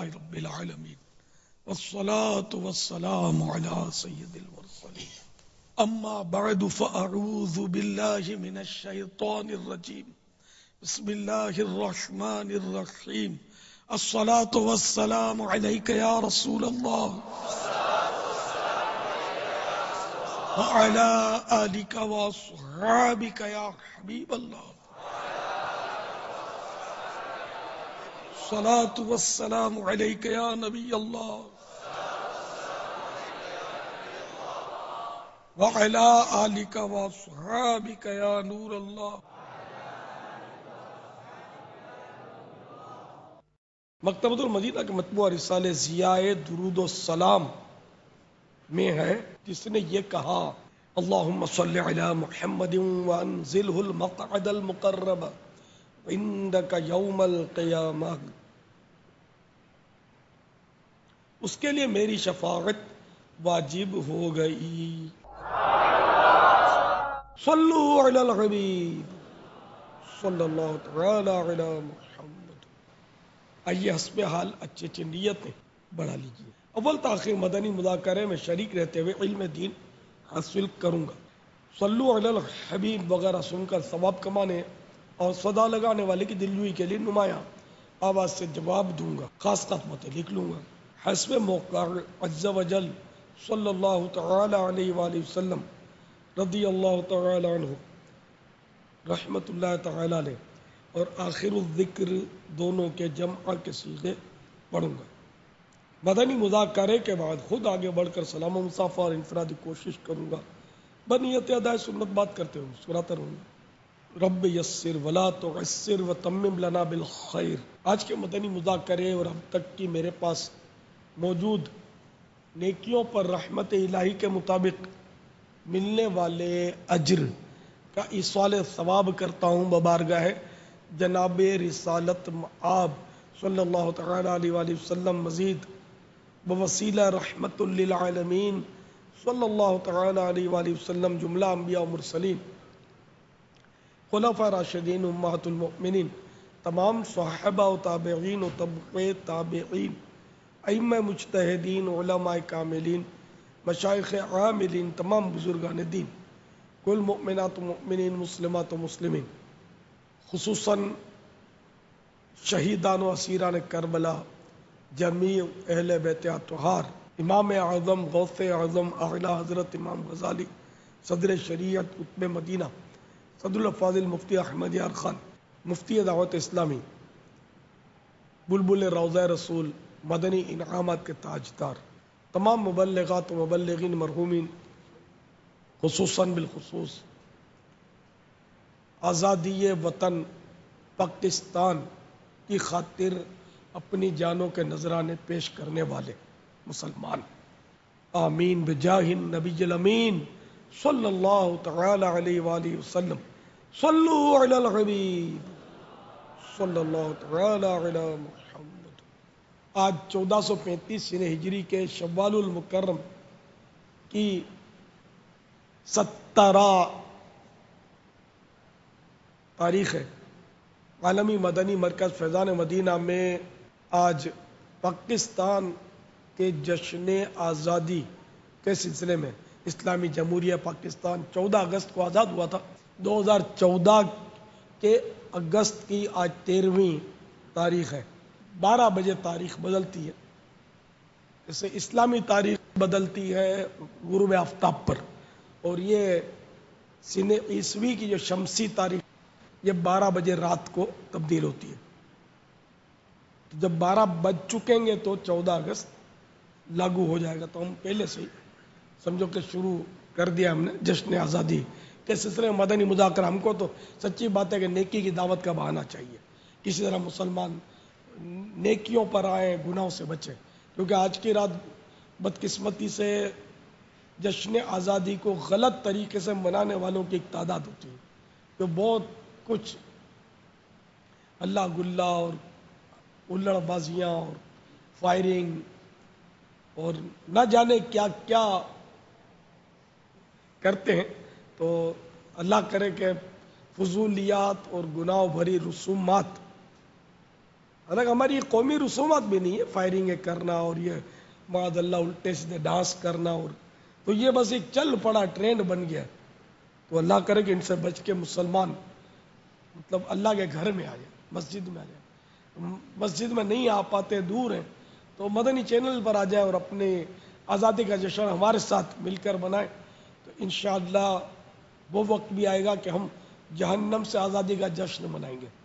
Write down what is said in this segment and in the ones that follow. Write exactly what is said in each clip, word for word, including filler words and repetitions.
رب العالمین والصلاة والسلام على سید المرسلین اما بعد فاعوذ باللہ من الشیطان الرجیم بسم اللہ الرحمن الرحیم الصلاة والسلام علیک یا رسول اللہ وعلى آلک واصحابک یا حبیب اللہ الصلاة والسلام علیک یا نبی اللہ وعلى آلک واصحابک یا نور اللہ. مکتبۃ المدینہ کے مطبوعہ رسالے ضیاء درود و سلام میں ہے جس نے یہ کہا اللہم صلی علی محمد وانزلہ المقعد المقرب عندک یوم القیامہ. اس کے لیے میری شفاعت واجب ہو گئی. صلو علی الحبیب صلی اللہ تعالی علی محمد. آئیے حسب حال اچھے اچھے نیتیں بڑھا لیجیے. اول تاخیر مدنی مذاکرے میں شریک رہتے ہوئے علم دین حاصل کروں گا. صلو علی الحبیب وغیرہ سن کر ثواب کمانے اور صدا لگانے والے کی دلجوئی کے لیے نمایاں آواز سے جواب دوں گا. خاص خاتمتیں لکھ لوں گا. حسب موقع عز و جل صلی اللہ تعالی علیہ وآلہ وسلم رضی اللہ تعالی عنہ رحمت اللہ تعالی علیہ اور آخر الذکر دونوں کے جمع کے صیغے پڑھوں گا. مدنی مذاکرے کے بعد خود آگے بڑھ کر سلام و مصافحہ اور انفرادی کوشش کروں گا. بنیت ادائے سنت بات کرتے ہوئے مسکراتا رہوں گا. رب یسر ولا تعسر وتمم لنا بالخیر. آج کے مدنی مذاکرے اور اب تک کی میرے پاس موجود نیکیوں پر رحمت الہی کے مطابق ملنے والے اجر کا ایصال ثواب کرتا ہوں ببارگاہ جناب رسالت مآب صلی اللہ تعالی علیہ وآلہ وسلم. مزید بوسیلہ رحمت للعالمین صلی اللہ تعالی علیہ وآلہ وسلم جملہ انبیاء و مرسلین خلفاء راشدین امہات المؤمنین تمام صحابہ و تابعین و طبقِ تابعین ائمہ مجتہدین علماء کاملین مشائخ عاملین تمام بزرگان دین کل مؤمنات و مؤمنین مسلمات و مسلمین خصوصاً شہیدان و اسیران کربلا جمیع اہل بیت اطہار امام اعظم غوث اعظم اعلی حضرت امام غزالی صدر شریعت قطب مدینہ صدر الافاضل مفتی احمد یار خان مفتی دعوت اسلامی بلبل روضہ رسول مدنی انعامات کے تاجدار تمام مبلغات و مبلغین مرحومین خصوصاً بالخصوص آزادی وطن پاکستان کی خاطر اپنی جانوں کے نذرانے پیش کرنے والے مسلمان آمین بجاہ النبی الامین صلی اللہ تعالی علیہ وآلہ وسلم. صلو علی الحبیب صلی اللہ تعالی علی محمد. آج چودہ سو پینتیس سن ہجری کے شوال المکرم کی سترہ تاریخ ہے. عالمی مدنی مرکز فیضان مدینہ میں آج پاکستان کے جشن آزادی کے سلسلے میں اسلامی جمہوریہ پاکستان چودہ اگست کو آزاد ہوا تھا. دو ہزار چودہ کے اگست کی آج تیرہویں تاریخ ہے. بارہ بجے تاریخ بدلتی ہے. اسے اسلامی تاریخ بدلتی ہے غروب آفتاب پر اور یہ سن عیسوی کی جو شمسی تاریخ یہ بارہ بجے رات کو تبدیل ہوتی ہے. جب بارہ بج چکیں گے تو چودہ اگست لاگو ہو جائے گا. تو ہم پہلے سے ہی سمجھو کہ شروع کر دیا ہم نے جشن آزادی کے سلسلے میں مدنی مذاکرہ. ہم کو تو سچی بات ہے کہ نیکی کی دعوت کا بہانا چاہیے. کسی طرح مسلمان نیکیوں پر آئیں گناہوں سے بچیں کیونکہ آج کی رات بدقسمتی سے جشن آزادی کو غلط طریقے سے منانے والوں کی ایک تعداد ہوتی ہے جو بہت کچھ اللہ گلہ اور الڑ بازیاں اور فائرنگ اور نہ جانے کیا کیا کرتے ہیں. تو اللہ کرے کہ فضولیات اور گناہ بھری رسومات حالانکہ ہماری یہ قومی رسومات بھی نہیں ہے فائرنگ کرنا اور یہ معاذ اللہ الٹے سیدھے ڈانس کرنا، اور تو یہ بس ایک چل پڑا ٹرینڈ بن گیا. تو اللہ کرے کہ ان سے بچ کے مسلمان مطلب اللہ کے گھر میں آ جائے، مسجد میں آ جائے. مسجد میں نہیں آ پاتے، دور ہیں، تو مدنی چینل پر آ جائے اور اپنے آزادی کا جشن ہمارے ساتھ مل کر منائیں. تو انشاءاللہ وہ وقت بھی آئے گا کہ ہم جہنم سے آزادی کا جشن منائیں گے.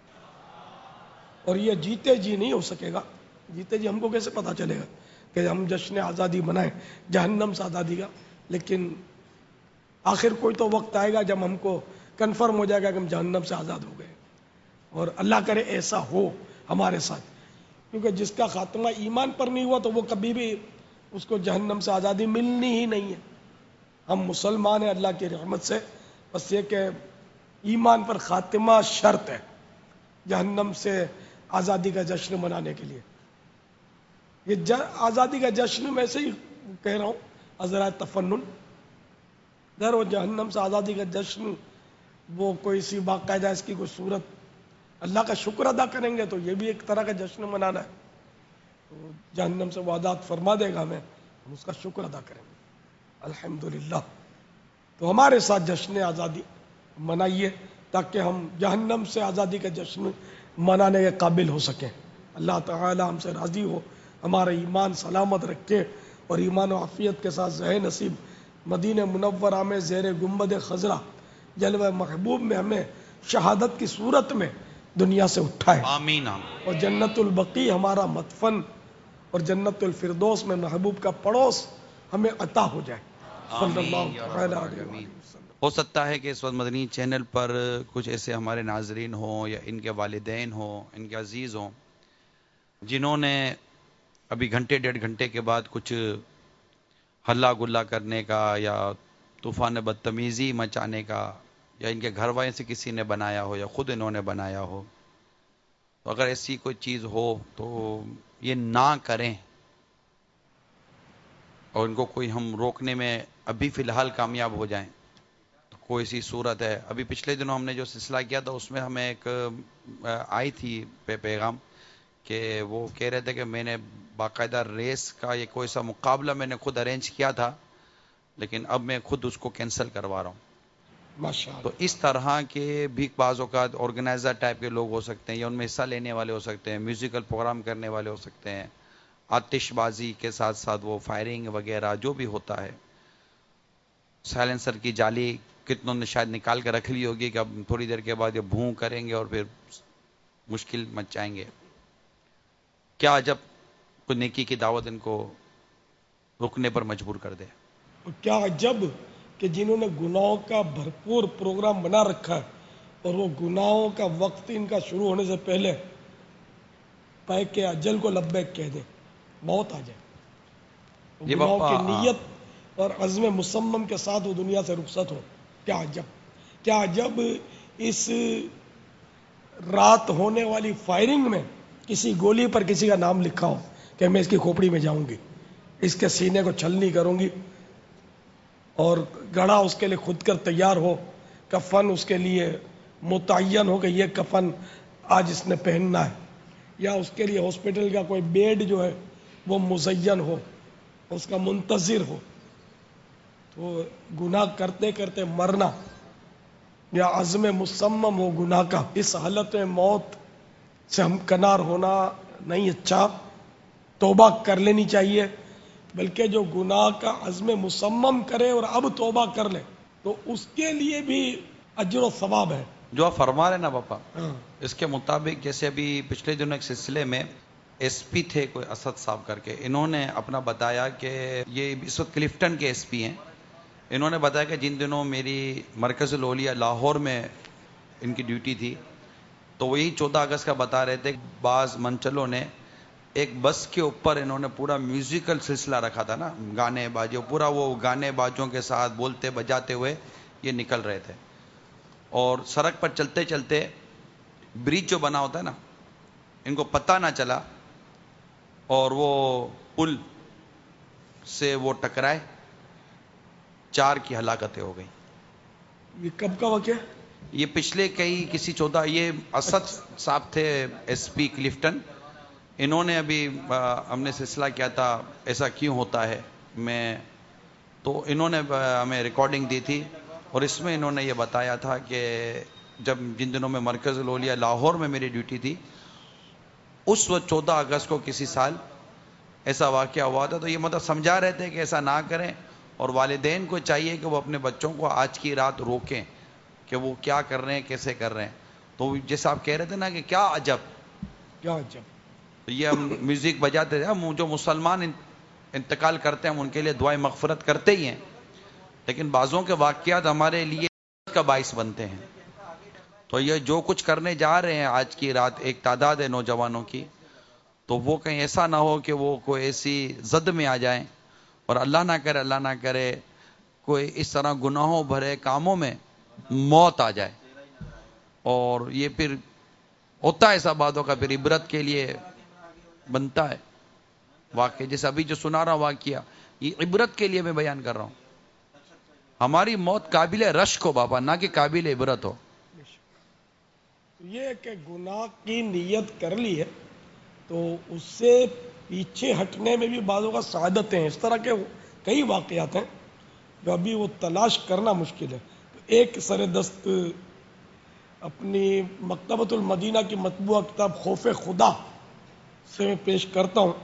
اور یہ جیتے جی نہیں ہو سکے گا. جیتے جی ہم کو کیسے پتا چلے گا کہ ہم جشن آزادی منائیں جہنم سے آزادی کا؟ لیکن آخر کوئی تو وقت آئے گا جب ہم کو کنفرم ہو جائے گا کہ ہم جہنم سے آزاد ہو گئے. اور اللہ کرے ایسا ہو ہمارے ساتھ، کیونکہ جس کا خاتمہ ایمان پر نہیں ہوا تو وہ کبھی بھی اس کو جہنم سے آزادی ملنی ہی نہیں ہے. ہم مسلمان ہیں اللہ کی رحمت سے، بس یہ کہ ایمان پر خاتمہ شرط ہے جہنم سے آزادی کا جشن منانے کے لیے. یہ آزادی کا جشن میں سے ہی کہہ رہا ہوں حضرات تفنن، در و جہنم سے آزادی کا جشن وہ کوئی سی باقاعدہ اس کی کوئی صورت، اللہ کا شکر ادا کریں گے تو یہ بھی ایک طرح کا جشن منانا ہے. تو جہنم سے وہ آزاد فرما دے گا ہمیں، ہم اس کا شکر ادا کریں گے الحمدللہ. تو ہمارے ساتھ جشن آزادی منائیے تاکہ ہم جہنم سے آزادی کا جشن منانے کے قابل ہو سکیں. اللہ تعالی ہم سے راضی ہو، ہمارا ایمان سلامت رکھے اور ایمان و عافیت کے ساتھ زہ نصیب مدینہ منورہ میں زیر گنبد خضرا جلوہ محبوب میں ہمیں شہادت کی صورت میں دنیا سے اٹھائے. آمین. اور جنت البقیع ہمارا مدفن اور جنت الفردوس میں محبوب کا پڑوس ہمیں عطا ہو جائے. صلی اللہ علیہ وسلم. ہو سکتا ہے کہ اس وقت مدنی چینل پر کچھ ایسے ہمارے ناظرین ہوں یا ان کے والدین ہوں، ان کے عزیز ہوں، جنہوں نے ابھی گھنٹے ڈیڑھ گھنٹے کے بعد کچھ ہلا گلا کرنے کا یا طوفان بدتمیزی مچانے کا، یا ان کے گھر والے سے کسی نے بنایا ہو یا خود انہوں نے بنایا ہو، تو اگر ایسی کوئی چیز ہو تو یہ نہ کریں. اور ان کو کوئی ہم روکنے میں ابھی فی الحال کامیاب ہو جائیں تو کوئی سی صورت ہے. ابھی پچھلے دنوں ہم نے جو سلسلہ کیا تھا اس میں ہمیں ایک آئی تھی پیغام کہ وہ کہہ رہے تھے کہ میں نے باقاعدہ ریس کا یہ کوئی سا مقابلہ میں نے خود ارینج کیا تھا، لیکن اب میں خود اس کو کینسل کروا رہا ہوں. تو اس طرح کے بھی بعض اوقات آرگنائزر ٹائپ کے لوگ ہو سکتے ہیں، یا ان میں حصہ لینے والے ہو سکتے ہیں، میوزیکل پروگرام کرنے والے ہو سکتے ہیں، آتش بازی کے ساتھ ساتھ وہ فائرنگ وغیرہ جو بھی ہوتا ہے. سائلنسر کی جالی کتنوں نے شاید نکال کے رکھ لی ہوگی کہ اب تھوڑی دیر کے بعد یہ بھوں کریں گے اور پھر مشکل مچائیں گے. کیا عجب کوئی نیکی کی دعوت ان کو رکنے پر مجبور کر دے. کیا عجب کہ جنہوں نے گناہوں کا بھرپور پروگرام بنا رکھا ہے اور وہ گناہوں کا وقت ان کا شروع ہونے سے پہلے پے کے اجل کو لبیک کہہ دے، موت آ جائے. گناہوں کی نیت اور عزم مصمم کے ساتھ وہ دنیا سے رخصت ہو. کیا عجب، کیا عجب اس رات ہونے والی فائرنگ میں کسی گولی پر کسی کا نام لکھا ہو کہ میں اس کی کھوپڑی میں جاؤں گی، اس کے سینے کو چھلنی کروں گی، اور گڑھا اس کے لیے خود کر تیار ہو، کفن اس کے لیے متعین ہو کہ یہ کفن آج اس نے پہننا ہے، یا اس کے لیے ہاسپٹل کا کوئی بیڈ جو ہے وہ مزین ہو، اس کا منتظر ہو. تو گناہ کرتے کرتے مرنا یا عزم مصمم ہو گناہ کا، اس حالت میں موت سے ہمکنار ہونا نہیں اچھا. توبہ کر لینی چاہیے، بلکہ جو گناہ کا عزم مصمم کرے اور اب توبہ کر لے تو اس کے لیے بھی اجر و ثواب ہے. جو آپ فرما رہے نا پاپا، اس کے مطابق جیسے ابھی پچھلے دنوں ایک سلسلے میں ایس پی تھے کوئی اسد صاحب کر کے، انہوں نے اپنا بتایا کہ یہ اس وقت کلفٹن کے ایس پی ہیں. انہوں نے بتایا کہ جن دنوں میری مرکز الاولیاء لاہور میں ان کی ڈیوٹی تھی تو وہی چودہ اگست کا بتا رہے تھے، بعض منچلوں نے ایک بس کے اوپر انہوں نے پورا میوزیکل سلسلہ رکھا تھا نا، گانے باجے، پورا وہ گانے باجوں کے ساتھ بولتے بجاتے ہوئے یہ نکل رہے تھے. اور سڑک پر چلتے چلتے برج جو بنا ہوتا ہے نا، ان کو پتہ نہ چلا اور وہ پل سے وہ ٹکرائے، چار کی ہلاکتیں ہو گئی. یہ کب کا واقعہ؟ یہ پچھلے کئی کسی چودہ، یہ اسد صاحب تھے ایس پی کلفٹن، انہوں نے ابھی ہم نے سلسلہ کیا تھا ایسا کیوں ہوتا ہے، میں تو انہوں نے ہمیں ریکارڈنگ دی تھی، اور اس میں انہوں نے یہ بتایا تھا کہ جب جن دنوں میں مرکز الاولیاء لاہور میں میری ڈیوٹی تھی، اس وقت چودہ اگست کو کسی سال ایسا واقعہ ہوا تھا، تو یہ مطلب سمجھا رہے تھے کہ ایسا نہ کریں، اور والدین کو چاہیے کہ وہ اپنے بچوں کو آج کی رات روکیں کہ وہ کیا کر رہے ہیں، کیسے کر رہے ہیں. تو جیسے آپ کہہ رہے تھے نا کہ کیا عجب، کیا عجب. تو یہ ہم میوزک بجاتے تھے. ہم جو مسلمان انتقال کرتے ہیں ہم ان کے لیے دعائیں مغفرت کرتے ہی ہیں، لیکن بعضوں کے واقعات ہمارے لیے کا باعث بنتے ہیں. تو یہ جو کچھ کرنے جا رہے ہیں آج کی رات ایک تعداد ہے نوجوانوں کی، تو وہ کہیں ایسا نہ ہو کہ وہ کوئی ایسی زد میں آ جائیں، اور اللہ نہ کرے اللہ نہ کرے کوئی اس طرح گناہوں بھرے کاموں میں موت آ جائے. اور یہ پھر ہوتا ہے ایسا باتوں کا، پھر عبرت کے لیے بنتا ہے واقعہ. جیسے ابھی جو سنا رہا واقعہ، یہ عبرت کے لیے میں بیان کر رہا ہوں. ہماری موت قابل رشک ہو بابا، نہ کہ قابل عبرت ہو. یہ کہ گناہ کی نیت کر لی ہے تو اس سے پیچھے ہٹنے میں بھی بعضوں کا سعادتیں ہیں. اس طرح کے کئی واقعات ہیں جو ابھی وہ تلاش کرنا مشکل ہے. ایک سر دست اپنی مکتبۃ المدینہ کی مطبوعہ کتاب خوف خدا سے میں پیش کرتا ہوں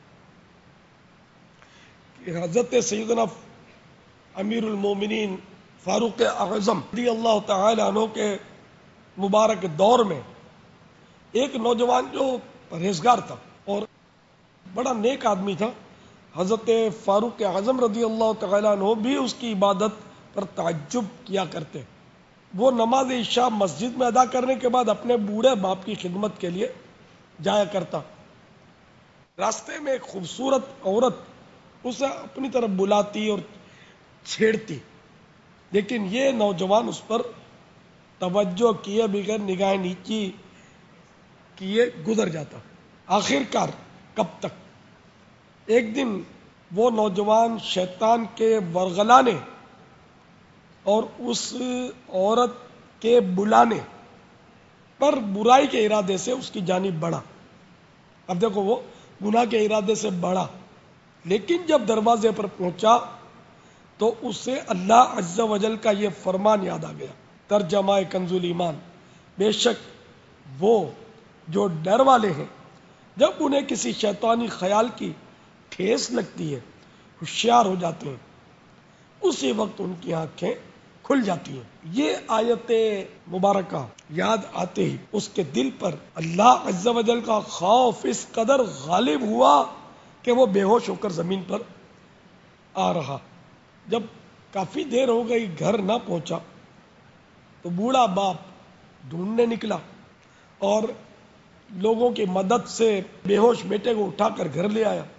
کہ حضرت سیدنا امیر المومنین فاروق اعظم رضی اللہ تعالی عنہ کے مبارک دور میں ایک نوجوان جو پرہیزگار تھا اور بڑا نیک آدمی تھا، حضرت فاروق اعظم رضی اللہ تعالی عنہ بھی اس کی عبادت پر تعجب کیا کرتے. وہ نماز عشاء مسجد میں ادا کرنے کے بعد اپنے بوڑھے باپ کی خدمت کے لیے جایا کرتا. راستے میں ایک خوبصورت عورت اسے اپنی طرف بلاتی اور چھیڑتی، لیکن یہ نوجوان اس پر توجہ کیے بغیر نگاہ نیچی کیے گزر جاتا. آخر کار کب تک ایک دن وہ نوجوان شیطان کے ورغلانے اور اس عورت کے بلانے پر برائی کے ارادے سے اس کی جانب بڑھا. اب دیکھو وہ گناہ کے ارادے سے بڑھا، لیکن جب دروازے پر پہنچا تو اسے اللہ عز و جل کا یہ فرمان یاد آ گیا. ترجمہ کنز الایمان: بے شک وہ جو ڈر والے ہیں جب انہیں کسی شیطانی خیال کی ٹھیس لگتی ہے ہوشیار ہو جاتے ہیں، اسی وقت ان کی آنکھیں کھل جاتی ہیں. یہ آیت مبارکہ یاد آتے ہی اس کے دل پر اللہ عز و جل کا خوف اس قدر غالب ہوا کہ وہ بے ہوش ہو کر زمین پر آ رہا. جب کافی دیر ہو گئی گھر نہ پہنچا تو بوڑھا باپ ڈھونڈنے نکلا اور لوگوں کی مدد سے بے ہوش بیٹے کو اٹھا کر گھر لے آیا.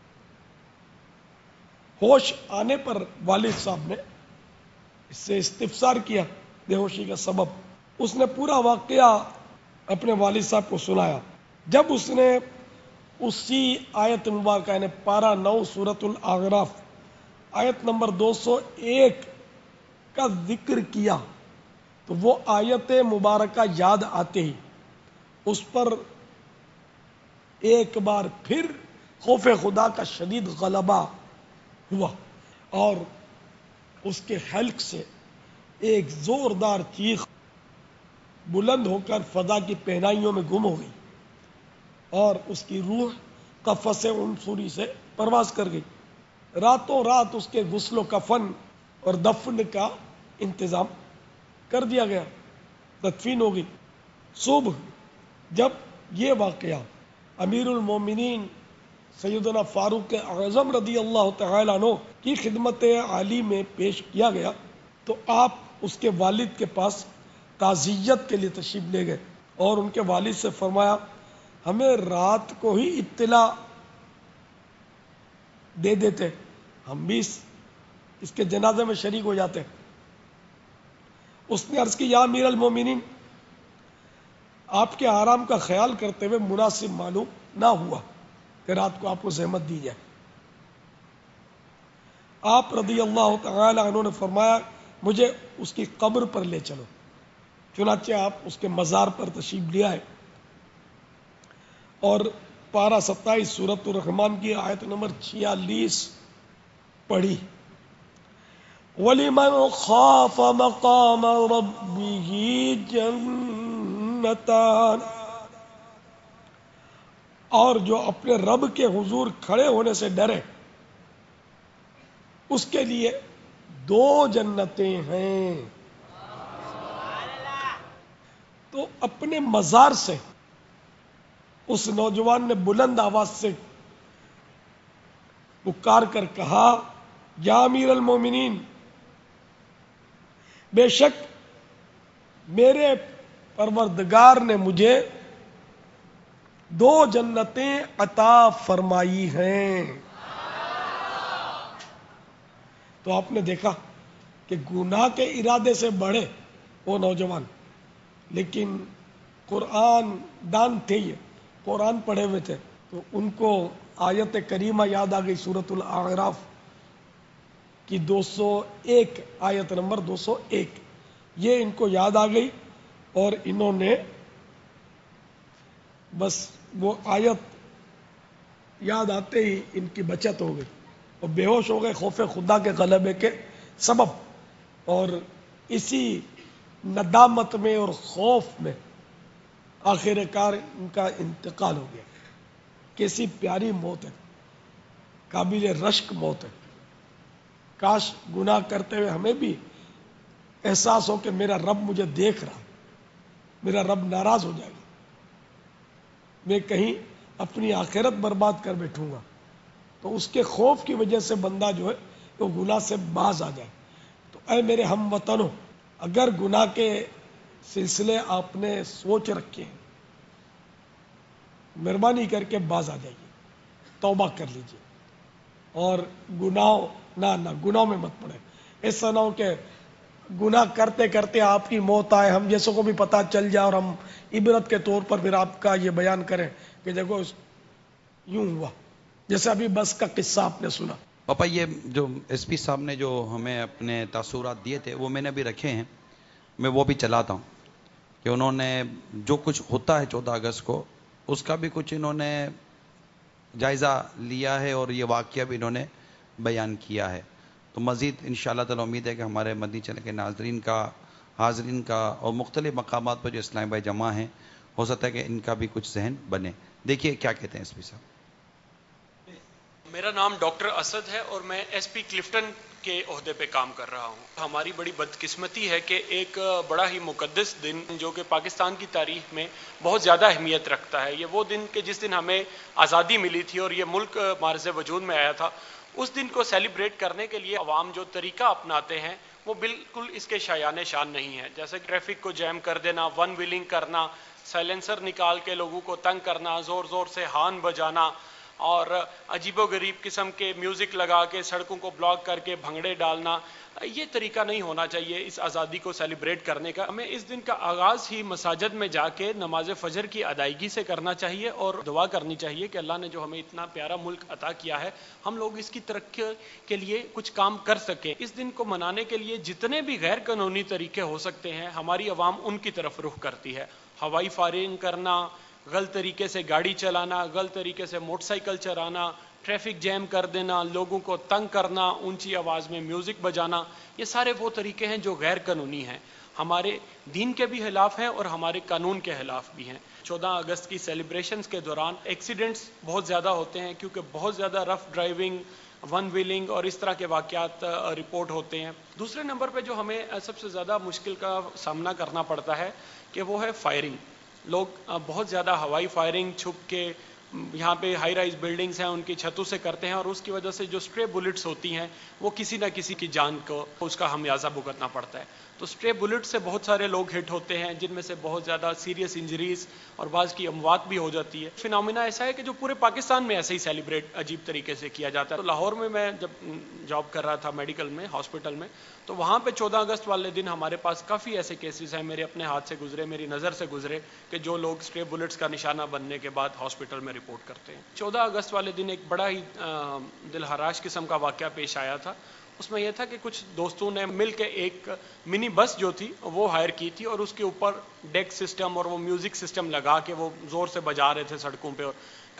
ہوش آنے پر والد صاحب نے اس سے استفسار کیا بے ہوشی کا سبب. اس نے پورا واقعہ اپنے والد صاحب کو سنایا. جب اس نے اسی آیت مبارکہ یعنی پارہ نو سورۃ الاعراف آیت نمبر دو سو ایک کا ذکر کیا تو وہ آیت مبارکہ یاد آتے ہی اس پر ایک بار پھر خوف خدا کا شدید غلبہ ہوا اور اس کے حلق سے ایک زوردار چیخ بلند ہو کر فضا کی پہنائیوں میں گم ہو گئی اور اس کی روح قفس عنصری سے پرواز کر گئی. راتوں رات اس کے غسل و کفن اور دفن کا انتظام کر دیا گیا، تدفین ہو گئی. صبح جب یہ واقعہ امیر المومنین سیدنا فاروق اعظم رضی اللہ تعالی عنہ کی خدمت عالی میں پیش کیا گیا تو آپ اس کے والد کے پاس تعزیت کے لیے تشریف لے گئے اور ان کے والد سے فرمایا ہمیں رات کو ہی اطلاع دے دیتے، ہم بھی اس, اس کے جنازے میں شریک ہو جاتے. اس نے عرض کی یا امیر المومنین، آپ کے آرام کا خیال کرتے ہوئے مناسب معلوم نہ ہوا کہ رات کو آپ کو زحمت دی جائے. آپ رضی اللہ تعالی عنہ نے فرمایا مجھے اس کی قبر پر لے چلو. چنانچہ آپ اس کے مزار پر تشریف لے آئے اور پارہ ستائیس سورۃ الرحمن کی آیت نمبر چھیالیس پڑھی. وَلِمَنْ خَافَ مَقَامَ رَبِّهِ جَنَّتَانِ، اور جو اپنے رب کے حضور کھڑے ہونے سے ڈرے اس کے لیے دو جنتیں ہیں. تو اپنے مزار سے اس نوجوان نے بلند آواز سے پکار کر کہا، یا امیر المومنین، بے شک میرے پروردگار نے مجھے دو جنتیں عطا فرمائی ہیں. تو آپ نے دیکھا کہ گناہ کے ارادے سے بڑھے وہ نوجوان، لیکن قرآن دان تھے، یہ قرآن پڑھے ہوئے تھے، تو ان کو آیت کریمہ یاد آ گئی، سورۃ الاعراف کی دو سو ایک آیت نمبر دو سو ایک، یہ ان کو یاد آ گئی اور انہوں نے بس وہ آیت یاد آتے ہی ان کی بچت ہو گئی اور بے ہوش ہو گئے خوف خدا کے غلبے کے سبب، اور اسی ندامت میں اور خوف میں آخر کار ان کا انتقال ہو گیا. کیسی پیاری موت ہے، قابل رشک موت ہے. کاش گناہ کرتے ہوئے ہمیں بھی احساس ہو کہ میرا رب مجھے دیکھ رہا، میرا رب ناراض ہو جائے گا، میں کہیں اپنی آخرت برباد کر بیٹھوں گا. تو اس کے خوف کی وجہ سے بندہ جو ہے وہ گناہ سے باز آ جائے. تو اے میرے ہم وطنوں، اگر گناہ کے سلسلے آپ نے سوچ رکھے ہیں، مہربانی کر کے باز آ جائیے، توبہ کر لیجیے اور گناہ نہ نہ گناہ میں مت پڑے. ایسا نہ ہو کہ گناہ کرتے کرتے آپ کی موت آئے، ہم جیسوں کو بھی پتہ چل جائے اور ہم عبرت کے طور پر پھر آپ کا یہ بیان کریں کہ دیکھو یوں ہوا، جیسے ابھی بس کا قصہ آپ نے سنا. پاپا یہ جو ایس پی صاحب نے جو ہمیں اپنے تاثرات دیے تھے وہ میں نے بھی رکھے ہیں، میں وہ بھی چلاتا ہوں کہ انہوں نے جو کچھ ہوتا ہے چودہ اگست کو اس کا بھی کچھ انہوں نے جائزہ لیا ہے اور یہ واقعہ بھی انہوں نے بیان کیا ہے. تو مزید انشاءاللہ تعالی امید ہے کہ ہمارے مدنی چینل کے ناظرین کا، حاضرین کا اور مختلف مقامات پر جو اسلام بھائی جمع ہیں، ہو سکتا ہے کہ ان کا بھی کچھ ذہن بنے. دیکھیے کیا کہتے ہیں ایس پی صاحب. میرا نام ڈاکٹر اسد ہے اور میں ایس پی کلفٹن کے عہدے پہ کام کر رہا ہوں. ہماری بڑی بدقسمتی ہے کہ ایک بڑا ہی مقدس دن جو کہ پاکستان کی تاریخ میں بہت زیادہ اہمیت رکھتا ہے، یہ وہ دن کہ جس دن ہمیں آزادی ملی تھی اور یہ ملک معرض وجود میں آیا تھا، اس دن کو سیلیبریٹ کرنے کے لیے عوام جو طریقہ اپناتے ہیں وہ بالکل اس کے شایان شان نہیں ہے. جیسے ٹریفک کو جیم کر دینا، ون ویلنگ کرنا، سائلنسر نکال کے لوگوں کو تنگ کرنا، زور زور سے ہارن بجانا اور عجیب و غریب قسم کے میوزک لگا کے سڑکوں کو بلاک کر کے بھنگڑے ڈالنا، یہ طریقہ نہیں ہونا چاہیے اس آزادی کو سیلیبریٹ کرنے کا. ہمیں اس دن کا آغاز ہی مساجد میں جا کے نماز فجر کی ادائیگی سے کرنا چاہیے اور دعا کرنی چاہیے کہ اللہ نے جو ہمیں اتنا پیارا ملک عطا کیا ہے، ہم لوگ اس کی ترقی کے لیے کچھ کام کر سکیں. اس دن کو منانے کے لیے جتنے بھی غیر قانونی طریقے ہو سکتے ہیں ہماری عوام ان کی طرف رخ کرتی ہے. ہوائی فائرنگ کرنا، غلط طریقے سے گاڑی چلانا، غلط طریقے سے موٹر سائیکل چلانا، ٹریفک جیم کر دینا، لوگوں کو تنگ کرنا، اونچی آواز میں میوزک بجانا، یہ سارے وہ طریقے ہیں جو غیر قانونی ہیں، ہمارے دین کے بھی خلاف ہیں اور ہمارے قانون کے خلاف بھی ہیں. چودہ اگست کی سیلیبریشنز کے دوران ایکسیڈنٹس بہت زیادہ ہوتے ہیں کیونکہ بہت زیادہ رف ڈرائیونگ، ون ویلنگ اور اس طرح کے واقعات رپورٹ ہوتے ہیں. دوسرے نمبر پہ جو ہمیں سب سے زیادہ مشکل کا سامنا کرنا پڑتا ہے کہ وہ ہے فائرنگ. لوگ بہت زیادہ ہوائی فائرنگ چھپ کے یہاں پہ ہائی رائز بلڈنگز ہیں ان کی چھتوں سے کرتے ہیں اور اس کی وجہ سے جو سٹرے بلٹس ہوتی ہیں وہ کسی نہ کسی کی جان کو اس کا خمیازہ بھگتنا پڑتا ہے. تو سٹرے بلٹ سے بہت سارے لوگ ہٹ ہوتے ہیں جن میں سے بہت زیادہ سیریس انجریز اور بعض کی اموات بھی ہو جاتی ہے. فینومینا ایسا ہے کہ جو پورے پاکستان میں ایسے ہی سیلیبریٹ عجیب طریقے سے کیا جاتا ہے. تو لاہور میں میں جب جاب کر رہا تھا میڈیکل میں، ہاسپٹل میں، تو وہاں پہ چودہ اگست والے دن ہمارے پاس کافی ایسے کیسز ہیں، میرے اپنے ہاتھ سے گزرے، میری نظر سے گزرے، کہ جو لوگ سٹرے بلٹس کا نشانہ بننے کے بعد ہاسپٹل میں رپورٹ کرتے ہیں. چودہ اگست والے دن ایک بڑا ہی دل ہراش قسم کا واقعہ پیش آیا تھا. اس میں یہ تھا کہ کچھ دوستوں نے مل کے ایک منی بس جو تھی وہ ہائر کی تھی اور اس کے اوپر ڈیک سسٹم اور وہ میوزک سسٹم لگا کے وہ زور سے بجا رہے تھے سڑکوں پہ اور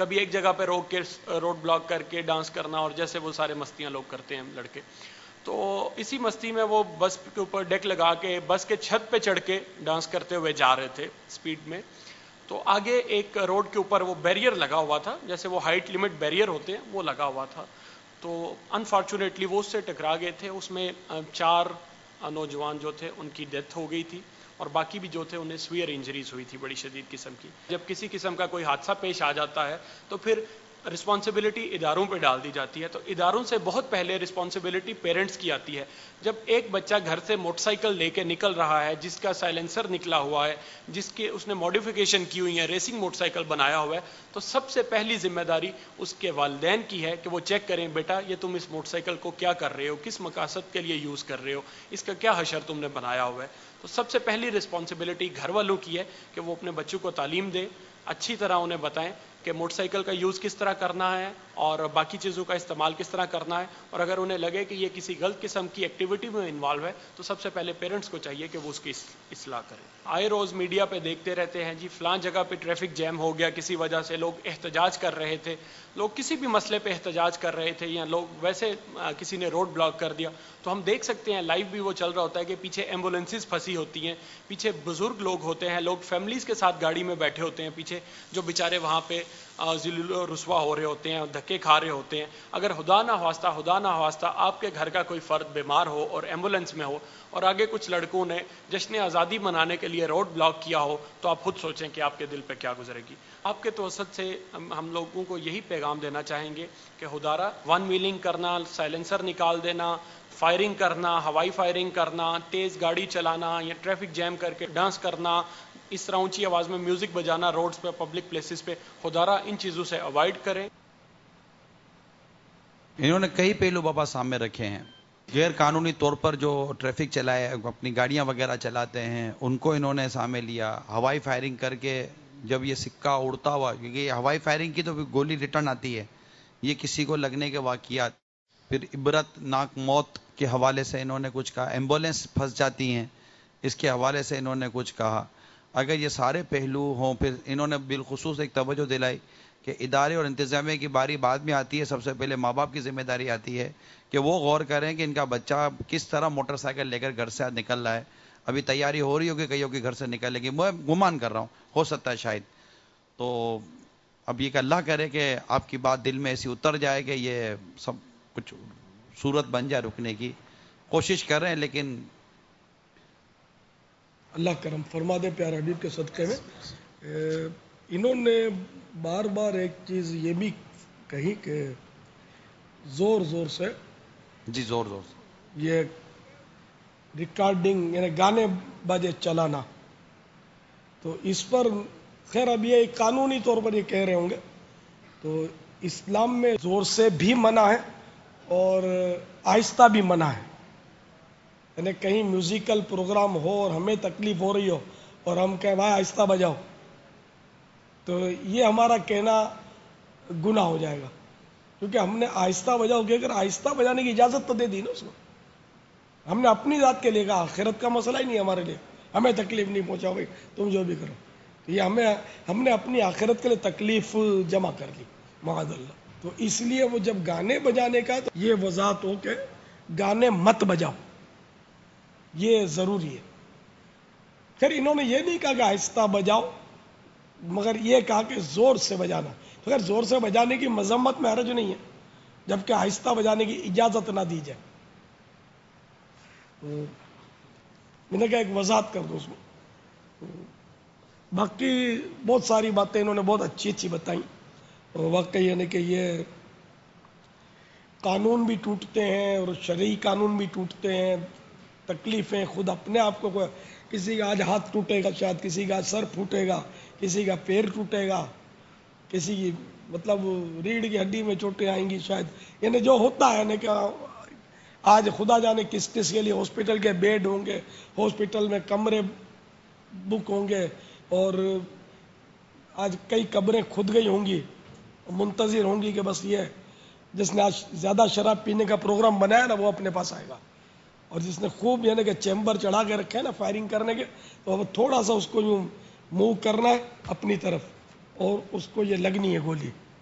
کبھی ایک جگہ پہ روک کے روڈ بلاک کر کے ڈانس کرنا، اور جیسے وہ سارے مستیاں لوگ کرتے ہیں لڑکے. تو اسی مستی میں وہ بس کے اوپر ڈیک لگا کے بس کے چھت پہ چڑھ کے ڈانس کرتے ہوئے جا رہے تھے اسپیڈ میں. تو آگے ایک روڈ کے اوپر وہ بیریئر لگا ہوا تھا، جیسے وہ ہائٹ لمٹ بیریئر ہوتے ہیں وہ لگا ہوا تھا. تو انفارچونیٹلی وہ اس سے ٹکرا گئے تھے. اس میں چار نوجوان جو تھے ان کی ڈیتھ ہو گئی تھی، اور باقی بھی جو تھے انہیں سویئر انجریز ہوئی تھی بڑی شدید قسم کی. جب کسی قسم کا کوئی حادثہ پیش آ جاتا ہے تو پھر رسپانسبلٹی اداروں پہ ڈال دی جاتی ہے. تو اداروں سے بہت پہلے رسپانسبلٹی پیرنٹس کی آتی ہے. جب ایک بچہ گھر سے موٹر سائیکل لے کے نکل رہا ہے، جس کا سائلنسر نکلا ہوا ہے، جس کے اس نے ماڈیفیکیشن کی ہوئی ہے، ریسنگ موٹر سائیکل بنایا ہوا ہے، تو سب سے پہلی ذمہ داری اس کے والدین کی ہے کہ وہ چیک کریں بیٹا یہ تم اس موٹر سائیکل کو کیا کر رہے ہو، کس مقاصد کے لیے یوز کر رہے ہو، اس کا کیا حشر تم نے بنایا ہوا ہے. تو سب سے پہلی رسپانسبلٹی گھر والوں کی ہے کہ وہ اپنے بچوں کو تعلیم دیں، اچھی طرح انہیں بتائیں کہ موٹر سائیکل کا یوز کس طرح کرنا ہے اور باقی چیزوں کا استعمال کس طرح کرنا ہے. اور اگر انہیں لگے کہ یہ کسی غلط قسم کی ایکٹیویٹی میں انوالو ہے تو سب سے پہلے پیرنٹس کو چاہیے کہ وہ اس کی اصلاح کریں. آئے روز میڈیا پہ دیکھتے رہتے ہیں جی فلاں جگہ پہ ٹریفک جیم ہو گیا کسی وجہ سے، لوگ احتجاج کر رہے تھے، لوگ کسی بھی مسئلے پہ احتجاج کر رہے تھے، یا لوگ ویسے کسی نے روڈ بلاک کر دیا، تو ہم دیکھ سکتے ہیں لائیو بھی وہ چل رہا ہوتا ہے کہ پیچھے ایمبولینسز پھنسی ہوتی ہیں، پیچھے بزرگ لوگ ہوتے ہیں، لوگ فیملیز کے ساتھ گاڑی میں بیٹھے ہوتے ہیں پیچھے، جو بیچارے وہاں پہ ذلیل و رسوا ہو رہے ہوتے ہیں، دھکے کھا رہے ہوتے ہیں. اگر خدا نہ خواستہ خدا نہ خواستہ آپ کے گھر کا کوئی فرد بیمار ہو اور ایمبولینس میں ہو، اور آگے کچھ لڑکوں نے جشن آزادی منانے کے لیے روڈ بلاک کیا ہو، تو آپ خود سوچیں کہ آپ کے دل پہ کیا گزرے گی. آپ کے توسط سے ہم, ہم لوگوں کو یہی پیغام دینا چاہیں گے کہ خدارا ون ویلنگ کرنا، سائلنسر نکال دینا، فائرنگ کرنا، ہوائی فائرنگ کرنا، تیز گاڑی چلانا یا ٹریفک جیم کر کے ڈانس کرنا، اس طرح اونچی آواز میں میوزک بجانا روڈز پہ، پبلک پلیسز پہ، خدارا ان چیزوں سے اوائڈ کریں. انہوں نے کئی پہلو بابا سامنے رکھے ہیں. غیر قانونی طور پر جو ٹریفک چلائے، اپنی گاڑیاں وغیرہ چلاتے ہیں، ان کو انہوں نے سامنے لیا. ہوائی فائرنگ کر کے جب یہ سکہ اڑتا ہوا، کیونکہ یہ ہوائی فائرنگ کی تو گولی ریٹرن آتی ہے، یہ کسی کو لگنے کے واقعات. پھر عبرت ناک موت کے حوالے سے انہوں نے کچھ کہا، ایمبولینس پھنس جاتی ہیں اس کے حوالے سے انہوں نے کچھ کہا. اگر یہ سارے پہلو ہوں، پھر انہوں نے بالخصوص ایک توجہ دلائی کہ ادارے اور انتظامیہ کی باری بعد میں آتی ہے، سب سے پہلے ماں باپ کی ذمہ داری آتی ہے کہ وہ غور کریں کہ ان کا بچہ کس طرح موٹر سائیکل لے کر گھر سے نکل رہا ہے. ابھی تیاری ہو رہی ہوگی کئیوں کے گھر سے نکلنے کی، میں گمان کر رہا ہوں، ہو سکتا ہے شاید. تو اب یہ کہ اللہ کرے کہ آپ کی بات دل میں ایسی اتر جائے کہ یہ سب کچھ صورت بن جائے رکنے کی. کوشش کر رہے ہیں لیکن اللہ کرم فرما دے پیارے حبیب کے صدقے میں. انہوں نے بار بار ایک چیز یہ بھی کہی کہ زور زور سے جی زور زور سے یہ ریکارڈنگ یعنی گانے بجے چلانا، تو اس پر خیر اب یہ قانونی طور پر یہ کہہ رہے ہوں گے، تو اسلام میں زور سے بھی منع ہے اور آہستہ بھی منع ہے. یعنی کہیں میوزیکل پروگرام ہو اور ہمیں تکلیف ہو رہی ہو اور ہم کہیں بھائی آہستہ بجاؤ، تو یہ ہمارا کہنا گناہ ہو جائے گا، کیونکہ ہم نے آہستہ بجاؤ کہ اگر آہستہ بجانے کی اجازت تو دے دی نا اس کو. ہم نے اپنی ذات کے لیے کہا، آخرت کا مسئلہ ہی نہیں ہمارے لیے، ہمیں تکلیف نہیں پہنچاؤ بھائی تم جو بھی کرو. تو یہ ہمیں ہم نے اپنی آخرت کے لیے تکلیف جمع کر لی معاذ اللہ. تو اس لیے وہ جب گانے بجانے کا تو یہ وضاحت ہو کہ گانے مت بجاؤ، یہ ضروری ہے. پھر انہوں نے یہ نہیں کہا کہ آہستہ بجاؤ، مگر یہ کہا کہ زور سے بجانا. تو اگر زور سے بجانے کی مذمت میں حرج نہیں ہے، جبکہ آہستہ بجانے کی اجازت نہ دی جائے. میں نے کہا ایک وضاحت کر دو اس میں. باقی بہت ساری باتیں انہوں نے بہت اچھی اچھی بتائیں. واقعی یعنی کہ یہ قانون بھی ٹوٹتے ہیں اور شرعی قانون بھی ٹوٹتے ہیں. تکلیفیں خود اپنے آپ کو، کسی کا آج ہاتھ ٹوٹے گا، شاید کسی کا سر پھوٹے گا، کسی کا پیر ٹوٹے گا، کسی کی مطلب ریڑھ کی ہڈی میں چوٹیں آئیں گی شاید. یعنی جو ہوتا ہے یعنی کہ آج خدا جانے کس کس کے لیے ہاسپٹل کے بیڈ ہوں گے، ہاسپٹل میں کمرے بک ہوں گے، اور آج کئی قبریں کھد گئی ہوں گی، منتظر ہوں گی کہ بس یہ جس نے آج زیادہ شراب پینے کا پروگرام بنایا نا وہ اپنے پاس آئے گا، اور جس نے خوب یعنی کہ چیمبر چڑھا کے رکھے نا فائرنگ کرنے کے، تو اب تھوڑا سا اس کو یوں موو کرنا ہے اپنی طرف اور اس کو یہ لگنی ہے گولی.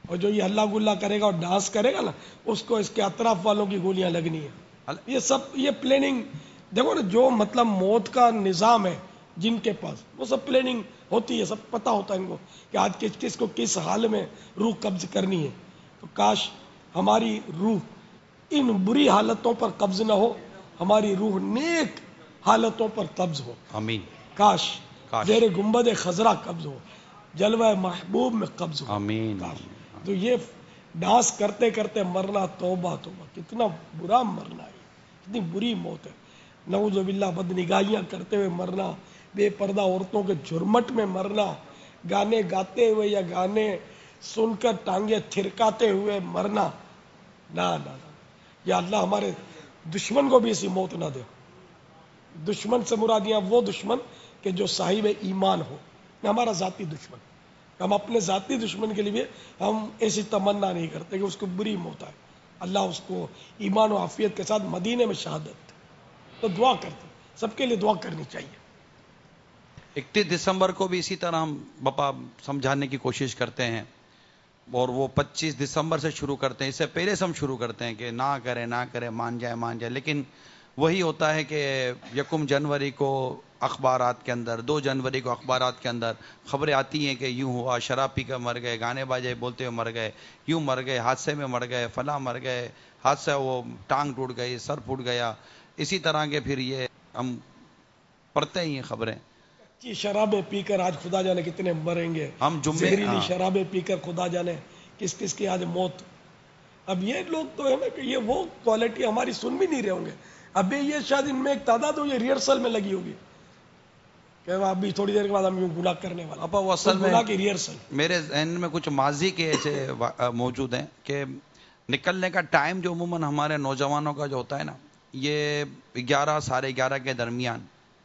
اور جو یہ ہلا گلا کرے گا اور ڈانس کرے گا نا، اس کو اس کے اطراف والوں کی گولیاں لگنی ہے. یہ سب یہ پلاننگ دیکھو نا، جو مطلب موت کا نظام ہے جن کے پاس، وہ سب پلاننگ ہوتی ہے، سب پتہ ہوتا ہے ان کو کہ آج کس کس کو کس حال میں روح قبض کرنی ہے. تو کاش ہماری روح ان بری حالتوں پر قبض نہ ہو، ہماری روح نیک حالتوں پر قبض ہو. آمین. کاش کاش. زیر گنبد خضرا قبض ہو، جلوہ محبوب میں قبض ہو. آمین. کاش. تو یہ ڈانس کرتے کرتے مرنا، توبہ توبہ، کتنا برا مرنا ہے، کتنی بری موت ہے. نعوذ باللہ، بد نگاہیاں کرتے ہوئے مرنا، بے پردہ عورتوں کے جھرمٹ میں مرنا، گانے گاتے ہوئے یا گانے سن کر ٹانگیں تھرکاتے ہوئے مرنا. نہ نہ نہ، یا اللہ ہمارے دشمن کو بھی ایسی موت نہ دے. دشمن سے مرادیاں وہ دشمن کہ جو صاحب ایمان ہو، نہ ہمارا ذاتی دشمن. ہم اپنے ذاتی دشمن کے لیے ہم ایسی تمنا نہیں کرتے کہ اس کو بری موت آئے. اللہ اس کو ایمان و عافیت کے ساتھ مدینے میں شہادت. تو دعا کرتے، سب کے لیے دعا کرنی چاہیے. اکتیس دسمبر کو بھی اسی طرح ہم بپا سمجھانے کی کوشش کرتے ہیں، اور وہ پچیس دسمبر سے شروع کرتے ہیں. اس سے پہلے سے ہم شروع کرتے ہیں کہ نہ کریں نہ کریں، مان جائے مان جائے. لیکن وہی ہوتا ہے کہ یکم جنوری کو اخبارات کے اندر، دو جنوری کو اخبارات کے اندر خبریں آتی ہیں کہ یوں ہوا، شراب پی کر مر گئے، گانے باجے بولتے ہوئے مر گئے، یوں مر گئے، حادثے میں مر گئے، فلاں مر گئے، حادثہ وہ ٹانگ ٹوٹ گئی، سر پھوٹ گیا. اسی طرح کے پھر یہ ہم پڑھتے ہی ہیں خبریں. اچھی شرابیں پی کر آج خدا جانے کتنے مریں گے. ہم جمعے زہریلی ہاں. شرابیں پی کر خدا جانے کس کس کی آج موت. اب یہ لوگ تو ہے نا کہ یہ وہ کوالٹی ہماری سن بھی نہیں رہے ہوں گے. ابھی یہ شاید ان میں ایک تعداد ہو، یہ ریہرسل میں لگی ہوگی کہ ابھی تھوڑی دیر کے بعد ہم یوں گناہ کرنے والے. ابا وہ اصل میں گناہ کی ریہرسل. میرے ذہن میں کچھ ماضی کے ایسے موجود ہیں کہ نکلنے کا ٹائم جو عموماً ہمارے نوجوانوں کا جو ہوتا ہے نا، یہ گیارہ ساڑھے گیارہ کے درمیان،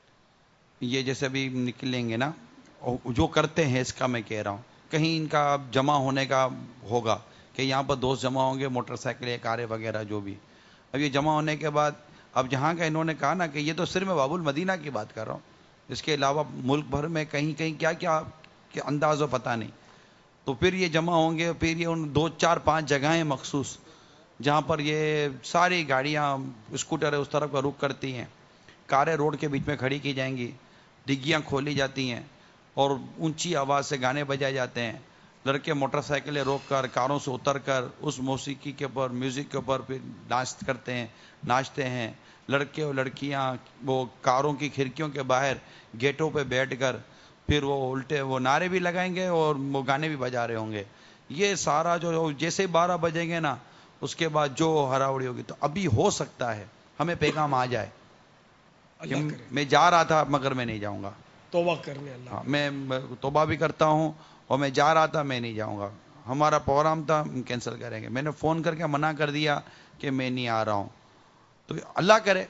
یہ جیسے بھی نکلیں گے نا، جو کرتے ہیں اس کا میں کہہ رہا ہوں، کہیں ان کا جمع ہونے کا ہوگا کہ یہاں پر دوست جمع ہوں گے، موٹر سائیکلیں، کاریں وغیرہ جو بھی. اب یہ جمع ہونے کے بعد اب جہاں کا انہوں نے کہا نا کہ یہ تو صرف میں باب المدینہ کی بات کر رہا ہوں، اس کے علاوہ ملک بھر میں کہیں کہیں کیا کیا کہ انداز و پتہ نہیں. تو پھر یہ جمع ہوں گے، پھر یہ ان دو چار پانچ جگہیں مخصوص جہاں پر یہ ساری گاڑیاں اسکوٹر اس طرف کا رخ کرتی ہیں، کاریں روڈ کے بیچ میں کھڑی کی جائیں گی، ڈگیاں کھولی جاتی ہیں اور اونچی آواز سے گانے بجائے جاتے ہیں. لڑکے موٹر سائیکلیں روک کر، کاروں سے اتر کر اس موسیقی کے اوپر، میوزک کے اوپر پھر ڈانس کرتے ہیں، ناچتے ہیں. لڑکے اور لڑکیاں وہ کاروں کی کھڑکیوں کے باہر گیٹوں پہ بیٹھ کر پھر وہ الٹے وہ نعرے بھی لگائیں گے اور وہ گانے بھی بجا رہے ہوں گے. یہ سارا جو جیسے بارہ بجیں گے نا، اس کے بعد جو ہراوڑی ہوگی. تو ابھی ہو سکتا ہے ہمیں پیغام آ جائے کہ میں جا رہا تھا مگر میں نہیں جاؤں گا. توبہ کرنے اللہ. ہاں، میں توبہ بھی کرتا ہوں اور میں جا رہا تھا، میں نہیں جاؤں گا. ہمارا پروگرام تھا، ہم کینسل کریں گے. میں نے فون کر کے منع کر دیا کہ میں نہیں آ رہا ہوں. تو اللہ کرے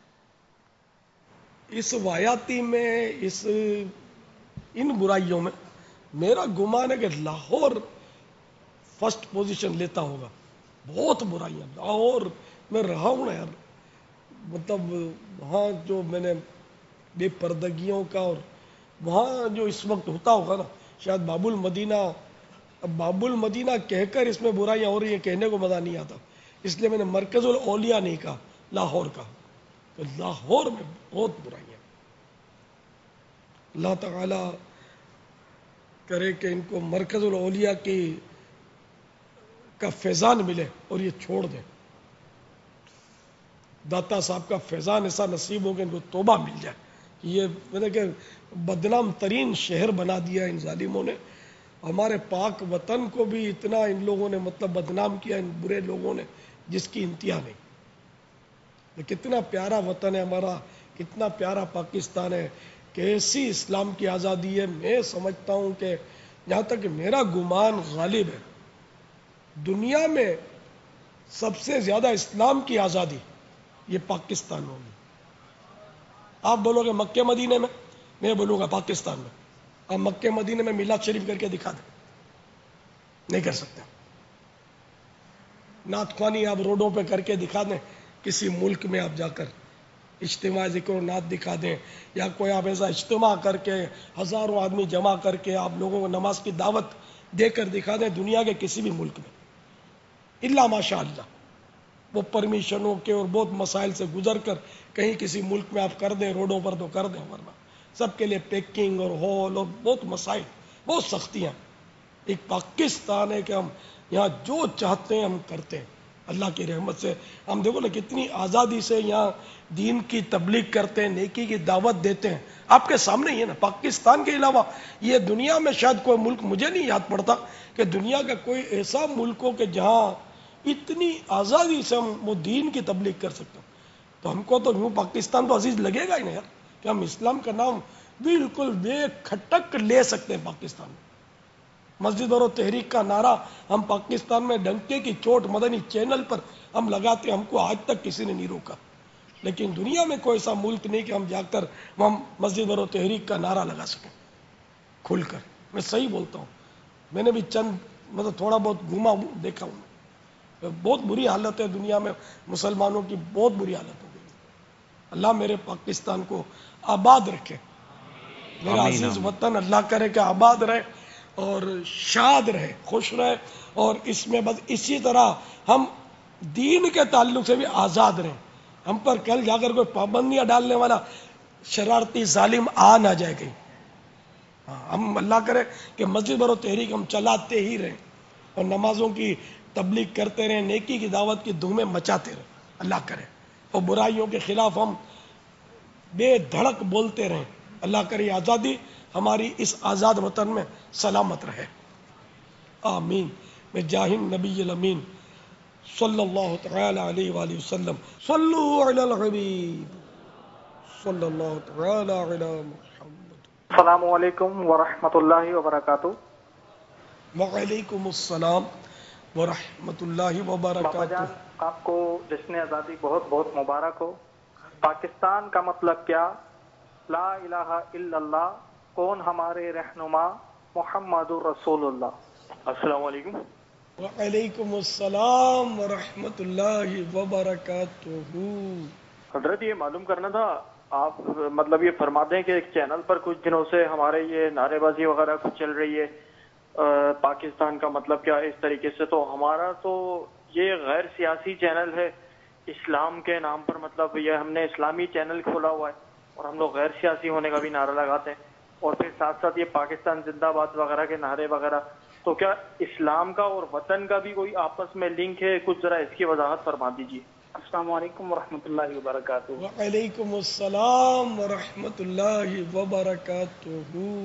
اس وایاتی میں، اس ان برائیوں میں میرا گمان ہے کہ لاہور فرسٹ پوزیشن لیتا ہوگا. بہت برائیاں لاہور میں رہا ہوں نا یار، مطلب وہاں جو میں نے بے پردگیوں کا، اور وہاں جو اس وقت ہوتا ہوگا نا، شاید باب المدینہ، اب باب المدینہ کہہ کر اس میں برائیاں ہو رہی ہیں، کہنے کو مزہ نہیں آتا، اس لیے میں نے مرکز الاولیاء نہیں کہا، لاہور کا. تو لاہور میں بہت برائیاں. اللہ تعالی کرے کہ ان کو مرکز الاولیاء کی کا فیضان ملے اور یہ چھوڑ دیں. داتا صاحب کا فیضان ایسا نصیب ہو کہ ان کو توبہ مل جائے. یہ میں نے کہ بدنام ترین شہر بنا دیا ان ظالموں نے. ہمارے پاک وطن کو بھی اتنا ان لوگوں نے مطلب بدنام کیا، ان برے لوگوں نے، جس کی انتہا نہیں. کتنا پیارا وطن ہے ہمارا، کتنا پیارا پاکستان ہے، کیسی اسلام کی آزادی ہے. میں سمجھتا ہوں کہ جہاں تک میرا گمان غالب ہے، دنیا میں سب سے زیادہ اسلام کی آزادی یہ پاکستان ہوگی. آپ بولو گے مکے مدینے میں، میں بولوں گا پاکستان میں. آپ مکے مدینے میں میلاد شریف کر کے دکھا دیں، نہیں کر سکتے. نعت خوانی آپ روڈوں پہ کر کے دکھا دیں، کسی ملک میں آپ جا کر اجتماع ذکر و نعت دکھا دیں، یا کوئی آپ ایسا اجتماع کر کے ہزاروں آدمی جمع کر کے آپ لوگوں کو نماز کی دعوت دے کر دکھا دیں دنیا کے کسی بھی ملک میں، الا ماشاء اللہ، وہ پرمیشنوں کے اور بہت مسائل سے گزر کر کہیں کسی ملک میں آپ کر دیں روڈوں پر تو کر دیں، ورنہ سب کے لیے پیکنگ اور ہال اور بہت مسائل، بہت سختیاں۔ ایک پاکستان ہے کہ ہم یہاں جو چاہتے ہیں ہم کرتے ہیں، اللہ کی رحمت سے ہم دیکھو نا کتنی آزادی سے یہاں دین کی تبلیغ کرتے ہیں، نیکی کی دعوت دیتے ہیں، آپ کے سامنے ہی ہے نا۔ پاکستان کے علاوہ یہ دنیا میں شاید کوئی ملک مجھے نہیں یاد پڑتا کہ دنیا کا کوئی ایسا ملک ہو کہ جہاں اتنی آزادی سے ہم وہ دین کی تبلیغ کر سکتے ہیں۔ تو ہم کو تو یوں پاکستان تو عزیز لگے گا ہی نا یار، کہ ہم اسلام کا نام بالکل بے کھٹک لے سکتے ہیں پاکستان میں۔ مسجد اور تحریک کا نعرہ ہم پاکستان میں ڈنکے کی چوٹ مدنی چینل پر ہم لگاتے ہیں، ہم کو آج تک کسی نے نہیں روکا۔ لیکن دنیا میں کوئی ایسا ملک نہیں کہ ہم جا کر ہم مسجد اور تحریک کا نعرہ لگا سکیں کھل کر۔ میں صحیح بولتا ہوں، میں نے بھی چند مطلب تھوڑا بہت گھوما ہوں، دیکھا ہوں، بہت بری حالت ہے دنیا میں، مسلمانوں کی بہت بری حالت ہو گئی۔ اللہ میرے پاکستان کو آباد رکھے، میرا آمین عزیز آمین۔ وطن اللہ کرے کہ آباد رہے اور شاد رہے، خوش رہے، اور اس میں بس اسی طرح ہم دین کے تعلق سے بھی آزاد رہیں۔ ہم پر کل جا کر کوئی پابندیاں ڈالنے والا شرارتی ظالم آ نہ جائے گئی۔ ہم اللہ کرے کہ مسجد اور تحریک ہم چلاتے ہی رہیں اور نمازوں کی تبلیغ کرتے رہیں، نیکی کی دعوت کی دھومیں مچاتے رہیں، اللہ کرے، اور برائیوں کے خلاف ہم بے دھڑک بولتے رہیں۔ اللہ کرے آزادی ہماری اس آزاد وطن میں سلامت رہے، آمین۔ میں جاہم نبی الامین صلی اللہ تعالی علیہ وآلہ وسلم، صلو علی الحبیب صلی اللہ تعالی علی محمد۔ السلام علیکم ورحمۃ اللہ وبرکاتہ۔ وعلیکم السلام ورحمۃ اللہ بابا وبرکاتہ۔ جان، آپ کو جشن آزادی بہت بہت مبارک ہو۔ پاکستان کا مطلب کیا؟ لا الہ الا اللہ، کون ہمارے رہنما؟ محمد رسول اللہ۔ السلام علیکم۔ وعلیکم السلام ورحمۃ اللہ وبرکاتہ۔ حضرت یہ معلوم کرنا تھا، آپ مطلب یہ فرما دیں کہ ایک چینل پر کچھ دنوں سے ہمارے یہ نعرے بازی وغیرہ کچھ چل رہی ہے، پاکستان کا مطلب کیا اس طریقے سے، تو ہمارا تو یہ غیر سیاسی چینل ہے اسلام کے نام پر، مطلب یہ ہم نے اسلامی چینل کھولا ہوا ہے اور ہم لوگ غیر سیاسی ہونے کا بھی نعرہ لگاتے ہیں، اور پھر ساتھ ساتھ یہ پاکستان زندہ باد وغیرہ کے نعرے وغیرہ، تو کیا اسلام کا اور وطن کا بھی کوئی آپس میں لنک ہے؟ کچھ ذرا اس کی وضاحت فرما دیجیے۔ السلام علیکم ورحمۃ اللہ وبرکاتہ۔ وعلیکم السلام ورحمۃ اللہ وبرکاتہ۔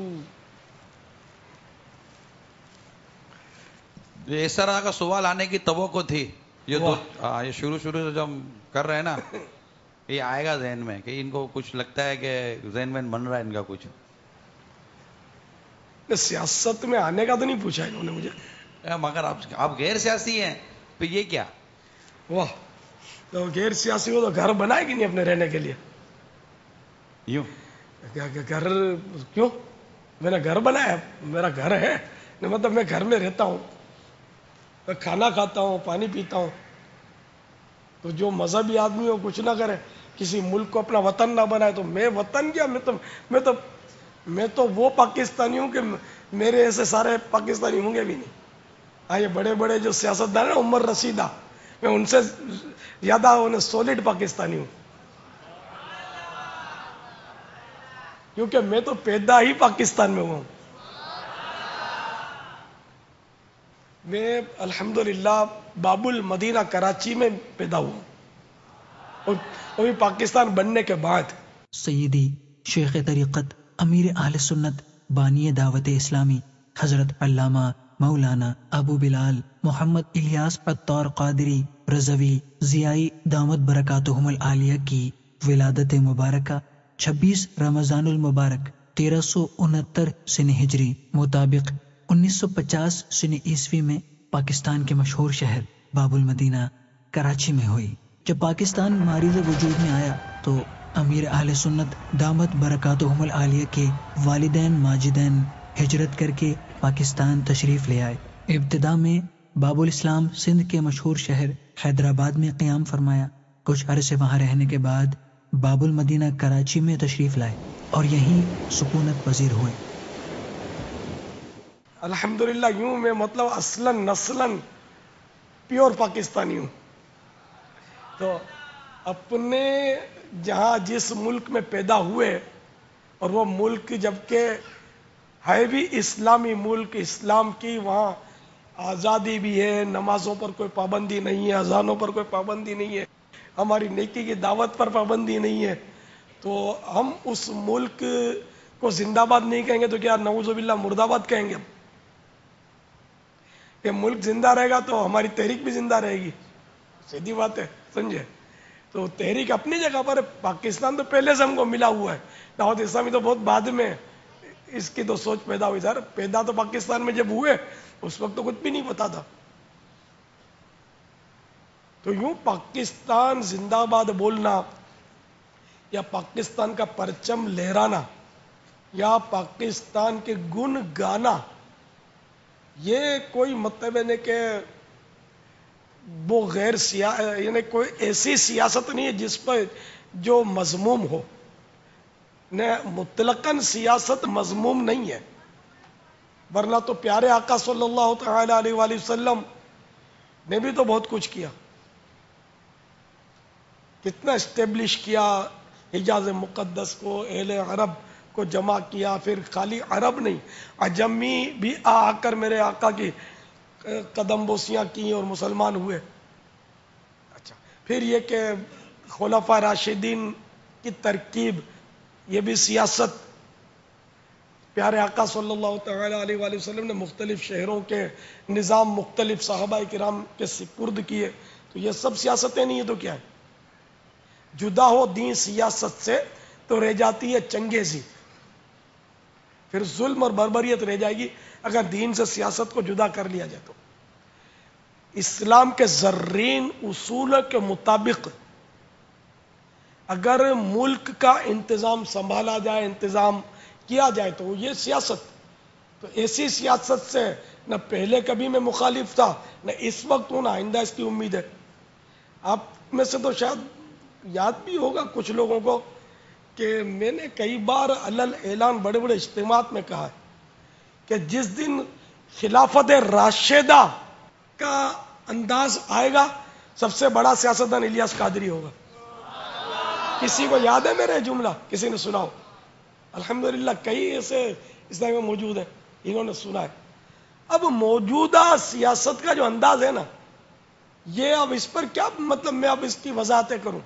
یہ اس طرح کا سوال آنے کی توقع تھی، یہ دو یہ شروع شروع سے جو ہم کر رہے ہیں نا، یہ آئے گا ذہن میں کہ ان کو کچھ لگتا ہے کہ ذہن میں بن رہا ہے ان کا کچھ۔ سیاست میں آنے کا تو نہیں پوچھا انہوں نے مجھے، مگر آپ آپ غیر سیاسی ہیں تو یہ کیا؟ واہ، تو غیر سیاسی ہو تو گھر بنائے گی نہیں اپنے رہنے کے لیے؟ یوں گھر کیوں؟ میں نے گھر بنایا، میرا گھر ہے، مطلب میں گھر میں رہتا ہوں، میں کھانا کھاتا ہوں، پانی پیتا ہوں، تو جو مذہبی آدمی ہو کچھ نہ کرے، کسی ملک کو اپنا وطن نہ بنائے، تو میں وطن کیا، میں تو میں تو میں تو وہ پاکستانی ہوں کہ میرے ایسے سارے پاکستانی ہوں گے بھی نہیں۔ ہاں، یہ بڑے بڑے جو سیاستدان ہیں، عمر رسیدہ، میں ان سے زیادہ انہیں سولڈ پاکستانی ہوں، کیونکہ میں تو پیدا ہی پاکستان میں ہوں۔ میں الحمدللہ باب المدینہ کراچی میں پیدا ہوا، اور وہ بھی پاکستان بننے کے بعد۔ سیدی شیخ طریقت امیر اہل سنت بانی دعوت اسلامی حضرت علامہ مولانا ابو بلال محمد الیاس عطار قادری رضوی ضیائی دامت برکاتہم العالیہ کی ولادت مبارکہ چھبیس رمضان المبارک تیرہ سو انہتر سن ہجری مطابق انیس سو پچاس سن عیسوی میں پاکستان کے مشہور شہر باب المدینہ کراچی میں ہوئی۔ جب پاکستان ماریز وجود میں آیا تو امیر اہل سنت دامت برکاتہم العالیہ کے والدین ماجدین ہجرت کر کے پاکستان تشریف لے آئے۔ ابتدا میں باب الاسلام سندھ کے مشہور شہر حیدرآباد میں قیام فرمایا، کچھ عرصے وہاں رہنے کے بعد باب المدینہ کراچی میں تشریف لائے اور یہیں سکونت پذیر ہوئے۔ الحمدللہ یوں میں مطلب اصلاً نسلاً پیور پاکستانی ہوں. تو اپنے جہاں جس ملک میں پیدا ہوئے اور وہ ملک جبکہ ہے بھی اسلامی ملک، اسلام کی وہاں آزادی بھی ہے، نمازوں پر کوئی پابندی نہیں ہے، اذانوں پر کوئی پابندی نہیں ہے، ہماری نیکی کی دعوت پر پابندی نہیں ہے، تو ہم اس ملک کو زندہ باد نہیں کہیں گے تو کیا نعوذ باللہ مردہ باد کہیں گے؟ کہ ملک زندہ رہے گا تو ہماری تحریک بھی زندہ رہے گی، سیدھی بات ہے، سمجھے؟ تو تحریک اپنی جگہ پر ہے. پاکستان تو پہلے سے ہم کو ملا ہوا ہے، دعوت اسلامی تو بہت بعد میں اس کی تو سوچ پیدا ہوئی. سر پیدا تو پاکستان میں جب ہوئے اس وقت تو کچھ بھی نہیں پتا تھا. تو یوں پاکستان زندہ باد بولنا یا پاکستان کا پرچم لہرانا یا پاکستان کے گن گانا، یہ کوئی مطلب ہے کہ وہ غیر سیا یعنی کوئی ایسی سیاست نہیں ہے جس پر جو مذموم ہو. نہ مطلقاً سیاست مذموم نہیں ہے، ورنہ تو پیارے آقا صلی اللہ تعالی علیہ وآلہ وسلم نے بھی تو بہت کچھ کیا، کتنا اسٹیبلش کیا، حجاز مقدس کو، اہل عرب کو جمع کیا، پھر خالی عرب نہیں عجمی بھی آ آ کر میرے آقا کی قدم بوسیاں کی اور مسلمان ہوئے. اچھا پھر یہ کہ خلفاء راشدین کی ترکیب، یہ بھی سیاست. پیارے آقا صلی اللہ تعالی علیہ وآلہ وسلم نے مختلف شہروں کے نظام مختلف صحابہ کرام کے سپرد کیے، تو یہ سب سیاستیں نہیں ہیں تو کیا ہے؟ جدا ہو دین سیاست سے تو رہ جاتی ہے چنگیزی، پھر ظلم اور بربریت رہ جائے گی اگر دین سے سیاست کو جدا کر لیا جائے. تو اسلام کے زرین اصول کے مطابق اگر ملک کا انتظام سنبھالا جائے، انتظام کیا جائے تو یہ سیاست. تو ایسی سیاست سے نہ پہلے کبھی میں مخالف تھا، نہ اس وقت ہوں، نہ آئندہ اس کی امید ہے. آپ میں سے تو شاید یاد بھی ہوگا کچھ لوگوں کو کہ میں نے کئی بار علل اعلان بڑے بڑے اجتماعات میں کہا ہے کہ جس دن خلافت راشدہ کا انداز آئے گا سب سے بڑا سیاستدان الیاس قادری ہوگا. کسی کو یاد ہے میرا جملہ؟ کسی نے سنا ہو؟ الحمدللہ کئی ایسے اسلام میں موجود ہیں، انہوں نے سنا ہے. اب موجودہ سیاست کا جو انداز ہے نا، یہ اب اس پر کیا مطلب میں اب اس کی وضاحتیں کروں.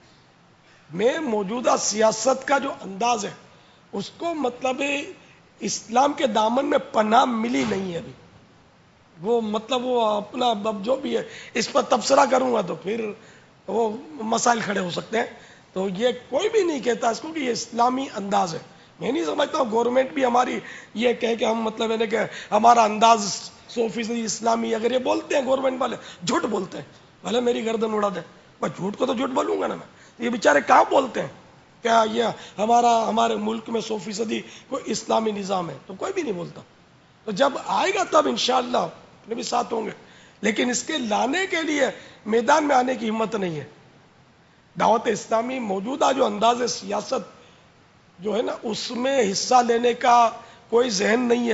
میں موجودہ سیاست کا جو انداز ہے اس کو مطلب اسلام کے دامن میں پناہ ملی نہیں ہے ابھی. وہ مطلب وہ اپنا اب جو بھی ہے اس پر تبصرہ کروں گا تو پھر وہ مسائل کھڑے ہو سکتے ہیں. تو یہ کوئی بھی نہیں کہتا اس کو کہ یہ اسلامی انداز ہے. میں نہیں سمجھتا ہوں گورنمنٹ بھی ہماری یہ کہے کہ ہم مطلب ہے کہ ہمارا انداز سو فیصدی اسلامی. اگر یہ بولتے ہیں گورنمنٹ والے، جھوٹ بولتے ہیں، بھلے میری گردن اڑا دیں، بس جھوٹ کو تو جھوٹ بولوں گا نا میں. یہ بیچارے کہاں بولتے ہیں کیا یہ ہمارا ہمارے ملک میں سو فیصدی کوئی اسلامی نظام ہے؟ تو کوئی بھی نہیں بولتا. تو جب آئے گا تب انشاءاللہ اپنے بھی ساتھ ہوں گے، لیکن اس کے لانے کے لیے میدان میں آنے کی ہمت نہیں ہے. دعوت اسلامی موجودہ جو انداز سیاست جو ہے نا اس میں حصہ لینے کا کوئی ذہن نہیں ہے،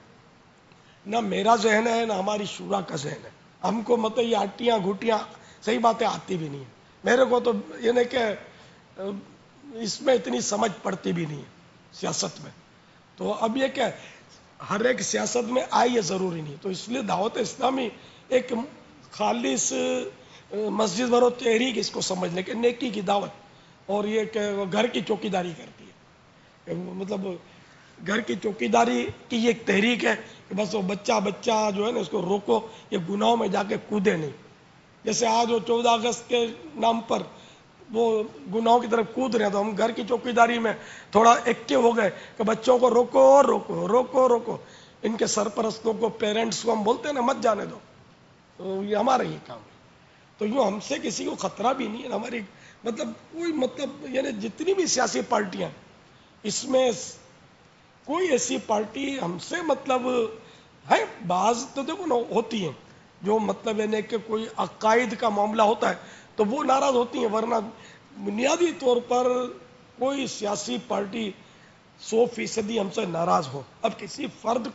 نہ میرا ذہن ہے نہ ہماری شورا کا ذہن ہے. ہم کو مطلب یہ آٹیاں گھوٹیاں صحیح باتیں آتی بھی نہیں ہیں. میرے کو تو یہ نہیں کہ اس میں اتنی سمجھ پڑتی بھی نہیں ہے سیاست میں. تو اب یہ کہ ہر ایک سیاست میں آئی یہ ضروری نہیں. تو اس لیے دعوت اسلامی ایک خالص مسجد برو تحریک اس کو سمجھنے کے نیکی کی دعوت، اور یہ کہ گھر کی چوکی داری کرتی ہے، مطلب گھر کی چوکی داری کی یہ ایک تحریک ہے کہ بس وہ بچہ بچہ جو ہے نا اس کو روکو، یہ گناہوں میں جا کے کودے نہیں. جیسے آج وہ چودہ اگست کے نام پر وہ گناہوں کی طرف کود رہے ہیں، تو ہم گھر کی چوکی داری میں تھوڑا ایکٹیو ہو گئے کہ بچوں کو روکو روکو روکو روکو. ان کے سرپرستوں کو، پیرنٹس کو ہم بولتے ہیں نا مت جانے دو، تو یہ ہمارا ہی کام ہے. تو یوں ہم سے کسی کو خطرہ بھی نہیں ہے. ہماری مطلب کوئی مطلب یعنی جتنی بھی سیاسی پارٹیاں اس میں کوئی ایسی پارٹی ہم سے مطلب ہے، بعض تو دیکھو نا ہوتی ہیں جو مطلب یعنی کہ کوئی عقائد کا معاملہ ہوتا ہے تو وہ ناراض ہوتی ہیں، ورنہ بنیادی طور پر کوئی سیاسی پارٹی سو فیصدی ہم سے ناراض ہو. اب کسی فرد کو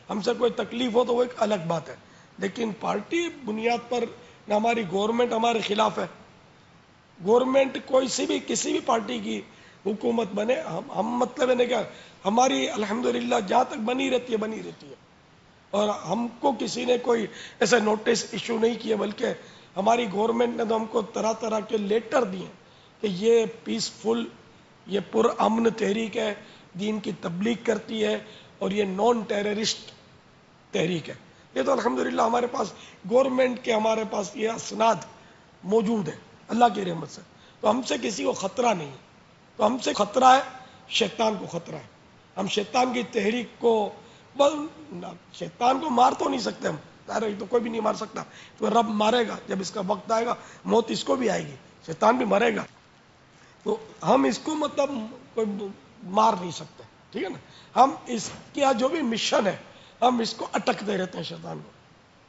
ہم سے کوئی تکلیف ہو تو وہ ایک الگ بات ہے، لیکن پارٹی بنیاد پر نہ ہماری گورنمنٹ ہمارے خلاف ہے. گورنمنٹ کوئی سی بھی کسی بھی پارٹی کی حکومت بنے، ہم, ہم مطلب ہے نا کہ ہماری الحمدللہ جہاں تک بنی رہتی ہے بنی رہتی ہے، اور ہم کو کسی نے کوئی ایسا نوٹس ایشو نہیں کیا، بلکہ ہماری گورنمنٹ نے تو ہم کو طرح طرح کے لیٹر دیے کہ یہ پیسفل، یہ پر امن تحریک ہے، دین کی تبلیغ کرتی ہے، اور یہ نان ٹیررسٹ تحریک ہے. یہ تو الحمدللہ ہمارے پاس گورنمنٹ کے ہمارے پاس یہ اسناد موجود ہے اللہ کی رحمت سے. تو ہم سے کسی کو خطرہ نہیں ہے. تو ہم سے خطرہ ہے شیطان کو خطرہ ہے. ہم شیطان کی تحریک کو، شیطان کو مار تو نہیں سکتے ہم، تو کوئی بھی نہیں مار سکتا، تو رب مارے گا جب اس کا وقت آئے گا، موت اس کو بھی آئے گی، شیطان بھی مرے گا. تو ہم اس کو مطلب کوئی مار نہیں سکتے، ٹھیک ہے نا. ہم اس کا جو بھی مشن ہے ہم اس کو اٹکتے رہتے ہیں شیطان کو.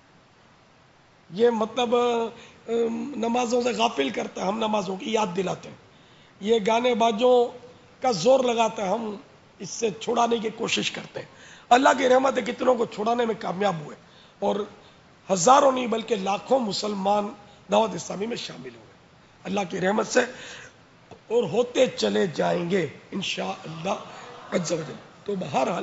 یہ مطلب نمازوں سے غافل کرتا ہے، ہم نمازوں کی یاد دلاتے ہیں. یہ گانے بازوں کا زور لگاتا ہے، ہم اس سے چھڑانے کی کوشش کرتے ہیں. اللہ کی رحمت ہے کتنوں کو چھڑانے میں کامیاب ہوئے، اور ہزاروں نہیں بلکہ لاکھوں مسلمان دعوت اسلامی میں شامل ہوئے اللہ کی رحمت سے، اور ہوتے چلے جائیں گے انشاءاللہ عز و جل. تو بہرحال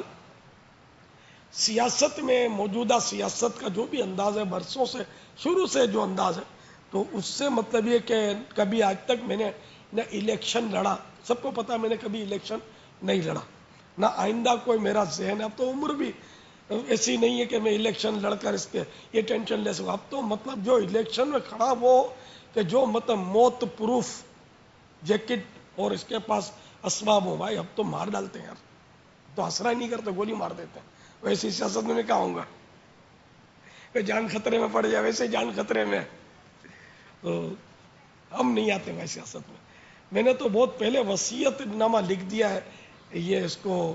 سیاست میں، موجودہ سیاست کا جو بھی انداز ہے، برسوں سے شروع سے جو انداز ہے، تو اس سے مطلب یہ کہ کبھی آج تک میں نے نہ الیکشن لڑا، سب کو پتا میں نے کبھی الیکشن نہیں لڑا، نہ آئندہ کوئی میرا ذہن ہے. اب تو عمر بھی ایسی نہیں ہے کہ میں الیکشن لڑ کر اس کے یہ ٹینشن لے سکوں. اب تو مطلب جو الیکشن میں کھڑا وہ کہ جو مطلب موت پروف جیکٹ اور اس کے پاس اسباب ہو، بھائی اب تو مار ڈالتے ہیں یار، تو آسرا ہی نہیں کرتے، گولی مار دیتے ہیں. ویسی سیاست میں کیا ہوں گا، جان خطرے میں پڑ جائے، ویسے جان خطرے میں. تو ہم نہیں آتے بھائی سیاست میں. میں نے تو بہت پہلے وصیت نامہ لکھ دیا ہے، یہ اس کو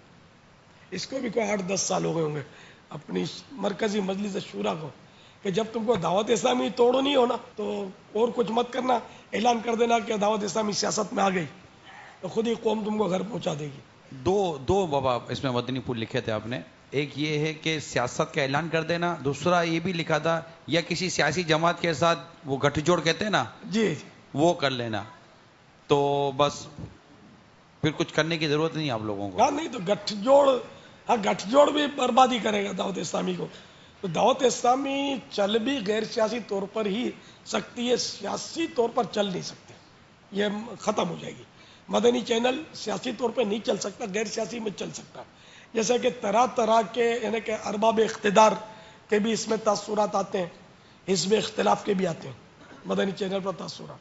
اس کو بھی کوئی آٹھ دس سال ہو گئے ہوں گے اپنی مرکزی مجلس شورا کو، کہ جب تم کو دعوت اسلامی توڑنی ہو نا تو اور کچھ مت کرنا، اعلان کر دینا کہ دعوت اسلامی سیاست میں آ گئی، تو خود ہی قوم تم کو گھر پہنچا دے گی. دو دو بابا اس میں مدنی پور لکھے تھے آپ نے. ایک یہ ہے کہ سیاست کا اعلان کر دینا، دوسرا یہ بھی لکھا تھا یا کسی سیاسی جماعت کے ساتھ وہ گٹھ جوڑ کہتے ہیں نا، جی وہ کر لینا، تو بس پھر کچھ کرنے کی ضرورت نہیں آپ لوگوں کو. ہاں نہیں تو گٹھ جوڑ، ہاں گٹھ جوڑ بھی بربادی کرے گا دعوت اسلامی کو. تو دعوت اسلامی چل بھی غیر سیاسی طور پر ہی سکتی ہے، سیاسی طور پر چل نہیں سکتی، یہ ختم ہو جائے گی. مدنی چینل سیاسی طور پہ نہیں چل سکتا، غیر سیاسی میں چل سکتا. جیسے کہ طرح طرح کے یعنی کہ ارباب اقتدار کے بھی اس میں تاثرات آتے ہیں، حزب اختلاف کے بھی آتے ہیں مدنی چینل پر تاثرات.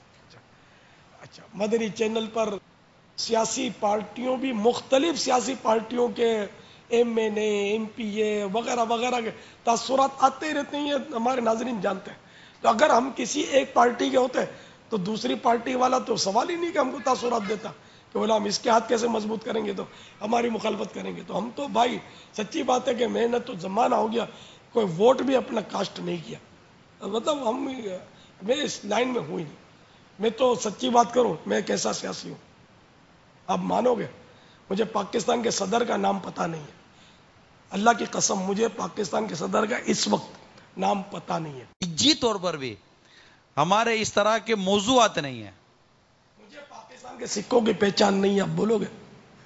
اچھا مدنی چینل پر سیاسی پارٹیوں بھی، مختلف سیاسی پارٹیوں کے M N A, M P A وغیرہ وغیرہ کے تاثرات آتے ہی رہتے ہیں، یہ ہمارے ناظرین جانتے ہیں. تو اگر ہم کسی ایک پارٹی کے ہوتے تو دوسری پارٹی والا تو سوال ہی نہیں کہ ہم کو تاثرات دیتا، کہ بولا ہم اس کے ہاتھ کیسے مضبوط کریں گے، تو ہماری مخالفت کریں گے. تو ہم تو بھائی سچی بات ہے کہ میں نے تو زمانہ ہو گیا کوئی ووٹ بھی اپنا کاسٹ نہیں کیا، مطلب ہم میں اس لائن میں ہوئی نہیں. میں تو سچی بات کروں، میں ایک ایسا سیاسی ہوں، آپ مانو گے مجھے پاکستان کے صدر کا نام پتہ نہیں ہے، اللہ کی قسم مجھے پاکستان کے صدر کا اس وقت نام پتہ نہیں ہے. جی طور پر بھی ہمارے اس طرح کے موضوعات نہیں ہیں. مجھے پاکستان کے سکوں کی پہچان نہیں ہے، آپ بولو گے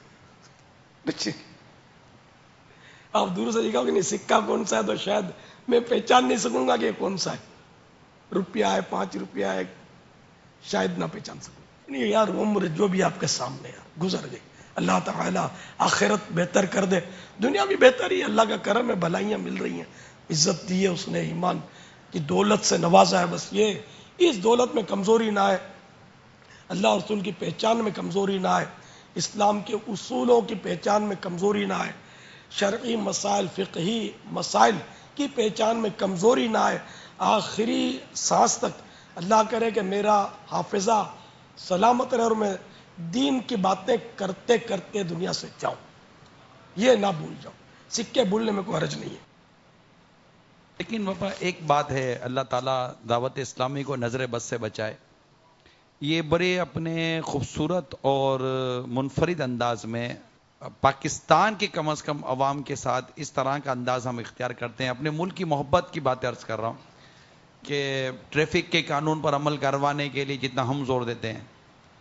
آپ دور سے دکھاؤ گے نہیں سکہ کون سا ہے تو شاید میں پہچان نہیں سکوں گا کہ یہ کون سا ہے. روپیہ ہے، پانچ روپیہ ہے، شاید نہ پہچان سکوں. نہیں یار عمر جو بھی آپ کے سامنے یار گزر گئی، اللہ تعالی آخرت بہتر کر دے، دنیا بھی بہتر ہی، اللہ کا کرم ہے، بھلائیاں مل رہی ہیں، عزت دی ہے اس نے، ایمان کی دولت سے نوازا ہے. بس یہ اس دولت میں کمزوری نہ آئے، اللہ اور رسول کی پہچان میں کمزوری نہ آئے، اسلام کے اصولوں کی پہچان میں کمزوری نہ آئے، شرعی مسائل، فقہی مسائل کی پہچان میں کمزوری نہ آئے. آخری سانس تک اللہ کرے کہ میرا حافظہ سلامت رہے اور میں دین کی باتیں کرتے کرتے دنیا سے جاؤں، یہ نہ بھول جاؤں. سکے بھولنے میں کوئی حرج نہیں ہے. لیکن بابا ایک بات ہے، اللہ تعالیٰ دعوت اسلامی کو نظر بد سے بچائے. یہ بڑے اپنے خوبصورت اور منفرد انداز میں پاکستان کے کم از کم عوام کے ساتھ اس طرح کا انداز ہم اختیار کرتے ہیں. اپنے ملک کی محبت کی باتیں عرض کر رہا ہوں کہ ٹریفک کے قانون پر عمل کروانے کے لیے جتنا ہم زور دیتے ہیں,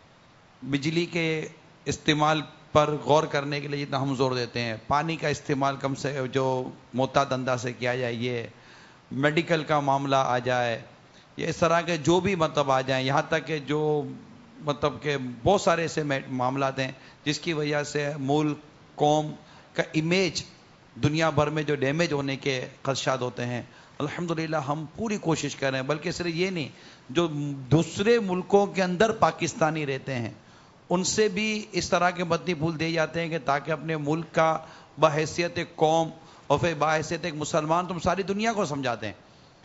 بجلی کے استعمال پر غور کرنے کے لیے جتنا ہم زور دیتے ہیں, پانی کا استعمال کم سے جو محتاط انداز سے کیا جائے, یہ میڈیکل کا معاملہ آ جائے, یہ اس طرح کے جو بھی مطلب آ جائیں, یہاں تک کہ جو مطلب کہ بہت سارے ایسے معاملات ہیں جس کی وجہ سے ملک قوم کا امیج دنیا بھر میں جو ڈیمیج ہونے کے خدشات ہوتے ہیں, الحمدللہ ہم پوری کوشش کر رہے ہیں. بلکہ صرف یہ نہیں, جو دوسرے ملکوں کے اندر پاکستانی رہتے ہیں ان سے بھی اس طرح کے مدنی پھول دیے جاتے ہیں کہ تاکہ اپنے ملک کا بحیثیت ایک قوم اور پھر بحیثیت ایک مسلمان تم ساری دنیا کو سمجھاتے ہیں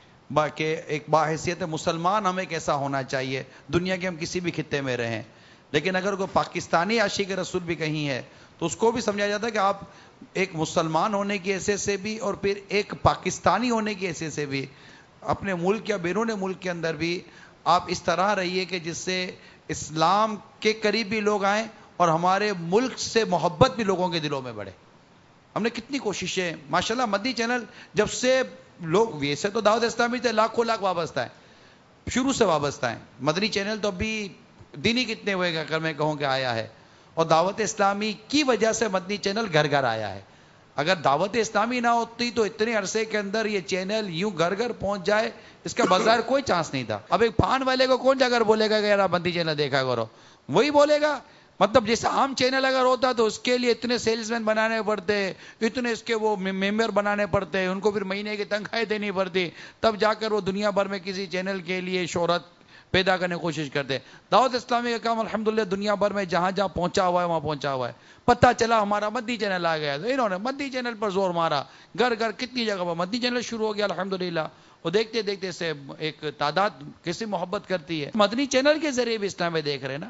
کہ ایک باحیثیت مسلمان ہمیں کیسا ہونا چاہیے, دنیا کے ہم کسی بھی خطے میں رہیں. لیکن اگر کوئی پاکستانی عاشق رسول بھی کہیں ہے تو اس کو بھی سمجھا جاتا ہے کہ آپ ایک مسلمان ہونے کی حیثیت سے بھی اور پھر ایک پاکستانی ہونے کی حیثیت سے بھی اپنے ملک یا بیرون ملک کے اندر بھی آپ اس طرح رہیے کہ جس سے اسلام کے قریب بھی لوگ آئیں اور ہمارے ملک سے محبت بھی لوگوں کے دلوں میں بڑھے. ہم نے کتنی کوششیں, ماشاءاللہ مدنی چینل جب سے لوگ, ویسے تو دعوت اسلامی سے لاکھوں لاکھ وابستہ ہیں, شروع سے وابستہ ہیں. مدنی چینل تو ابھی دن ہی کتنے ہوئے گا اگر میں کہوں کہ آیا ہے, اور دعوت اسلامی کی وجہ سے مدنی چینل گھر گھر آیا ہے. اگر دعوت اسلامی نہ ہوتی تو اتنے عرصے کے اندر یہ چینل یوں گھر گھر پہنچ جائے اس کا بظاہر کوئی چانس نہیں تھا. اب ایک پان والے کو کون جا کر بولے گا کہ یار مدنی چینل دیکھا کرو, وہی بولے گا. مطلب جیسے عام چینل اگر ہوتا تو اس کے لیے اتنے سیلز مین بنانے پڑتے, اتنے اس کے وہ ممبر بنانے پڑتے, ان کو پھر مہینے کی تنخواہیں دینی پڑتی, تب جا کر وہ دنیا بھر میں کسی چینل کے لیے شہرت پیدا کرنے کی کوشش کرتے. دعوت اسلامی کا کام الحمدللہ دنیا بھر میں جہاں جہاں پہنچا ہوا ہے وہاں پہنچا ہوا ہے. پتہ چلا ہمارا مدنی چینل آ گیا تو انہوں نے مدنی چینل پر زور مارا, گھر گھر کتنی جگہ پر مدنی چینل شروع ہو گیا الحمدللہ. اور دیکھتے دیکھتے سے ایک تعداد کسی محبت کرتی ہے. مدنی چینل کے ذریعے بھی اسلام میں دیکھ رہے ہیں نا.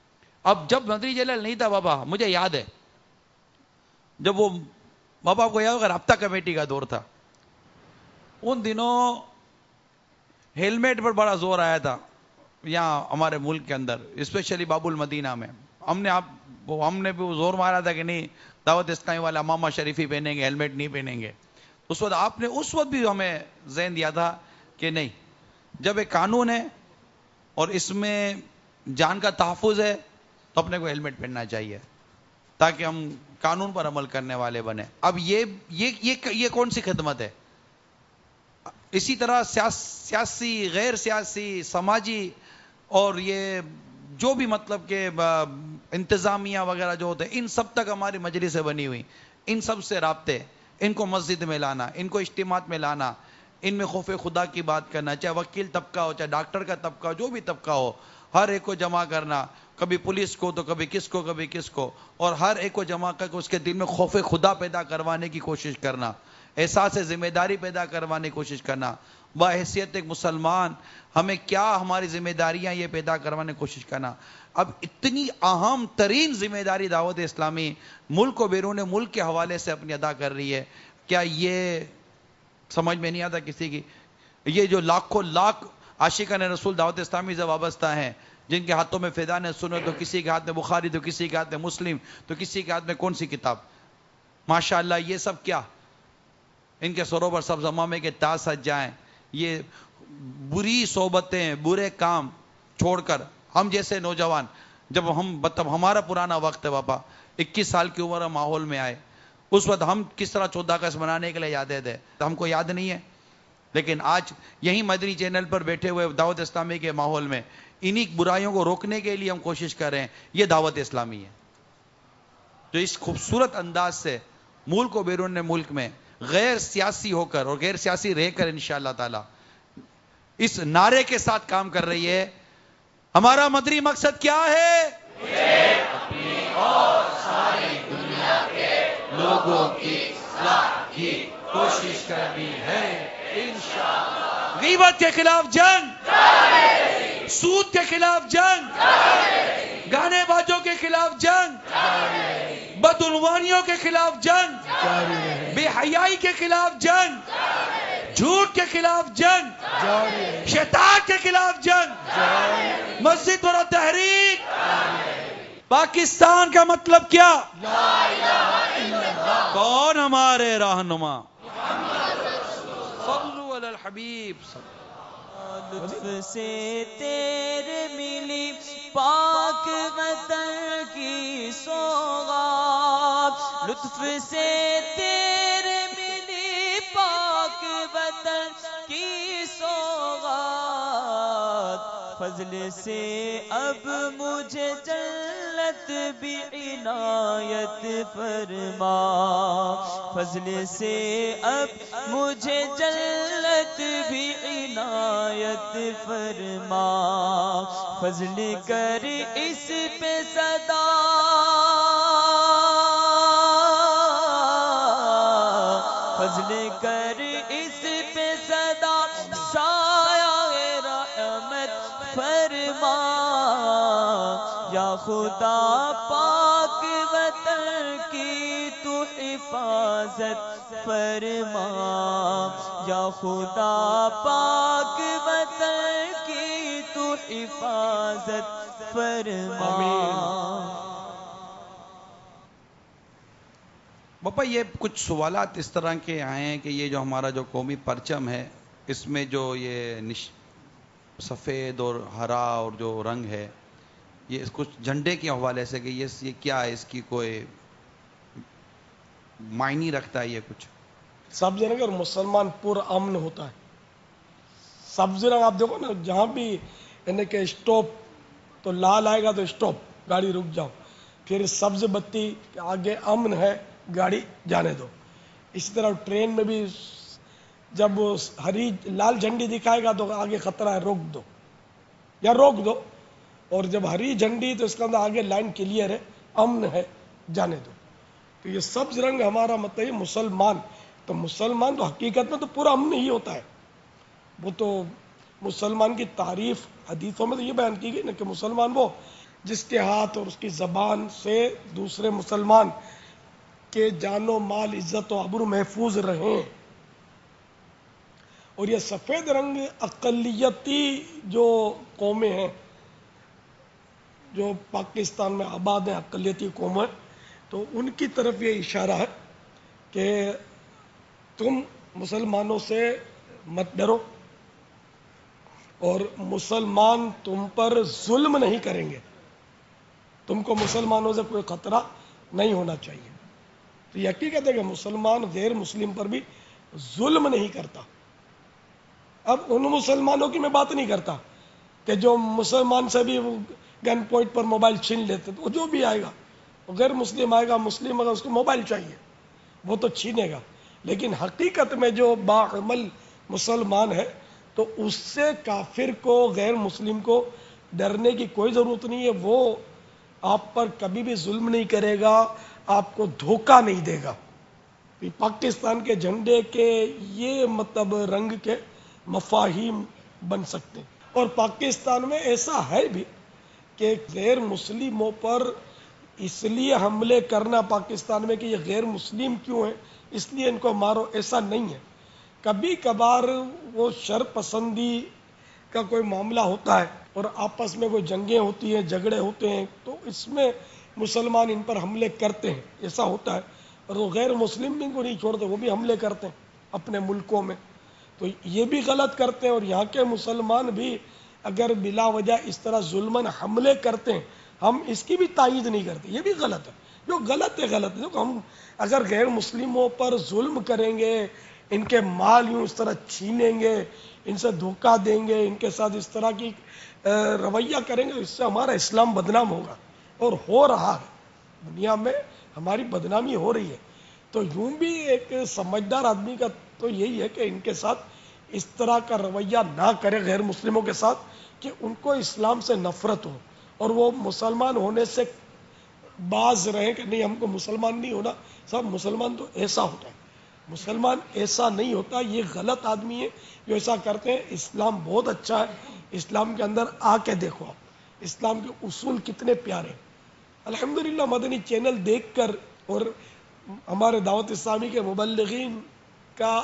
اب جب مدنی چینل نہیں تھا بابا, مجھے یاد ہے جب وہ بابا کو یاد ہوگا رابطہ کمیٹی کا دور تھا, ان دنوں ہیلمیٹ پر بڑا زور آیا تھا یہاں ہمارے ملک کے اندر, اسپیشلی باب المدینہ میں. ہم نے آپ ہم نے بھی زور مارا تھا کہ نہیں دعوت اسلامی والا امامہ شریفی پہنیں گے, ہیلمیٹ نہیں پہنیں گے. اس وقت آپ نے اس وقت بھی ہمیں ذہن دیا تھا کہ نہیں, جب ایک قانون ہے اور اس میں جان کا تحفظ ہے تو اپنے کو ہیلمیٹ پہننا چاہیے تاکہ ہم قانون پر عمل کرنے والے بنے. اب یہ یہ یہ یہ کون سی خدمت ہے؟ اسی طرح سیاسی, غیر سیاسی, سماجی اور یہ جو بھی مطلب کہ انتظامیہ وغیرہ جو ہوتے ہیں, ان سب تک ہماری مجلسیں بنی ہوئی, ان سب سے رابطے, ان کو مسجد میں لانا, ان کو اجتماعات میں لانا, ان میں خوف خدا کی بات کرنا, چاہے وکیل طبقہ ہو چاہے ڈاکٹر کا طبقہ ہو, جو بھی طبقہ ہو, ہر ایک کو جمع کرنا, کبھی پولیس کو تو کبھی کس کو کبھی کس کو, اور ہر ایک کو جمع کر کے اس کے دل میں خوف خدا پیدا کروانے کی کوشش کرنا, احساس ذمہ داری پیدا کروانے کی کوشش کرنا. بحیثیت ایک مسلمان ہمیں کیا ہماری ذمہ داریاں یہ پیدا کروانے کی کوشش کرنا. اب اتنی اہم ترین ذمہ داری دعوت اسلامی ملک و بیرون ملک کے حوالے سے اپنی ادا کر رہی ہے. کیا یہ سمجھ میں نہیں آتا کسی کی؟ یہ جو لاکھوں لاکھ عاشقان رسول دعوت اسلامی سے وابستہ ہیں, جن کے ہاتھوں میں فیضان سنت, تو کسی کے ہاتھ میں بخاری, تو کسی کے ہاتھ میں مسلم, تو کسی کے ہاتھ میں کون سی کتاب, ماشاءاللہ یہ سب کیا, ان کے سروں پر سب زمامے کے تاج سج جائیں. یہ بری صحبتیں, برے کام چھوڑ کر ہم جیسے نوجوان, جب ہم مطلب ہمارا پرانا وقت ہے بابا, اکیس سال کی عمر ماحول میں آئے, اس وقت ہم کس طرح چودہ اگست منانے کے لیے جاتے تھے, ہم کو یاد نہیں ہے. لیکن آج یہی مدنی چینل پر بیٹھے ہوئے دعوت اسلامی کے ماحول میں انہی برائیوں کو روکنے کے لیے ہم کوشش کر رہے ہیں. یہ دعوت اسلامی ہے جو اس خوبصورت انداز سے ملک و بیرون ملک میں غیر سیاسی ہو کر اور غیر سیاسی رہ کر انشاءاللہ تعالی اس نعرے کے ساتھ کام کر رہی ہے. ہمارا مدنی مقصد کیا ہے؟ اپنی اور ساری دنیا کے لوگوں کی اصلاح کی کوشش کرنی ہے انشاءاللہ. غیبت کے خلاف جنگ, سود کے خلاف جنگ, گانے بازوں کے خلاف جنگ, بدعنوانیوں کے خلاف جنگ, بے حیائی کے خلاف جنگ, جھوٹ کے خلاف جنگ, شیطان کے خلاف جنگ, مسجد اور تحریک, پاکستان کا مطلب کیا؟ لا الہ الا اللہ. کون ہمارے رہنما؟ صلو علی الحبیب. لطف سے تیرے ملی پاک وطن کی سوغات، لطف سے تیرے ملی پاک وطن کی سوغات، فضل سے اب مجھے جنت بھی عنایت فرما، فضل سے اب مجھے جنت بھی عنایت فرما، فضل کر اس پہ صدا فضل کر اس پہ صدا سایہ رحمت فرما، یا خدا پاک وطن کی تو حفاظت فرما، یا خدا پاک وطن کی تو حفاظت فرما. باپا یہ کچھ سوالات اس طرح کے آئے ہیں کہ یہ جو ہمارا جو قومی پرچم ہے اس میں جو یہ نش سفید اور ہرا اور جو رنگ ہے یہ کچھ جھنڈے کے حوالے سے کہ یہ یہ کیا ہے، اس کی کوئی معنی رکھتا ہے یہ کچھ؟ سبز رنگ اور مسلمان پر امن ہوتا ہے. سبز رنگ آپ دیکھو نا، جہاں بھی یعنی کہ اسٹاپ تو لال آئے گا تو اسٹاپ، گاڑی رک جاؤ، پھر سبز بتی آگے امن ہے گاڑی جانے دو. اسی طرح ٹرین میں بھی جب ہری لال جھنڈی دکھائے گا تو آگے خطرہ ہے روک دو یا روک دو، اور جب ہری جھنڈی تو اس کا اندر آگے لائن کلیئر ہے، امن ہے، جانے دو. تو یہ سبز رنگ ہمارا مطلب مسلمان، تو مسلمان تو حقیقت میں تو پورا امن ہی ہوتا ہے. وہ تو مسلمان کی تعریف حدیثوں میں تو یہ بیان کی گئی نا کہ مسلمان وہ جس کے ہاتھ اور اس کی زبان سے دوسرے مسلمان کے جان و مال، عزت و آبرو محفوظ رہیں. اور یہ سفید رنگ اقلیتی جو قومیں ہیں جو پاکستان میں آباد ہیں، اقلیتی قومیں، تو ان کی طرف یہ اشارہ ہے کہ تم مسلمانوں سے مت ڈرو اور مسلمان تم پر ظلم نہیں کریں گے، تم کو مسلمانوں سے کوئی خطرہ نہیں ہونا چاہیے. تو یہ حقیقت ہے کہ مسلمان غیر مسلم پر بھی ظلم نہیں کرتا. اب ان مسلمانوں کی میں بات نہیں کرتا کہ جو مسلمان سے بھی گن پوائنٹ پر موبائل چھین لیتے، تو جو بھی آئے گا غیر مسلم آئے گا، مسلم اگر اس کو موبائل چاہیے وہ تو چھینے گا. لیکن حقیقت میں جو باعمل مسلمان ہے تو اس سے کافر کو، غیر مسلم کو ڈرنے کی کوئی ضرورت نہیں ہے. وہ آپ پر کبھی بھی ظلم نہیں کرے گا، آپ کو دھوکہ نہیں دے گا. پاکستان کے جھنڈے کے یہ مطلب رنگ کے مفاہیم بن سکتے ہیں. اور پاکستان میں ایسا ہے بھی کہ غیر مسلموں پر اس لیے حملے کرنا پاکستان میں کہ یہ غیر مسلم کیوں ہیں اس لیے ان کو مارو، ایسا نہیں ہے. کبھی کبھار وہ شر پسندی کا کوئی معاملہ ہوتا ہے اور آپس میں کوئی جنگیں ہوتی ہیں، جھگڑے ہوتے ہیں، تو اس میں مسلمان ان پر حملے کرتے ہیں، ایسا ہوتا ہے. اور وہ غیر مسلم بھی ان کو نہیں چھوڑتے، وہ بھی حملے کرتے ہیں اپنے ملکوں میں. تو یہ بھی غلط کرتے ہیں. اور یہاں کے مسلمان بھی اگر بلا وجہ اس طرح ظلمن حملے کرتے ہیں، ہم اس کی بھی تائید نہیں کرتے، یہ بھی غلط ہے. جو غلط ہے غلط ہے. ہم اگر غیر مسلموں پر ظلم کریں گے، ان کے مال یوں اس طرح چھینیں گے، ان سے دھوکہ دیں گے، ان کے ساتھ اس طرح کی رویہ کریں گے، اس سے ہمارا اسلام بدنام ہوگا اور ہو رہا ہے. دنیا میں ہماری بدنامی ہو رہی ہے. تو یوں بھی ایک سمجھدار آدمی کا تو یہی ہے کہ ان کے ساتھ اس طرح کا رویہ نہ کرے غیر مسلموں کے ساتھ کہ ان کو اسلام سے نفرت ہو اور وہ مسلمان ہونے سے باز رہیں کہ نہیں ہم کو مسلمان نہیں ہونا. سب مسلمان تو ایسا ہوتا ہے، مسلمان ایسا نہیں ہوتا. یہ غلط آدمی ہے جو ایسا کرتے ہیں. اسلام بہت اچھا ہے، اسلام کے اندر آ کے دیکھو آپ اسلام کے اصول کتنے پیارے ہیں. الحمدللہ مدنی چینل دیکھ کر اور ہمارے دعوت اسلامی کے مبلغین کا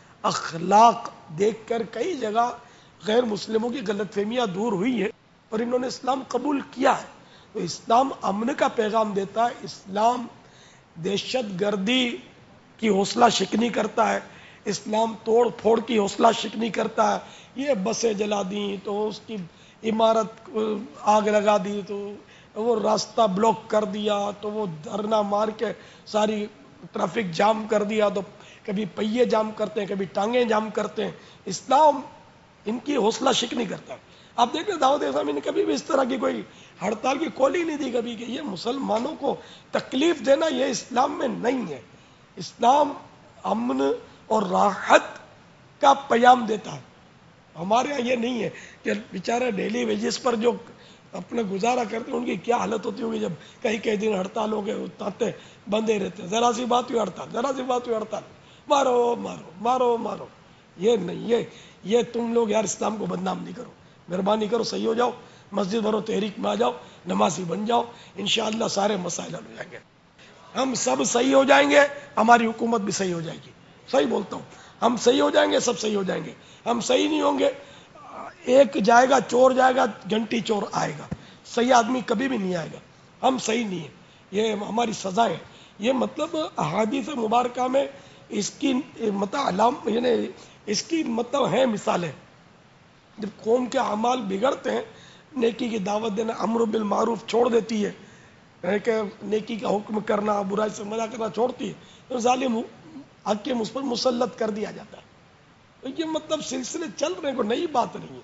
اخلاق دیکھ کر کئی جگہ غیر مسلموں کی غلط فہمیاں دور ہوئی ہے اور انہوں نے اسلام قبول کیا ہے. تو اسلام امن کا پیغام دیتا ہے، اسلام دہشت گردی کی حوصلہ شکنی کرتا ہے، اسلام توڑ پھوڑ کی حوصلہ شکنی کرتا ہے. یہ بسیں جلا دیں تو اس کی عمارت آگ لگا دی، تو وہ راستہ بلاک کر دیا، تو وہ دھرنا مار کے ساری ٹریفک جام کر دیا، تو کبھی پہیے جام کرتے ہیں، کبھی ٹانگیں جام کرتے ہیں. اسلام ان کی حوصلہ شکنی کرتا ہے. آپ دیکھ لیں دعوت اسلامی نے کبھی بھی اس طرح کی کوئی ہڑتال کی کال ہی نہیں دی کبھی کہ یہ مسلمانوں کو تکلیف دینا یہ اسلام میں نہیں ہے. اسلام امن اور راحت کا پیام دیتا ہے. ہمارے یہاں یہ نہیں ہے کہ بیچارے ڈیلی ویجز پر جو اپنے گزارا کرتے ہیں ان کی کیا حالت ہوتی ہوگی جب کئی کئی دن ہڑتال ہو گئے، تانتے بندے رہتے ہیں، ذرا سی بات ہوئی ہڑتال، ذرا سی بات ہوئی ہڑتال، مارو مارو مارو مارو. یہ نہیں، یہ یہ تم لوگ یار اسلام کو بدنام نہیں کرو، مہربانی کرو صحیح ہو جاؤ، مسجد بھرو تحریک میں آ جاؤ، نمازی بن جاؤ، انشاءاللہ سارے مسائل حل ہو جائیں گے. ہم سب صحیح ہو جائیں گے، ہماری حکومت بھی صحیح ہو جائے گی. صحیح بولتا ہوں، ہم صحیح ہو جائیں گے، سب صحیح ہو جائیں گے. ہم صحیح نہیں ہوں گے، ایک جائے گا چور جائے گا، گھنٹی چور آئے گا، صحیح آدمی کبھی بھی نہیں آئے گا. ہم صحیح نہیں ہیں، یہ ہماری سزا ہے. یہ مطلب احادیث مبارکہ میں اس کی مطلب علام یعنی اس کی مطلب ہے مثالیں. جب قوم کے اعمال بگڑتے ہیں، نیکی کی دعوت دینا، امر بالمعروف چھوڑ دیتی ہے کہ نیکی کا حکم کرنا، برائی سے منع کرنا چھوڑتی ہے، تو ظالم حاکم اس پر مسلط کر دیا جاتا ہے. تو یہ مطلب سلسلے چل رہے ہیں، کوئی نئی بات نہیں ہے.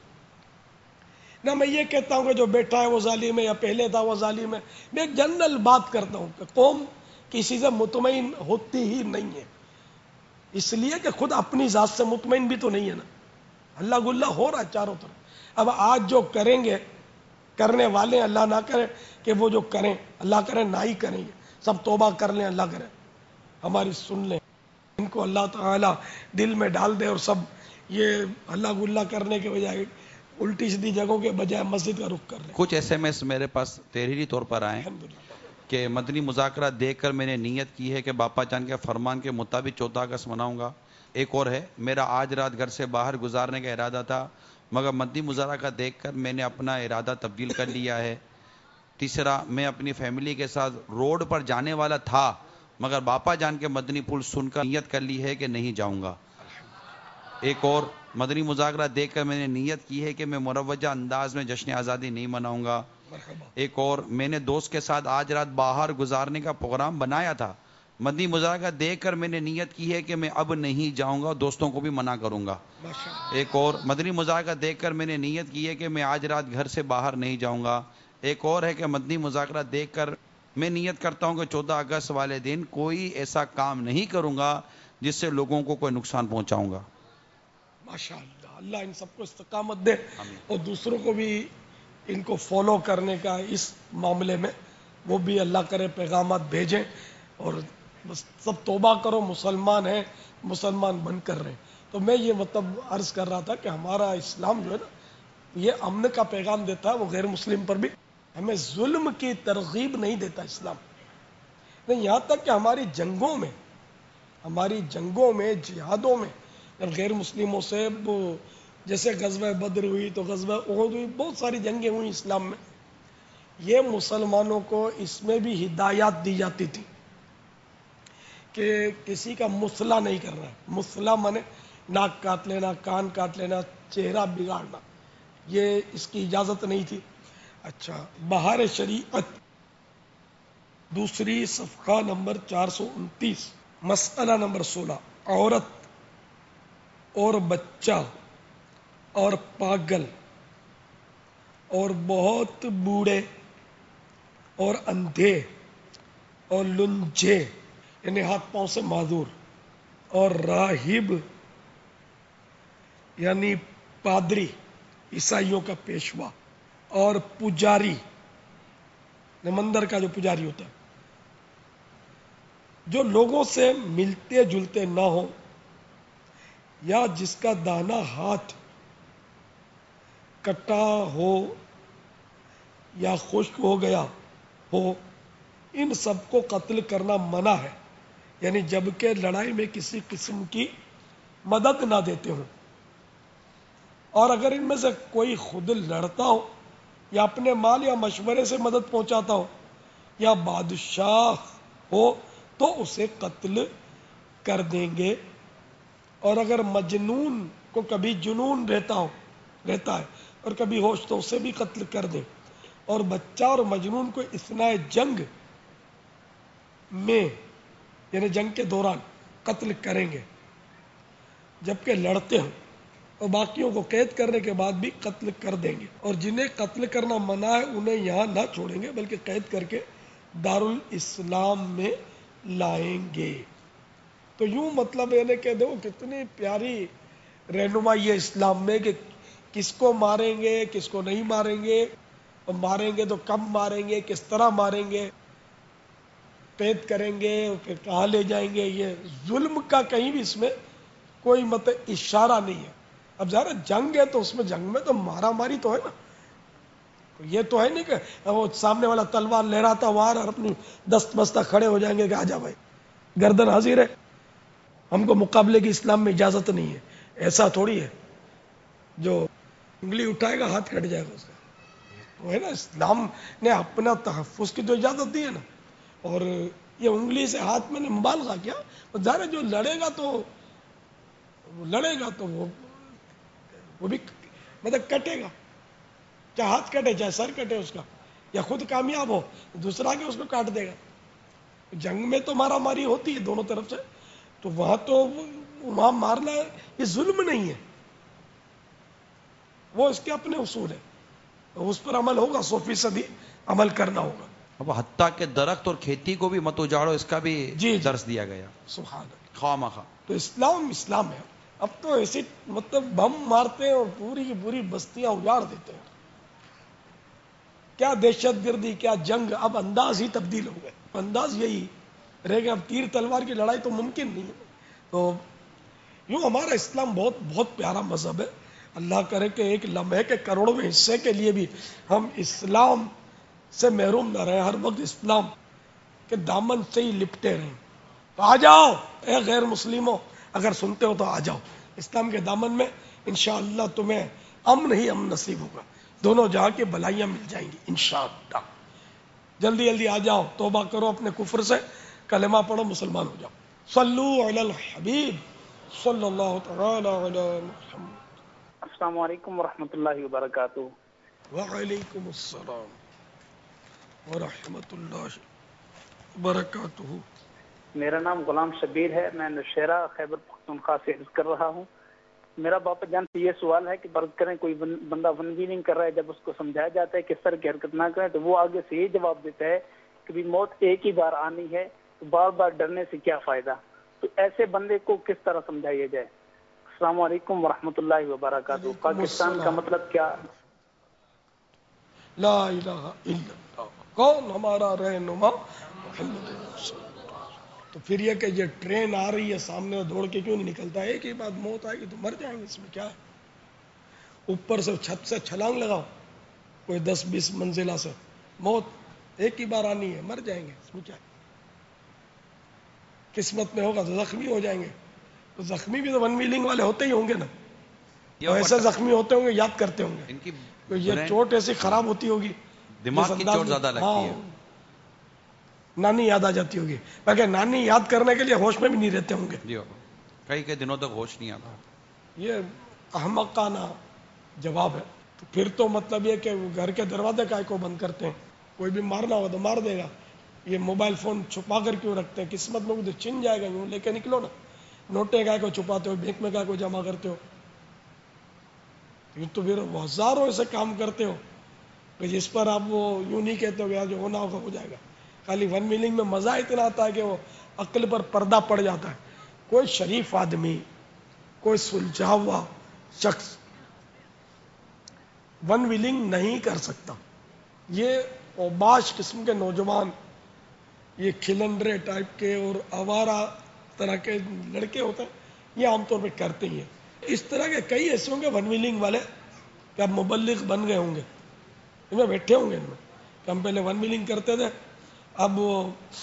نہ میں یہ کہتا ہوں کہ جو بیٹھا ہے وہ ظالم ہے یا پہلے تھا وہ ظالم ہے. میں ایک جنرل بات کرتا ہوں کہ قوم کسی سے مطمئن ہوتی ہی نہیں ہے، اس لیے کہ خود اپنی ذات سے مطمئن بھی تو نہیں ہے نا. اللہ گلہ ہو رہا ہے چاروں طرف. اب آج جو کریں گے کرنے والے، اللہ نہ کرے کہ وہ جو کریں، اللہ کرے نہ ہی کریں گے، سب توبہ کر لیں، اللہ کرے ہماری سن لیں، ان کو اللہ تعالی دل میں ڈال دے اور سب یہ اللہ گلہ کرنے کے بجائے الٹی سیدھی جگہوں کے بجائے مسجد کا رخ کر لیں. کچھ ایس ایم ایس میرے پاس تحریری طور پر آئے کہ مدنی مذاکرہ دیکھ کر میں نے نیت کی ہے کہ باپا جان کے فرمان کے مطابق چودہ اگست مناؤں گا. ایک اور ہے، میرا آج رات گھر سے باہر گزارنے کا ارادہ تھا مگر مدنی مذاکرہ دیکھ کر میں نے اپنا ارادہ تبدیل کر لیا ہے. تیسرا، میں اپنی فیملی کے ساتھ روڈ پر جانے والا تھا مگر باپا جان کے مدنی پھول سن کر نیت کر لی ہے کہ نہیں جاؤں گا. ایک اور، مدنی مذاکرہ دیکھ کر میں نے نیت کی ہے کہ میں مروجہ انداز میں جشن آزادی نہیں مناؤں گا. ایک اور، میں نے دوست کے ساتھ آج رات باہر گزارنے کا پروگرام بنایا تھا، مدنی مذاکرہ دیکھ کر میں نے نیت کی ہے کہ میں اب نہیں جاؤں گا، دوستوں کو بھی منع کروں گا. ایک اور، مدنی مذاکرہ دیکھ کر میں نے نیت کی ہے کہ میں آج رات گھر سے باہر نہیں جاؤں گا. ایک اور ہے کہ مدنی مذاکرہ دیکھ کر میں نیت کرتا ہوں کہ چودہ اگست والے دن کوئی ایسا کام نہیں کروں گا جس سے لوگوں کو کوئی نقصان پہنچاؤں گا. ماشاء اللہ، اللہ ان سب کو استقامت دے اور دوسروں کو بھی ان کو فالو کرنے کا اس معاملے میں وہ بھی اللہ کرے پیغامات بھیجیں. اور بس سب توبہ کرو، مسلمان ہیں، مسلمان بن کر رہے. تو میں یہ مطلب عرض کر رہا تھا کہ ہمارا اسلام جو ہے نا یہ امن کا پیغام دیتا ہے، وہ غیر مسلم پر بھی ہمیں ظلم کی ترغیب نہیں دیتا اسلام. نہیں، یہاں تک کہ ہماری جنگوں میں ہماری جنگوں میں جہادوں میں جب غیر مسلموں سے وہ جیسے غزوہ بدر ہوئی تو غزوہ احد ہوئی، بہت ساری جنگیں ہوئی اسلام میں، یہ مسلمانوں کو اس میں بھی ہدایات دی جاتی تھی کہ کسی کا مسئلہ نہیں کرنا ہے. مسئلہ مانے ناک کاٹ لینا، کان کاٹ لینا، چہرہ بگاڑنا، یہ اس کی اجازت نہیں تھی. اچھا، بہار شریعت دوسری صفحہ نمبر چار سو انتیس، مسئلہ نمبر سولہ، عورت اور بچہ اور پاگل اور بہت بوڑھے اور اندھے اور لنجے یعنی ہاتھ پاؤں سے معذور اور راہب یعنی پادری عیسائیوں کا پیشوا اور پجاری مندر کا جو پجاری ہوتا ہے، جو لوگوں سے ملتے جلتے نہ ہو یا جس کا داہنا ہاتھ کٹا ہو یا خشک ہو گیا ہو، ان سب کو قتل کرنا منع ہے. یعنی جبکہ لڑائی میں کسی قسم کی مدد نہ دیتے ہوں، اور اگر ان میں سے کوئی خود لڑتا ہو یا اپنے مال یا مشورے سے مدد پہنچاتا ہو یا بادشاہ ہو تو اسے قتل کر دیں گے. اور اگر مجنون کو کبھی جنون رہتا ہو رہتا ہے اور کبھی ہوش تو اسے بھی قتل کر دیں. اور بچہ اور مجنون کو اثناء جنگ میں یعنی جنگ کے دوران قتل کریں گے جبکہ لڑتے ہوں، اور باقیوں کو قید کرنے کے بعد بھی قتل کر دیں گے. اور جنہیں قتل کرنا منع ہے انہیں یہاں نہ چھوڑیں گے بلکہ قید کر کے دارالاسلام میں لائیں گے. تو یوں مطلب یہ کہ دیکھو کتنی پیاری رہنمائی ہے اسلام میں کہ کس کو ماریں گے کس کو نہیں ماریں گے، اور ماریں گے تو کب ماریں گے، کس طرح ماریں گے، قید کریں گے پھر کہاں لے جائیں گے. یہ ظلم کا کہیں بھی اس میں کوئی مطلب اشارہ نہیں ہے. اب ظاہر جنگ ہے تو اس میں جنگ میں تو مارا ماری تو ہے نا، یہ تو ہے نہیں کہ وہ سامنے والا تلوار لہراتا وار اور اپنی دست بستہ کھڑے ہو جائیں گے کہ آجا بھائی گردن حاضر ہے، ہم کو مقابلے کی اسلام میں اجازت نہیں ہے. ایسا تھوڑی ہے جو انگلی اٹھائے گا ہاتھ کٹ جائے گا اس کا. وہ ہے نا اسلام نے اپنا تحفظ کی تو اجازت دی ہے نا. اور یہ انگلی سے ہاتھ میں نے مبالغہ کیا، ظاہر جو لڑے گا تو وہ لڑے گا تو وہ وہ بھی مطلب کٹے گا، چاہے ہاتھ کٹے چاہے سر کٹے اس کا، یا خود کامیاب ہو دوسرا کے اس کو کاٹ دے گا. جنگ میں تو مارا ماری ہوتی ہے دونوں طرف سے، تو وہاں تو وہاں مارنا یہ ظلم نہیں ہے، وہ اس کے اپنے اصول ہے، اس پر عمل ہوگا، سو فیصدی عمل کرنا ہوگا. اب حتیٰ کہ درخت اور کھیتی کو بھی مت اجاڑو، اس کا بھی جی جی درس دیا گیا سبحان اللہ. خواہ مخواہ. تو اسلام اسلام ہے. اب تو ایسی مطلب بم مارتے ہیں اور پوری کی پوری بستیاں اجاڑ دیتے ہیں. کیا دہشت گردی کیا جنگ، اب انداز ہی تبدیل ہو گئے. انداز یہی رہ گیا، اب تیر تلوار کی لڑائی تو ممکن نہیں ہے. تو یوں ہمارا اسلام بہت بہت پیارا مذہب ہے. اللہ کرے کہ ایک لمحے کے کروڑویں حصے کے لیے بھی ہم اسلام سے محروم نہ رہے، ہر وقت اسلام کے دامن سے ہی لپٹے رہیں. تو آ جاؤ اے غیر مسلموں، اگر سنتے ہو تو آ جاؤ اسلام کے دامن میں، انشاءاللہ تمہیں امن ہی امن نصیب ہوگا، دونوں جہاں کی بھلائیاں مل جائیں گی انشاءاللہ. جلدی جلدی آ جاؤ، توبہ کرو اپنے کفر سے، کلمہ پڑھو، مسلمان ہو جاؤ. صلو علی الحبیب صلی اللہ تعالی علی محمد. السلام علیکم ورحمۃ اللہ وبرکاتہ. وعلیکم السلام ورحمۃ اللہ وبرکاتہ. میرا نام غلام شبیر ہے، میں نوشہرہ خیبر پختونخوا سے عرض کر رہا ہوں. میرا باپا جان سے یہ سوال ہے کہ فرض کریں کوئی بندہ ون ویلنگ کر رہا ہے، جب اس کو سمجھایا جاتا ہے کہ سر کی حرکت نہ کریں تو وہ آگے سے یہ جواب دیتا ہے کہ بھی موت ایک ہی بار آنی ہے، تو بار بار ڈرنے سے کیا فائدہ. تو ایسے بندے کو کس طرح سمجھایا جائے؟ السلام علیکم ورحمۃ اللہ وبرکاتہ. پاکستان کا مطلب کیا؟ لا الہ الا اللہ. کون ہمارا رہنما؟ محمد رسول اللہ. تو پھر یہ کہ یہ ٹرین آ رہی ہے سامنے دوڑ کے کیوں نہیں نکلتا؟ ایک ہی بات موت آئے گی تو مر جائیں گے، اس میں کیا ہے؟ اوپر سے چھت سے چھلانگ لگاؤ کوئی دس بیس منزلہ سے، موت ایک ہی بار آنی ہے، مر جائیں گے، اس میں کیا ہے؟ قسمت میں ہوگا تو زخمی ہو جائیں گے. تو زخمی بھی تو ون ویلنگ والے ہوتے ہی ہوں گے نا، تو ایسے زخمی ہوتے ہوں گے، یاد کرتے ہوں گے. ان کی تو یہ چوٹ ایسی خراب ہوتی ہوگی، دماغ کی چوٹ زیادہ لگتی ہے. نانی یاد آ جاتی ہوگی، بلکہ نانی یاد کرنے کے لیے ہوش میں بھی نہیں رہتے ہوں گے. جی کئی کئی دنوں تک ہوش نہیں آتا. یہ احمقانہ جواب ہے. تو پھر تو مطلب یہ کہ گھر کے دروازے کائے کو بند کرتے ہیں، کوئی بھی مارنا ہو تو مار دے گا. یہ موبائل فون چھپا کر کیوں رکھتے ہیں؟ قسمت میں تو چھن جائے گا، یوں لے کے نکلو نا. نوٹیں کائے کو چھپاتے ہو، بینک میں کائے کو جمع کرتے ہو؟ تو پھر ہزاروں ایسے کام کرتے ہو کہ جس پر آپ وہ یوں نہیں کہتے ہو کہ جو ہونا ہوگا ہو جائے گا. خالی ون ویلنگ میں مزہ اتنا آتا ہے کہ وہ عقل پر پردہ پڑ جاتا ہے. کوئی شریف آدمی، کوئی سلجھا ہوا شخص ون ویلنگ نہیں کر سکتا. یہ اوباش قسم کے نوجوان، یہ کھلنڈرے ٹائپ کے اور آوارہ طرح کے لڑکے ہوتے ہیں، یہ عام طور پہ کرتے ہی ہیں. اس طرح کے کئی ایسے ہوں گے ون ویلنگ والے کہ اب مبلغ بن گئے ہوں گے، ان میں بیٹھے ہوں گے ان میں کہ ہم پہلے ون ویلنگ کرتے تھے، اب وہ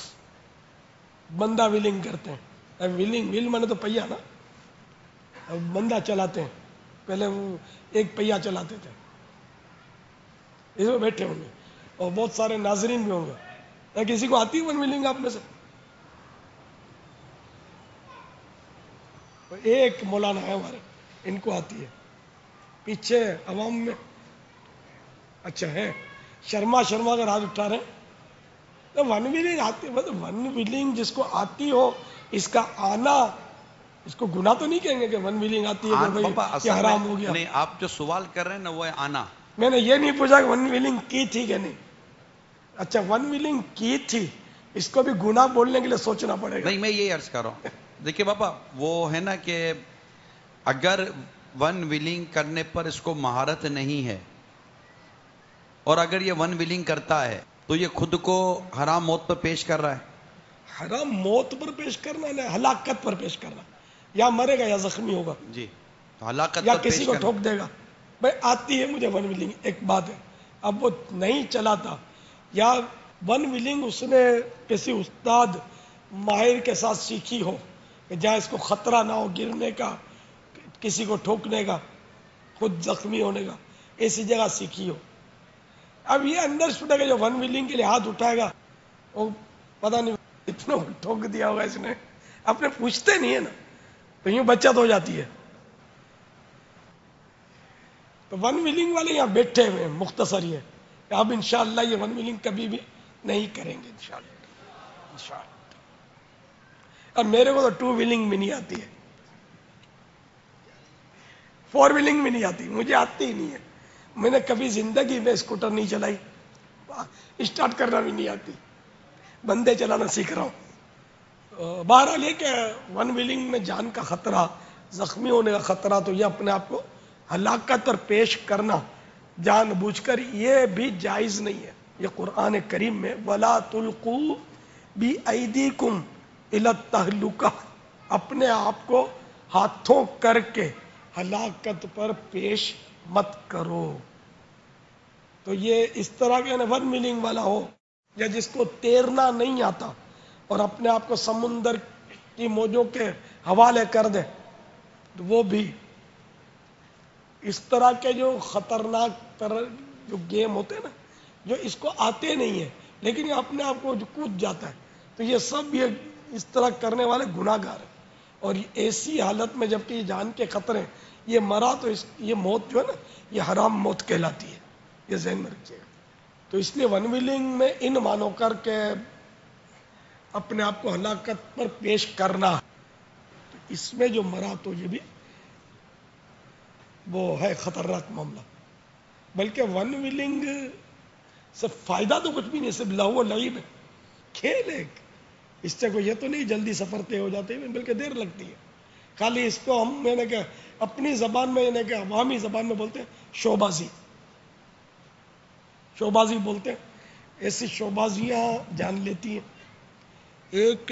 بندہ ویلنگ کرتے ہیں. اب ویلنگ ویل میں نے تو پہیا نا، اب بندہ چلاتے ہیں، پہلے وہ ایک پہیا چلاتے تھے. اس میں بیٹھے ہوں گے اور بہت سارے ناظرین بھی ہوں گے. کیا کسی کو آتی ہے ون ویلنگ آپ میں سے؟ ایک مولانا ہے ہمارے، ان کو آتی ہے. پیچھے عوام میں اچھا ہے شرما شرما اگر ہاتھ اٹھا رہے ہیں تو ون ویلنگ آتی ہے. ون ویلنگ جس کو آتی ہو، اس کا آنا اس کو گناہ تو نہیں کہیں گے کہ ون ویلنگ آتی ہے کہ آن بھائی پاپا یہ اصل میں حرام ہو گیا. نہیں، آپ جو سوال کر رہے ہیں نا وہ ہے آنا. میں نے یہ نہیں پوچھا کہ ون ویلنگ کی تھی کہ نہیں. اچھا ون ویلنگ کی تھی، اس کو بھی گناہ بولنے کے لیے سوچنا پڑے گا. نہیں، میں یہ عرض کر رہا ہوں، دیکھیے پاپا وہ ہے نا کہ اگر ون ویلنگ کرنے پر اس کو مہارت نہیں ہے اور اگر یہ ون ویلنگ کرتا ہے تو یہ خود کو حرام موت پر پیش کر رہا ہے. حرام موت پر پیش کرنا نہ ہلاکت پر پیش کرنا، یا مرے گا یا زخمی ہوگا جی، تو ہلاکت یا پر کسی پیش کو کرنا. ٹھوک دے گا. بھائی آتی ہے مجھے ون ویلنگ ایک بات ہے، اب وہ نہیں چلاتا یا ون ویلنگ اس نے کسی استاد ماہر کے ساتھ سیکھی ہو کہ جہاں اس کو خطرہ نہ ہو گرنے کا، کسی کو ٹھوکنے کا، خود زخمی ہونے کا، ایسی جگہ سیکھی ہو. اب یہ انڈرسٹوڈ ہے کہ جو ون ویلنگ کے لیے ہاتھ اٹھائے گا وہ پتہ نہیں اتنا ٹھوک دیا ہوگا اس نے. اپنے پوچھتے نہیں ہے نا تو یوں بچت ہو جاتی ہے. تو ون ویلنگ والے یہاں بیٹھے ہوئے ہیں، مختصر یہ کہ اب انشاءاللہ یہ ون ویلنگ کبھی بھی نہیں کریں گے انشاءاللہ انشاءاللہ. اب میرے کو تو ٹو ویلنگ بھی نہیں آتی ہے، فور ویلنگ بھی نہیں آتی، مجھے آتی ہی نہیں ہے. میں نے کبھی زندگی میں اسکوٹر نہیں چلائی، اسٹارٹ کرنا بھی نہیں آتی، بندے چلانا سیکھ رہا ہوں. بہرحال یہ کہ ون ویلنگ میں جان کا خطرہ، زخمی ہونے کا خطرہ، تو یہ اپنے آپ کو ہلاکت پر پیش کرنا جان بوجھ کر یہ بھی جائز نہیں ہے. یہ قرآن کریم میں وَلَا تُلْقُوا بِأَيْدِيكُمْ إِلَى التَّهْلُكَةِ، اپنے آپ کو ہاتھوں کر کے ہلاکت پر پیش مت کرو. تو یہ اس طرح کے ون ویلنگ والا ہو یا جس کو تیرنا نہیں آتا اور اپنے آپ کو سمندر کی موجوں کے حوالے کر دے، تو وہ بھی اس طرح کے جو خطرناک طرح جو گیم ہوتے ہیں نا، جو اس کو آتے نہیں ہیں لیکن یہ اپنے آپ کو جو کود جاتا ہے، تو یہ سب یہ اس طرح کرنے والے گناہ گار ہیں. اور ایسی حالت میں جبکہ یہ جان کے خطرے، یہ مرا تو اس یہ موت جو ہے نا یہ حرام موت کہلاتی ہے، یہ ذہن میں رکھیے گا. تو اس لیے ون ویلنگ میں ان مانو کر کے اپنے آپ کو ہلاکت پر پیش کرنا، تو اس میں جو مرا تو یہ بھی وہ ہے خطرناک معاملہ. بلکہ ون ویلنگ سے فائدہ تو کچھ بھی نہیں، صرف لہو و لعب ہے، کھیل ہے. اس سے کوئی یہ تو نہیں جلدی سفر طے ہو جاتے ہیں، بلکہ دیر لگتی ہے. خالی اس کو ہم میں نے کہ اپنی زبان میں نے کہ عوامی زبان میں بولتے ہیں شوبازی، شوبازی بولتے ہیں. ایسی شوبازیاں جان لیتی ہیں. ایک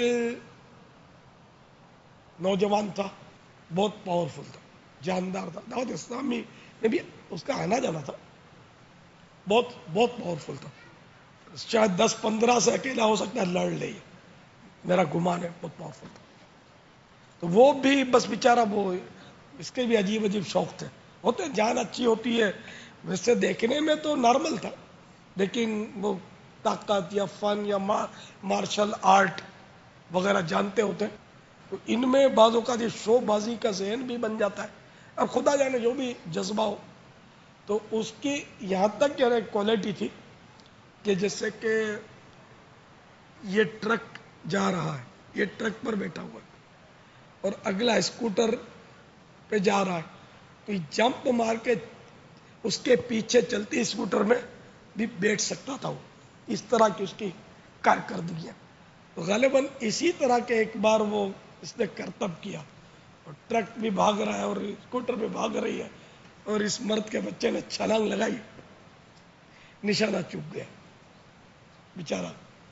نوجوان تھا، بہت پاورفل تھا، جاندار تھا، دعوت اسلامی میں بھی اس کا آنا جانا تھا، بہت بہت پاورفل تھا. شاید دس پندرہ سے اکیلا ہو سکتا ہے لڑ لے، میرا گمان ہے بہت پاورفل تھا. تو وہ بھی بس بیچارہ وہ اس کے بھی عجیب عجیب شوق تھے، ہوتے جان اچھی ہوتی ہے ویسے دیکھنے میں تو نارمل تھا، لیکن وہ طاقت یا فن یا مارشل آرٹ وغیرہ جانتے ہوتے ہیں، تو ان میں بعضوں کا یہ شو بازی کا ذہن بھی بن جاتا ہے. اب خدا جانے جو بھی جذبہ ہو. تو اس کی یہاں تک کیا ایک کوالٹی تھی کہ جیسے کہ یہ ٹرک جا رہا ہے، یہ ٹرک پر بیٹھا ہوا ہے اور اگلا اسکوٹر پہ جا رہا ہے، تو یہ جمپ مار کے اس کے پیچھے چلتی اسکوٹر میں بھی بیٹھ سکتا تھا. وہ اس طرح کی اس کی کارکردگیاں. تو غالباً اسی طرح کے ایک بار وہ اس نے کرتب کیا اور ٹرک بھی بھاگ رہا ہے اور اسکوٹر بھی بھاگ رہی ہے اور اس مرد کے بچے نے چھلانگ لگائی، نشانہ چوک گیا، بیچارہ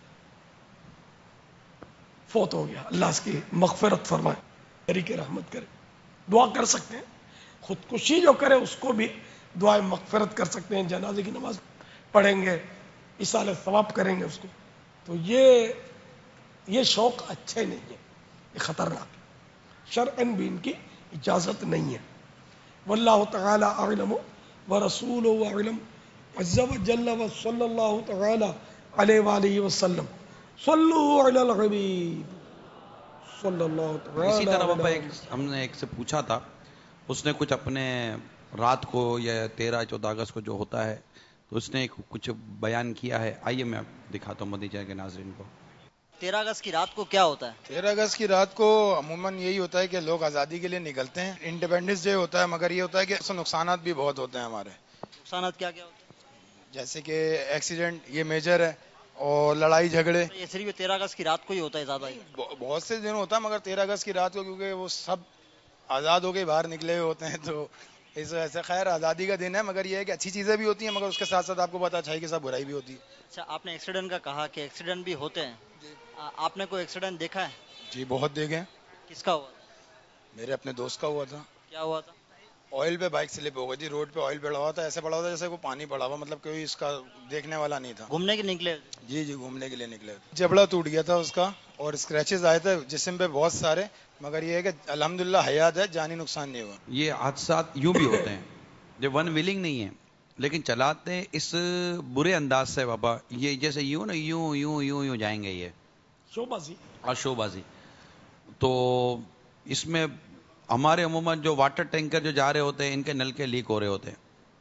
فوت ہو گیا. اللہ اس کی مغفرت فرمائے، طریقے رحمت کرے. دعا کر سکتے ہیں، خودکشی جو کرے اس کو بھی دعائیں مغفرت کر سکتے ہیں، جنازے کی نماز پڑھیں گے، ایصال ثواب کریں گے اس کو. تو یہ یہ شوق اچھے نہیں ہے، یہ خطرناک ہے، شرعاً بھی ان کی اجازت نہیں ہے. واللہ تعالی اعلم ورسولہ اعلم. عز وجل وصلی اللہ تعالی علیہ وآلہ وسلم صلو علی الحبیب صلی اللہ تعالی اسی طرح باپا علیہ ایک ہم نے ایک سے پوچھا تھا، اس نے کچھ اپنے رات کو یا تیرہ چودہ اگست کو جو ہوتا ہے تو اس نے کچھ بیان کیا ہے. آئیے میں دکھاتا ہوں مدنی چینل کے ناظرین کو. تیرہ اگست کی رات کو کیا ہوتا ہے؟ تیرہ اگست کی رات کو عموماً یہی ہوتا ہے کہ لوگ آزادی کے لیے نکلتے ہیں. انڈیپینڈنس ڈے ہوتا ہے، مگر یہ ہوتا ہے کہ اس سے نقصانات بھی بہت ہوتے ہیں ہمارے. نقصانات کیا کیا ہوتے ہیں؟ جیسے کہ ایکسیڈنٹ یہ میجر ہے، اور لڑائی جھگڑے. یہ صرف تیرہ اگست کی رات کو ہی ہوتا ہے زیادہ ہی؟ بہت سے دن ہوتا ہے، مگر تیرہ اگست کی رات کو کیونکہ وہ سب آزاد ہو کے باہر نکلے ہوئے ہوتے ہیں، تو اس وجہ سے خیر آزادی کا دن ہے. مگر یہ ہے کہ اچھی چیزیں بھی ہوتی ہیں، مگر اس کے ساتھ ساتھ آپ کو پتا اچھائی کے ساتھ برائی بھی ہوتی ہے. اچھا، آپ نے ایکسیڈنٹ کا کہا کہ ایکسیڈنٹ بھی ہوتے ہیں، آپ نے کوئی ایکسیڈنٹ دیکھا ہے؟ جی بہت دیکھے. کس کا ہوا تھا؟ میرے اپنے دوست کا ہوا تھا. کیا ہوا تھا؟ آئل پہ بائک سلپ ہو گئی تھی. روڈ پہ آئل پڑا ہوا تھا، ایسے پڑا ہوا تھا جیسے وہ پانی پڑا ہوا، مطلب کوئی اس کا دیکھنے والا نہیں تھا. گھومنے کے نکلے؟ جی جی گھومنے کے لیے نکلے. جبڑا ٹوٹ گیا تھا اس کا، اور اسکریچز آئے تھے جسم پہ بہت سارے، مگر یہ ہے کہ الحمدللہ حیات ہے، جانی نقصان نہیں ہوا. یہ حادثات یوں بھی ہوتے ہیں جو ون ویلنگ نہیں ہے، لیکن چلاتے اس برے انداز سے بابا، یہ جیسے یوں نا یوں یوں یوں یوں جائیں گے یہ شوبازی اور شو بازی. تو اس میں ہمارے عموماً جو واٹر ٹینکر جو جا رہے ہوتے ہیں ان کے نل کے لیک ہو رہے ہوتے ہیں.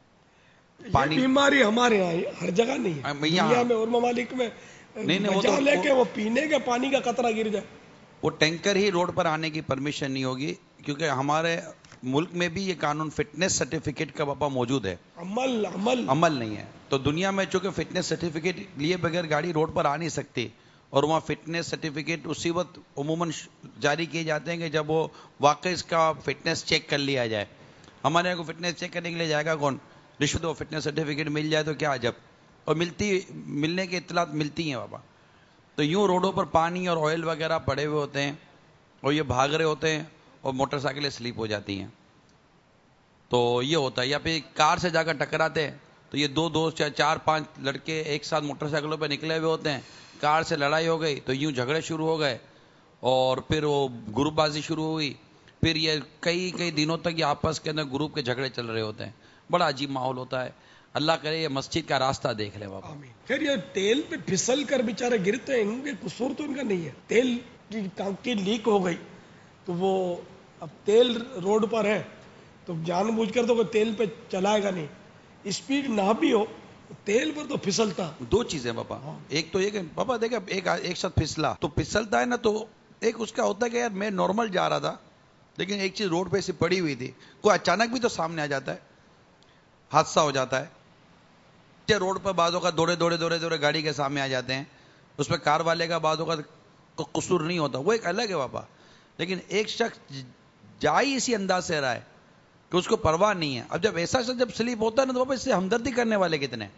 یہ بیماری ہمارے یہاں ہر جگہ نہیں ہے، یہاں دنیا میں اور ممالک میں نہیں نہیں وہ بجا تو لے کے وہ پینے کے پانی کا قطرہ گر جائے. وہ ٹینکر ہی روڈ پر آنے کی پرمیشن نہیں ہوگی، کیونکہ ہمارے ملک میں بھی یہ قانون فٹنس سرٹیفکیٹ کا باپا موجود ہے، عمل عمل عمل نہیں ہے. تو دنیا میں چونکہ فٹنس سرٹیفکیٹ لیے بغیر گاڑی روڈ پر آ نہیں سکتی، اور وہاں فٹنس سرٹیفکیٹ اسی وقت عموماً جاری کیے جاتے ہیں کہ جب وہ واقعی اس کا فٹنس چیک کر لیا جائے. ہمارے یہاں کو فٹنس چیک کرنے کے لیے جائے گا کون؟ رشوت دو، فٹنس سرٹیفکیٹ مل جائے تو کیا عجب. اور ملتی ملنے کی اطلاعات ملتی ہیں بابا. تو یوں روڈوں پر پانی اور آئل وغیرہ پڑے ہوئے ہوتے ہیں، اور یہ بھاگ رہے ہوتے ہیں، اور موٹر سائیکلیں سلیپ ہو جاتی ہیں. تو یہ ہوتا ہے. یا پھر کار سے جا کر ٹکراتے ہیں تو یہ دو دوست یا چار پانچ لڑکے ایک ساتھ موٹر سائیکلوں پہ نکلے ہوئے ہوتے ہیں، کار سے لڑائی ہو گئی تو یوں جھگڑے شروع ہو گئے، اور پھر وہ گروپ بازی شروع ہوئی. پھر یہ کئی کئی دنوں تک یہ آپس کے اندر گروپ کے جھگڑے چل رہے ہوتے ہیں. بڑا عجیب ماحول ہوتا ہے. اللہ کرے یہ مسجد کا راستہ دیکھ لے بابا. آمین. پھر یہ تیل پہ پھسل کر بیچارے گرتے ہیں، ان کے قصور تو ان کا نہیں ہے. تیل کی ٹانکی لیک ہو گئی تو وہ اب تیل روڈ پر ہے تو جان بوجھ کر تو کوئی تیل پہ چلائے گا نہیں. اسپیڈ نہ بھی ہو تیل پر تو پھسلتا. دو چیزیں بابا، ایک تو یہ کہ بابا دیکھا ایک ایک ساتھ پھسلا تو پھسلتا ہے نا، تو ایک اس کا ہوتا ہے کہ یار میں نارمل جا رہا تھا، لیکن ایک چیز روڈ پہ ایسی پڑی ہوئی تھی، کوئی اچانک بھی تو سامنے آ جاتا ہے، حادثہ ہو جاتا ہے. روڈ پر بعضوں کا دوڑے دوڑے دوڑے دوڑے گاڑی کے سامنے آ جاتے ہیں، اس پہ کار والے کا بعضوں کا قصور نہیں ہوتا، وہ ایک الگ ہے بابا. لیکن ایک شخص جا ہی اسی انداز سے رہا ہے کہ اس کو پرواہ نہیں ہے. اب جب ایسا شخص جب سلیپ ہوتا ہے نا تو بابا اس سے ہمدردی کرنے والے کتنے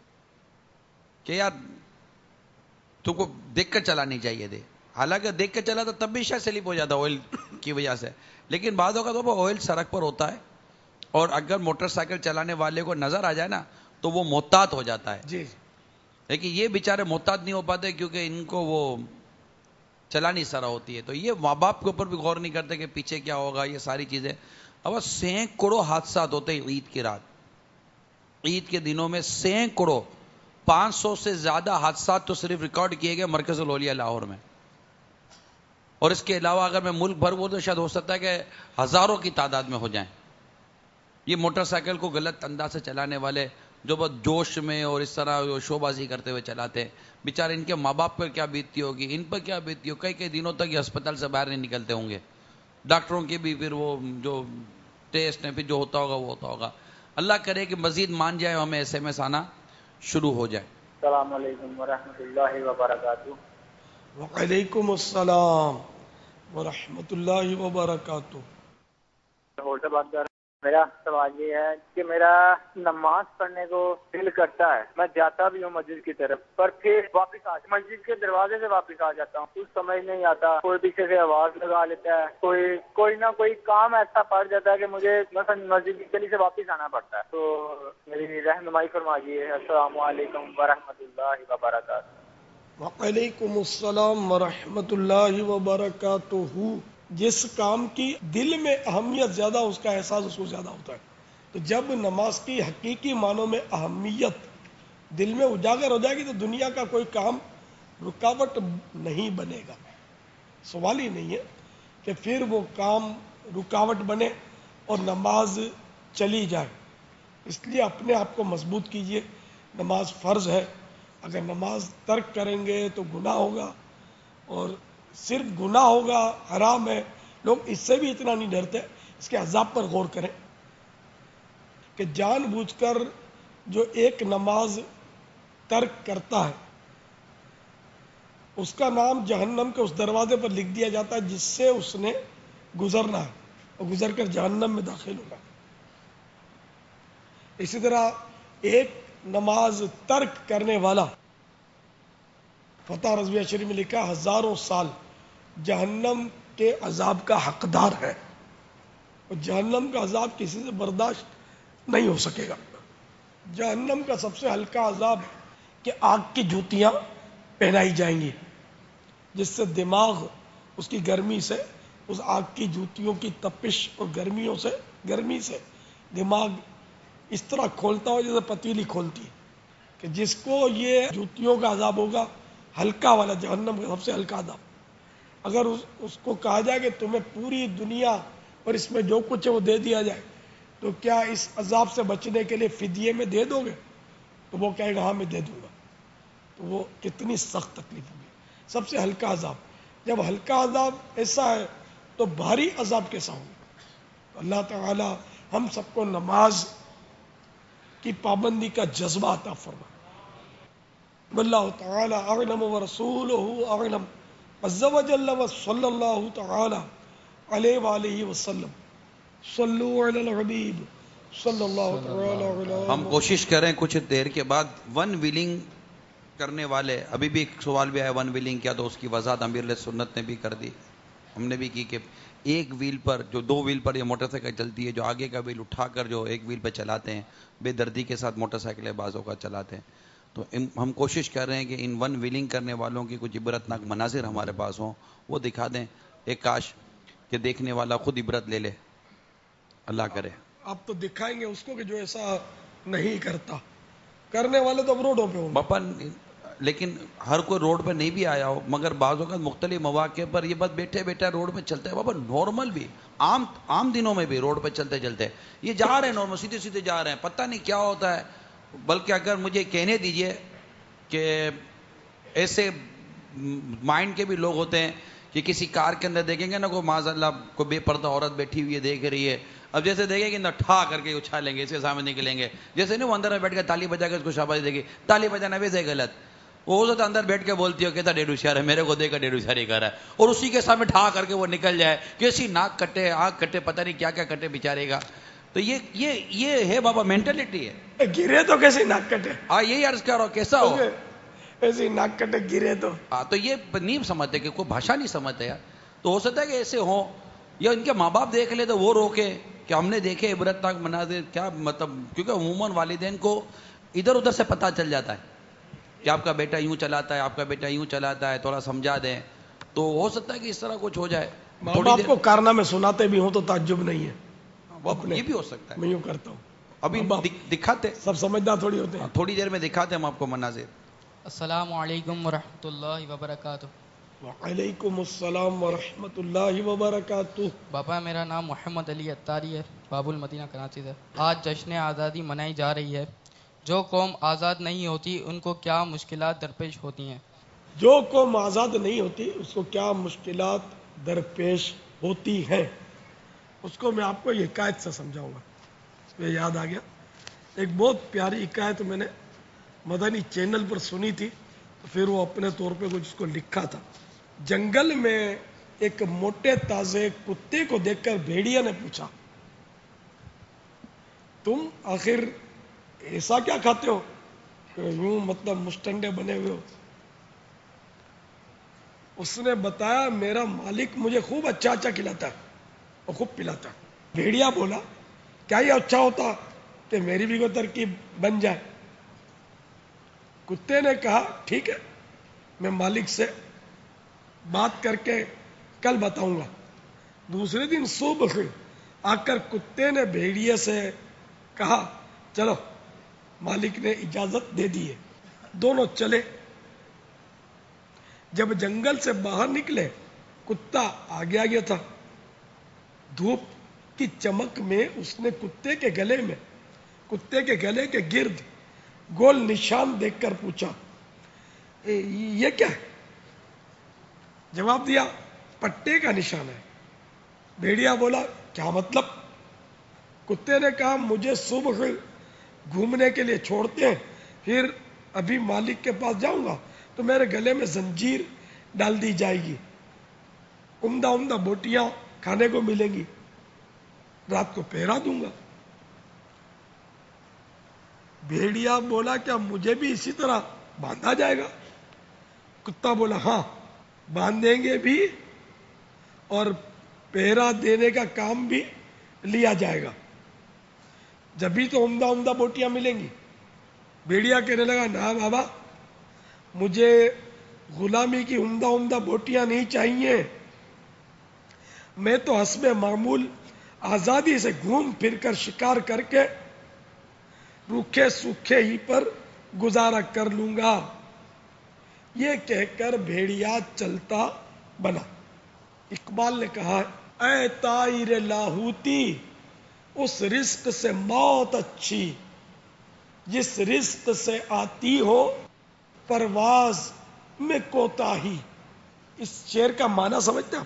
کہ یار تم کو دیکھ کر چلانی چاہیے تھی. حالانکہ دیکھ کر چلا تو تب بھی شاید سلیپ ہو جاتا آئل کی وجہ سے. لیکن بعضوں کا تو آئل سڑک پر ہوتا ہے، اور اگر موٹر سائیکل چلانے والے کو نظر آ جائے نا تو وہ محتاط ہو جاتا ہے. جی لیکن یہ بیچارے محتاط نہیں ہو پاتے کیونکہ ان کو وہ چلانی سرا ہوتی ہے. تو یہ ماں باپ کے اوپر بھی غور نہیں کرتے کہ پیچھے کیا ہوگا، یہ ساری چیزیں. اب سینکڑوں حادثات ہوتے ہیں عید کی رات، عید کے دنوں میں سینکڑوں، پانچ سو سے زیادہ حادثات تو صرف ریکارڈ کیے گئے مرکز الاولیاء لاہور میں. اور اس کے علاوہ اگر میں ملک بھر وہ تو شاید ہو سکتا ہے کہ ہزاروں کی تعداد میں ہو جائیں. یہ موٹر سائیکل کو غلط انداز سے چلانے والے جو بہت جوش میں اور اس طرح شو بازی کرتے ہوئے چلاتے ہیں، بیچارے ان کے ماں باپ پر کیا بیتتی ہوگی، ان پر کیا بیتتی ہوگی. کئی کئی دنوں تک یہ اسپتال سے باہر نہیں نکلتے ہوں گے. ڈاکٹروں کی بھی پھر وہ جو ٹیسٹ ہے پھر جو ہوتا ہوگا وہ ہوتا ہوگا. اللہ کرے کہ مزید مان جائے، ہمیں ایس ایم ایس آنا شروع ہو جائے. السلام علیکم ورحمۃ اللہ وبرکاتہ. وعلیکم السلام ورحمۃ اللہ وبرکاتہ. ہوٹل بات کر میرا سوال یہ ہے کہ میرا نماز پڑھنے کو دل کرتا ہے، میں جاتا بھی ہوں مسجد کی طرف، پر پھر واپس آ مسجد کے دروازے سے واپس آ جاتا ہوں. کچھ سمجھ نہیں آتا، کوئی پیچھے سے آواز لگا لیتا ہے، کوئی کوئی نہ کوئی کام ایسا پڑ جاتا ہے کہ مجھے مثلا مسجد کی گلی سے واپس آنا پڑتا ہے. تو میری رہنمائی فرمائیے. السلام علیکم ورحمۃ اللہ وبرکاتہ. وعلیکم السلام ورحمۃ اللہ وبرکاتہ. جس کام کی دل میں اہمیت زیادہ اس کا احساس اس کو زیادہ ہوتا ہے. تو جب نماز کی حقیقی معنوں میں اہمیت دل میں اجاگر ہو جائے گی تو دنیا کا کوئی کام رکاوٹ نہیں بنے گا. سوال ہی نہیں ہے کہ پھر وہ کام رکاوٹ بنے اور نماز چلی جائے. اس لیے اپنے آپ کو مضبوط کیجئے. نماز فرض ہے، اگر نماز ترک کریں گے تو گناہ ہوگا، اور صرف گناہ ہوگا، حرام ہے. لوگ اس سے بھی اتنا نہیں ڈرتے. اس کے عذاب پر غور کریں کہ جان بوجھ کر جو ایک نماز ترک کرتا ہے اس کا نام جہنم کے اس دروازے پر لکھ دیا جاتا ہے جس سے اس نے گزرنا ہے اور گزر کر جہنم میں داخل ہوگا. اسی طرح ایک نماز ترک کرنے والا، فتح رضویہ شریف میں لکھا، ہزاروں سال جہنم کے عذاب کا حقدار ہے، اور جہنم کا عذاب کسی سے برداشت نہیں ہو سکے گا. جہنم کا سب سے ہلکا عذاب کہ آگ کی جوتیاں پہنائی جائیں گی، جس سے دماغ اس کی گرمی سے، اس آگ کی جوتیوں کی تپش اور گرمیوں سے گرمی سے دماغ اس طرح کھولتا ہو جیسے پتیلی کھولتی ہے. کہ جس کو یہ جوتیوں کا عذاب ہوگا، ہلکا والا، جہنم کا سب سے ہلکا عذاب. اگر اس, اس کو کہا جائے کہ تمہیں پوری دنیا اور اس میں جو کچھ ہے وہ دے دیا جائے تو کیا اس عذاب سے بچنے کے لیے فدیے میں دے دو گے؟ تو وہ کہے گا ہاں میں دے دوں گا. تو وہ کتنی سخت تکلیف ہوگی. سب سے ہلکا عذاب. جب ہلکا عذاب ایسا ہے تو بھاری عذاب کیسا ہوگا؟ اللہ تعالی ہم سب کو نماز کی پابندی کا جذبہ عطا فرمائے. واللہ تعالی اعلم ورسولہ اعلم عز وجل وصلی اللہ تعالی علیہ وآلہ وسلم. صلو علی الحبیب صلی اللہ تعالی علیہ. ہم کوشش کریں کچھ دیر کے بعد ون ویلنگ کرنے والے، ابھی بھی ایک سوال بھی آیا ون ویلنگ کیا، تو اس کی وضاحت امیر علیہ سنت نے بھی کر دی، ہم نے بھی کی کہ ایک ویل پر، جو دو ویل پر یہ موٹر سائیکل چلتی ہے، جو آگے کا ویل اٹھا کر جو ایک ویل پہ چلاتے ہیں، بے دردی کے ساتھ موٹر سائیکلیں بعضوں کا چلاتے ہیں. تو ہم کوشش کر رہے ہیں کہ ان ون ویلنگ کرنے والوں کی کچھ عبرتناک مناظر ہمارے پاس ہوں، وہ دکھا دیں. ایک کاش کہ دیکھنے والا خود عبرت لے لے. اللہ کرے. آپ تو دکھائیں گے اس کو کہ جو ایسا نہیں کرتا، کرنے والے تو اب روڈوں پہ ہوں. باپا لیکن ہر کوئی روڈ پہ نہیں بھی آیا ہو، مگر بعض اوقات مختلف مواقع پر یہ بات بیٹھے بیٹھے روڈ پہ چلتا ہے. بابا نارمل بھی عام عام دنوں میں بھی روڈ پہ چلتے چلتے یہ جا رہے ہیں، نارمل سیدھے سیدھے جا رہے ہیں، پتہ نہیں کیا ہوتا ہے. بلکہ اگر مجھے کہنے دیجئے کہ ایسے مائنڈ کے بھی لوگ ہوتے ہیں کہ کسی کار کے اندر دیکھیں گے نا کوئی معاذ اللہ کوئی بے پردہ عورت بیٹھی ہوئی ہے دیکھ رہی ہے، اب جیسے دیکھیں گے نا ٹھا کر کے اچھالیں گے، اس کے سامنے نکلیں گے. جیسے نہیں وہ اندر میں بیٹھ کے تالی بجا کے اس کو شاباشی دے گی، تالی بجانا ویسے غلط. وہ تو اندر بیٹھ کے بولتی ہو کہتا ڈیڑھ ہوشیار ہے، میرے کو دے کر ڈیڑھ ہوشیاری کر رہا ہے، اور اسی کے سامنے ٹھا کر کے وہ نکل جائے، کیسی ناک کٹے آنکھ کٹے پتہ نہیں کیا کیا کٹے بیچارے گا. تو یہ یہ یہ ہے بابا مینٹلٹی ہے. گرے تو کیسے ناک کٹے؟ ہاں یہی عرض کر رہا ہوں کیسا ہو ایسے ناک کٹے گرے تو. ہاں تو یہ نہیں سمجھتے کہ کوئی بھاشا نہیں سمجھتے یار. تو ہو سکتا ہے کہ ایسے ہوں، یا ان کے ماں باپ دیکھ لے تو وہ روکے کہ ہم نے دیکھے عبرتناک مناظر. کیا مطلب، کیونکہ عموماً والدین کو ادھر ادھر سے پتہ چل جاتا ہے کہ آپ کا بیٹا یوں چلاتا ہے، آپ کا بیٹا یوں چلاتا ہے، تھوڑا سمجھا دیں. تو ہو سکتا ہے کہ اس طرح کچھ ہو جائے. ماں باپ کو کارنامے سناتے بھی ہوں تو تعجب نہیں ہے. یہ بھی ہو سکتا ہے. میں یوں کرتا ہوں. ابھی دکھاتے، سب سمجھدار تھوڑی ہوتے ہیں. تھوڑی دیر میں دکھاتے ہم آپ کو مناظر. السلام علیکم ورحمۃ اللہ وبرکاتہ. وعلیکم السلام ورحمۃ اللہ وبرکاتہ. باپا میرا نام محمد علی اتاری ہے، باب المدینہ کراچی سے. آج جشن آزادی منائی جا رہی ہے. جو قوم آزاد نہیں ہوتی ان کو کیا مشکلات درپیش ہوتی ہیں؟ جو قوم آزاد نہیں ہوتی اس کو کیا مشکلات درپیش ہوتی ہیں، اس کو میں آپ کو یہ حکایت سے سمجھاؤں گا. مجھے یاد آ گیا ایک بہت پیاری حکایت میں نے مدنی چینل پر سنی تھی، تو پھر وہ اپنے طور پہ کچھ اس کو لکھا تھا. جنگل میں ایک موٹے تازے کتے کو دیکھ کر بھیڑیا نے پوچھا تم آخر ایسا کیا کھاتے ہو کہ یوں مطلب مشٹنڈے بنے ہوئے ہو؟ اس نے بتایا میرا مالک مجھے خوب اچھا اچھا کھلاتا ہے اور خوب پلاتا ہے. بھیڑیا بولا کیا یہ اچھا ہوتا کہ میری بھی کوئی ترکیب بن جائے؟ کتے نے کہا ٹھیک ہے، میں مالک سے بات کر کے کل بتاؤں گا. دوسرے دن صبح آ کر کتے نے بھیڑیے سے کہا چلو मालिक ने इजाजत दे दी है। दोनों चले। जब जंगल से बाहर निकले, कुत्ता आगे आ गया था। धूप की चमक में उसने कुत्ते के गले में कुत्ते के गले के गिर्द गोल निशान देखकर पूछा, ये क्या है? जवाब दिया, पट्टे का निशान है। भेड़िया बोला, क्या मतलब? कुत्ते ने कहा, मुझे सुबह घूमने के लिए छोड़ते हैं, फिर अभी मालिक के पास जाऊंगा तो मेरे गले में जंजीर डाल दी जाएगी, उम्दा उम्दा बोटियां खाने को मिलेंगी, रात को पहरा दूंगा। भेड़िया बोला, क्या मुझे भी इसी तरह बांधा जाएगा? कुत्ता बोला, हाँ, बांधेंगे भी और पहरा देने का काम भी लिया जाएगा, जब भी तो उम्दा उम्दा बोटियां मिलेंगी। भेड़िया कहने लगा, ना बाबा, मुझे गुलामी की उम्दा उम्दा बोटियां नहीं चाहिए, मैं तो हस्बे मामूल आजादी से घूम फिर कर शिकार करके रूखे सूखे ही पर गुजारा कर लूंगा। ये कहकर भेड़िया चलता बना। इकबाल ने कहा, ऐ ताइर लाहूती, उस रिस्क से मौत अच्छी, जिस रिस्क से आती हो परवाज में कोताही। इस शेर का माना समझता?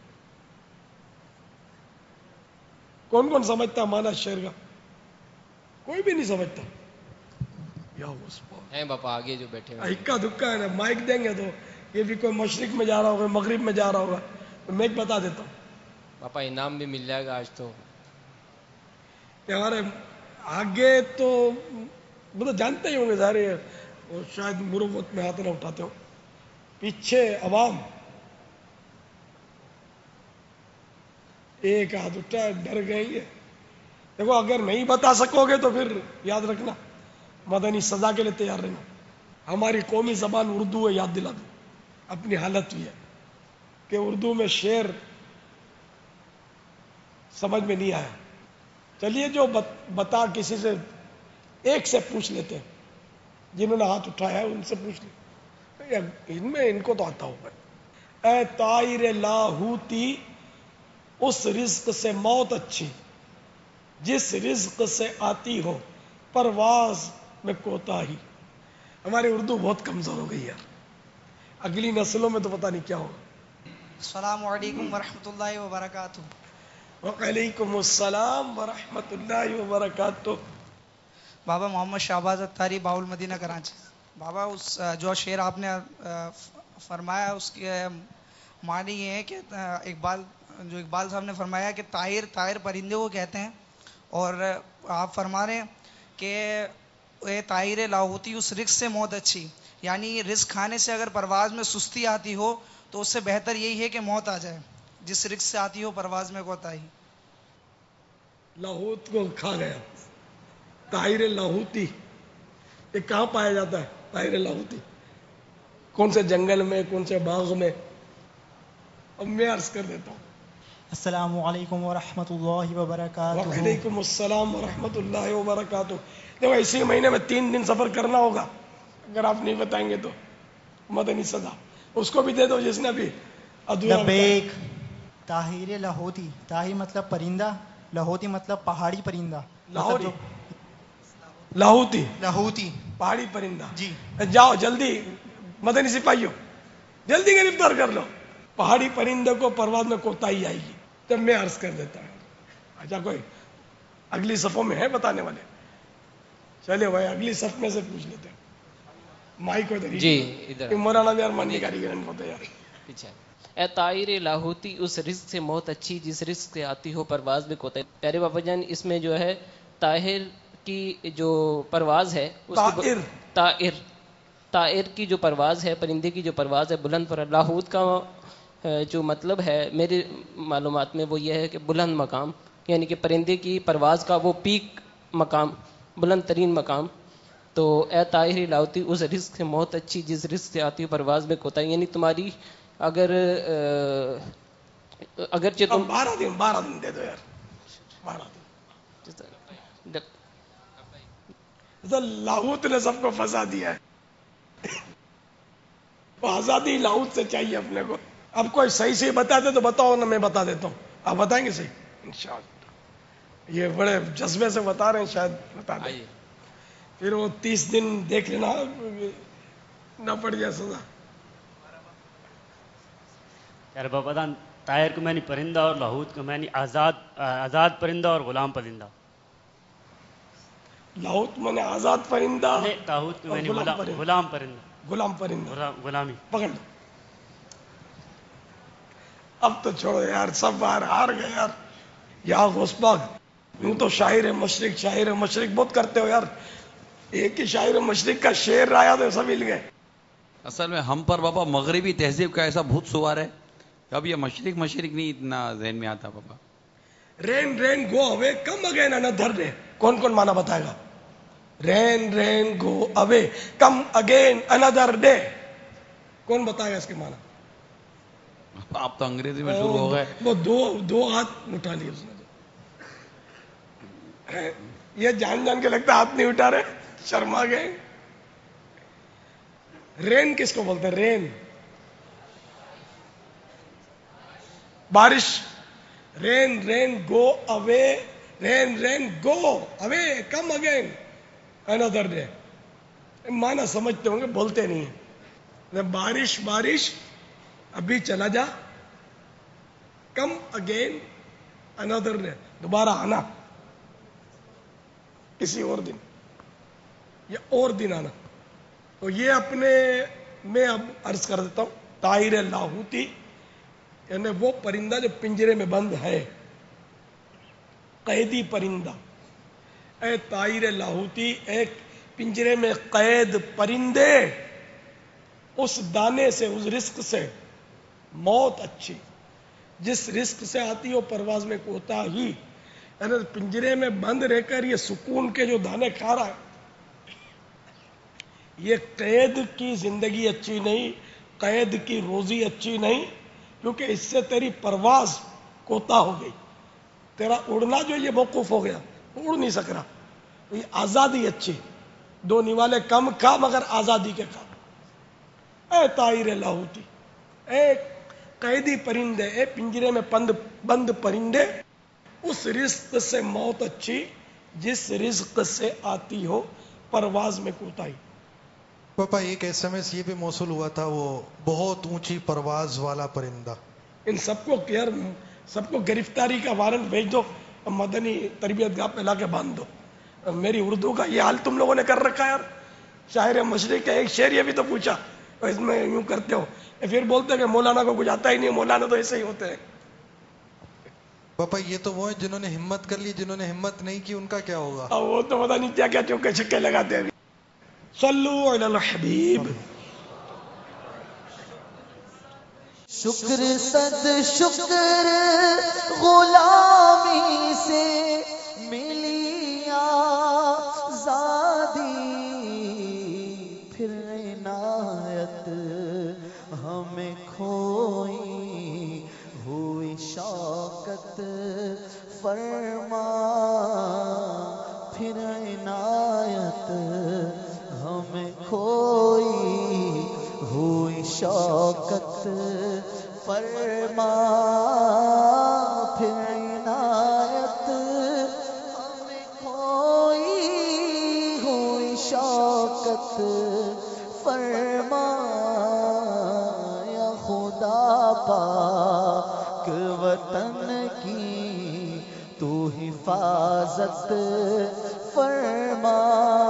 कौन कौन समझता माना शेर का? कोई भी नहीं समझता। या हैं बापा आगे जो बैठे हैं, इक्का दुक्का है ना। माइक देंगे तो ये भी कोई मशरिक में जा रहा होगा, मगरिब में जा रहा होगा, तो मैं बता देता हूँ। पापा इनाम भी मिल जाएगा आज तो। हमारे आगे तो मतलब जानते ही होंगे सारे, और शायद मुरुवत में हाथ ना उठाते हो। पीछे अवाम, एक हाथ उठा, डर गई है। देखो, अगर नहीं बता सकोगे तो फिर याद रखना, मदनी सजा के लिए तैयार रहना। हमारी कौमी जबान उर्दू है, याद दिला दो। अपनी हालत भी है कि उर्दू में शेर समझ में नहीं आया। चलिए, जो बत, बता किसी से एक से पूछ लेते हैं, जिन्होंने हाथ उठाया है उनसे पूछ ले, इनमें इनको तो आता होगा। ऐ ताइर लाहूती, उस रिज्क से मौत अच्छी, जिस रिज्क से आती हो परवाज में कोताही। हमारी उर्दू बहुत कमजोर हो गई यार, अगली नस्लों में तो पता नहीं क्या होगा। अस्सलामु अलैकुम वरहमतुल्लाहि वबरकातुहू। वालेकुम अस्सलाम वरहमतुल्लाहि वबरकातुहू। बाबा मोहम्मद शाहबाज अत्तारी, बाउल मदीना कराची। बाबा, उस जो शेर आपने फरमाया उसके मानी ये है कि इकबाल जो इकबाल साहब ने फरमाया कि ताहिर ताहिर परिंदे को कहते हैं, और आप फरमा रहे हैं कि ए ताहिर लाहौती, उस रिस्क से मौत अच्छी, यानी रिस्क खाने से अगर परवाज में सुस्ती आती हो तो उससे बेहतर यही है कि मौत आ जाए, जिस रिस्क से आती हो परवाज में कोताही। लाहौत को खा गया। ताहिर लाहौती ये कहाँ पाया जाता है? ताहिर लाहौती कौन से जंगल में, कौन से बाग में? अब मैं अर्ज कर देता हूँ। अस्सलामु अलैकुम वरहमतुल्लाहि वबरकातुहू। वालेकुम अस्सलाम वरहमतुल्लाहि वबरकातुहू। देखो, इसी महीने में तीन दिन सफर करना होगा, अगर आप नहीं बताएंगे तो मदनी सजा उसको भी दे दो जिसने भी अधूरा। लबैक। ताहिर लाहौती, ताहिर मतलब परिंदा, लाहौती मतलब पहाड़ी परिंदा। लाहौरी, लाहौती, लाहौती पहाड़ी परिंदा। जी, जाओ जल्दी, मदनी सिपाहियों जल्दी गिरफ्तार कर लो। पहाड़ी परिंदे को परवाज में कोताही आएगी। तब मैं अर्ज कर देता हूँ। अच्छा, कोई अगली सफों में है बताने वाले? चलिए भाई, अगली सफ में से पूछ लेते हैं। माइक को इधर जी, इधर मौलाना यार मानने कारीगर को तो यार पीछे। ए ताइर लाहौती, उस रिस्क से मौत अच्छी, जिस रिस्क से आती हो परवाज में कोताही। प्यारे बाबा जान, इसमें जो है ताहिर की जो परवाज है, ताइर ताइर ताइर की जो परवाज है, परिंदे की जो परवाज है बुलंद पर। लाहौत का जो मतलब है मेरे मालूमात में वो ये है कि बुलंद मकाम, यानी कि परिंदे की परवाज का वो पीक मकाम, बुलंद तरीन मकाम। तो ए ताहिर लाहौती, उस रिस्क से मौत अच्छी, जिस रिस्क से आती है परवाज में कोताही। यानी तुम्हारी अगर अगर तुम बारह दिन बारह दिन दे दो यार, बारह दिन تو لاہوت نے سب کو پھنسا دیا ہے. وہ آزادی لاہوت سے چاہیے اپنے کو. اب کوئی صحیح سے بتا دے تو بتاؤ نا، میں بتا دیتا ہوں. آپ بتائیں گے صحیح انشاءاللہ. یہ بڑے جذبے سے بتا رہے ہیں، شاید بتا دیں. پھر وہ تیس دن دیکھ لینا نہ پڑ جائے سزا. یار بابا دان طاہر کو میں نے پرندہ اور لاہوت کو میں نے آزاد آزاد پرندہ اور غلام پرندہ. لاہوت میں نے آزاد پرندہ، تاحوت کو میں نے غلام غلام غلام پرندہ غلام پرندہ غلام- غلامی. پکڑ لو. اب تو چھوڑو یار، سب باہر ہار گئے یار. یا غوث پاک، یوں تو شاعر مشرق شاعر مشرق بہت کرتے ہو یار. ایک ہی شاعر مشرق کا شعر آیا تو سب ہل گئے. اصل میں ہم پر بابا مغربی تہذیب کا ایسا بھوت سوار ہے کہ اب یہ مشرق مشرق نہیں اتنا ذہن میں آتا بابا. Rain rain go away come again another day. کون کون مانا بتائے گا؟ رین rain go away come again another day. کون بتائے گا اس کے مانا؟ آپ تو انگریزی میں شروع ہو گئے. وہ دو دو ہاتھ اٹھا لیے اس نے. یہ جان جان کے لگتا ہاتھ نہیں اٹھا رہے، شرما گئے. رین کس کو بولتے ہیں؟ رین بارش. Rain rain go away, rain rain go away come again another day. مانا سمجھتے ہوں گے، بولتے نہیں ہیں. بارش بارش ابھی چلا جا، کم اگین اندر ڈے دوبارہ آنا کسی اور دن، یا اور دن آنا. تو یہ اپنے میں اب عرض کر دیتا ہوں. طائر لاہوتی یعنی وہ پرندہ جو پنجرے میں بند ہے، قیدی پرندہ. اے طائر لاہوتی، ایک پنجرے میں قید پرندے، اس دانے سے، اس رزق سے موت اچھی. جس رزق سے آتی ہو پرواز میں کوتا ہی. یعنی پنجرے میں بند رہ کر یہ سکون کے جو دانے کھا رہا ہے، یہ قید کی زندگی اچھی نہیں، قید کی روزی اچھی نہیں، کیونکہ اس سے تیری پرواز کوتا ہو گئی. تیرا اڑنا جو یہ موقوف ہو گیا، اڑ نہیں سک رہا. یہ آزادی اچھی. دو نیوالے کم کھا مگر آزادی کے کھا. اے طائر لاہوتی، اے قیدی پرندے، اے پنجرے میں بند بند پرندے، اس رزق سے موت اچھی جس رزق سے آتی ہو پرواز میں کوتاہی. پاپا ایک ایس ایم ایس یہ بھی موصول ہوا تھا، وہ بہت اونچی پرواز والا پرندہ. ان سب کو یار سب کو گرفتاری کا وارنٹ بھیج دو، مدنی تربیت گاہ پہ لا کے باندھ دو. میری اردو کا یہ حال تم لوگوں نے کر رکھا ہے یار. شاعر مشرق کا ایک شعر یہ بھی تو پوچھا، اس میں یوں کرتے ہو. پھر بولتے کہ مولانا کو کچھ آتا ہی نہیں. مولانا تو ایسے ہی ہوتے ہیں. پاپا یہ تو وہ ہیں جنہوں نے ہمت کر لی، جنہوں نے ہمت نہیں کی ان کا کیا ہوگا؟ اب وہ تو پتا نہیں کیا کیا چوکے چھکے لگاتے ہیں. صلو علی الحبیب. شکر صد شکر غلامی سے ملی آزادی، پھر عنایت ہمیں کھوئی ہوئی شوکت فرما، پھر عنایت ہمیں کھوئی ہوئی شوکت فرما، پھر عنایت ہمیں کھوئی ہوئی شوکت فرما. یا خدا پاک وطن کی تو حفاظت فرما،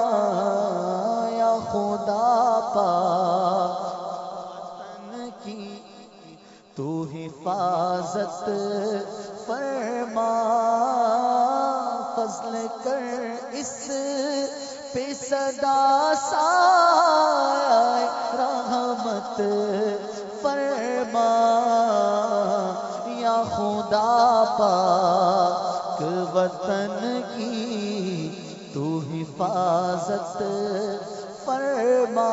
یا خدا پاک وطن کی تو حفاظت فرما. فضل کر اس پہ صدا سایہ رحمت فرما، یا خدا پاک وطن کی تو حفاظت فرما.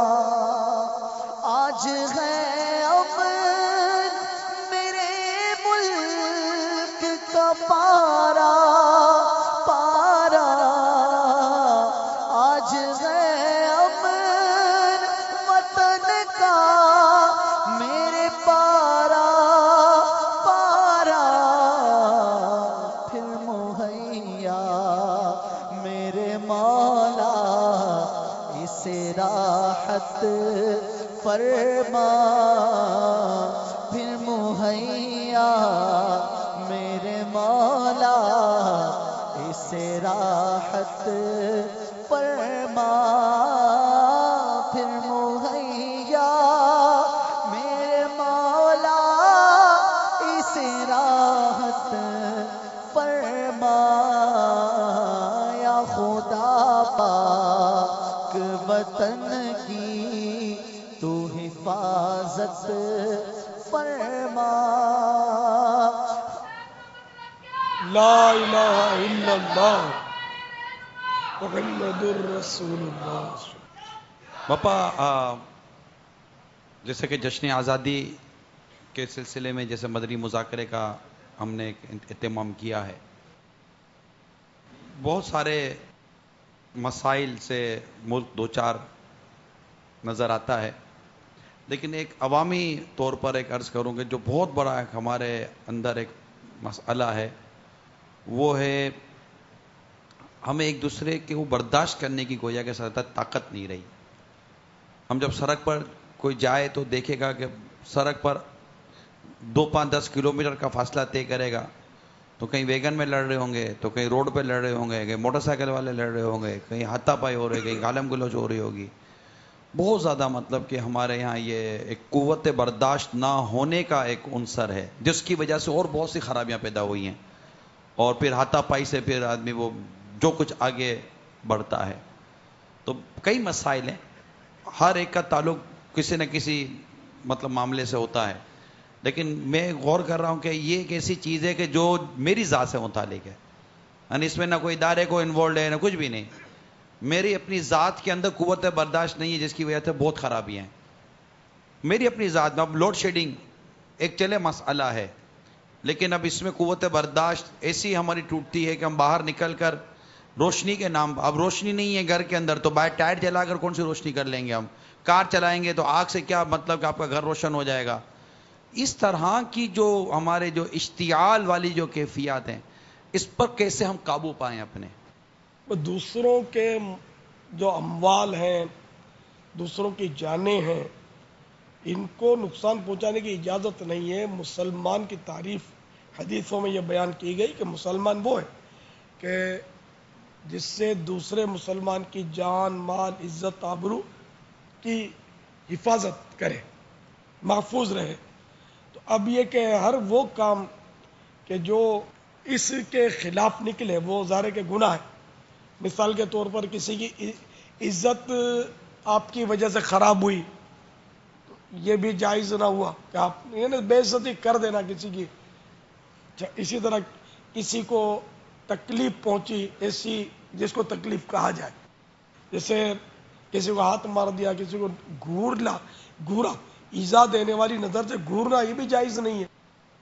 آج ہے امن میرے ملک کا پارا پارا، مہیا میرے مولا اسے راحت فرما، پھر مہیا میرے مولا اسے راحت فرما، یا خدا پاک وطن کی تو حفاظت فرما۔ لا الہ الا اللہ محمد الرسول اللہ۔ باپا آ، جیسے کہ جشن آزادی کے سلسلے میں جیسے مدنی مذاکرے کا ہم نے ایک اہتمام کیا ہے، بہت سارے مسائل سے ملک دو چار نظر آتا ہے، لیکن ایک عوامی طور پر ایک عرض کروں کہ جو بہت بڑا ایک ہمارے اندر ایک مسئلہ ہے، وہ ہے ہمیں ایک دوسرے کے وہ برداشت کرنے کی گویا کہ طاقت نہیں رہی۔ ہم جب سڑک پر کوئی جائے تو دیکھے گا کہ سڑک پر دو پانچ دس کلومیٹر کا فاصلہ طے کرے گا تو کہیں ویگن میں لڑ رہے ہوں گے، تو کہیں روڈ پہ لڑ رہے ہوں گے، کہیں موٹر سائیکل والے لڑ رہے ہوں گے، کہیں ہاتھا پائی ہو رہے، کہیں گالم گلوچ ہو رہی ہوگی۔ بہت زیادہ مطلب کہ ہمارے یہاں یہ ایک قوت برداشت نہ ہونے کا ایک عنصر ہے، جس کی وجہ سے اور بہت سی خرابیاں پیدا ہوئی ہیں، اور پھر ہاتھا پائی سے پھر آدمی وہ جو کچھ آگے بڑھتا ہے۔ تو کئی مسائل ہیں، ہر ایک کا تعلق کسی نہ کسی مطلب معاملے سے ہوتا ہے، لیکن میں غور کر رہا ہوں کہ یہ ایک ایسی چیز ہے کہ جو میری ذات سے متعلق ہے، یعنی اس میں نہ کوئی ادارے کو انوالوڈ ہے نہ کچھ بھی نہیں، میری اپنی ذات کے اندر قوت برداشت نہیں ہے، جس کی وجہ سے بہت خرابیاں ہیں میری اپنی ذات میں۔ اب لوڈ شیڈنگ ایک چلے مسئلہ ہے، لیکن اب اس میں قوت برداشت ایسی ہماری ٹوٹتی ہے کہ ہم باہر نکل کر روشنی کے نام، اب روشنی نہیں ہے گھر کے اندر تو باہر ٹائر جلا کر کون سی روشنی کر لیں گے، ہم کار چلائیں گے تو آگ سے کیا مطلب کہ آپ کا گھر روشن ہو جائے گا۔ اس طرح کی جو ہمارے جو اشتعال والی جو کیفیات ہیں، اس پر کیسے ہم قابو پائیں اپنے؟ دوسروں کے جو اموال ہیں، دوسروں کی جانیں ہیں، ان کو نقصان پہنچانے کی اجازت نہیں ہے۔ مسلمان کی تعریف حدیثوں میں یہ بیان کی گئی کہ مسلمان وہ ہے کہ جس سے دوسرے مسلمان کی جان، مال، عزت، آبرو کی حفاظت کرے، محفوظ رہے۔ تو اب یہ کہ ہر وہ کام کہ جو اس کے خلاف نکلے وہ ظاہر کہ گناہ ہے۔ مثال کے طور پر کسی کی عزت آپ کی وجہ سے خراب ہوئی، یہ بھی جائز نہ ہوا کہ آپ یعنی بے عزتی کر دینا کسی کی۔ اسی طرح کسی کو تکلیف پہنچی، ایسی جس کو تکلیف کہا جائے، جیسے کسی کو ہاتھ مار دیا، کسی کو گھورلا گھورا، ایذا دینے والی نظر سے گھورنا، یہ بھی جائز نہیں ہے۔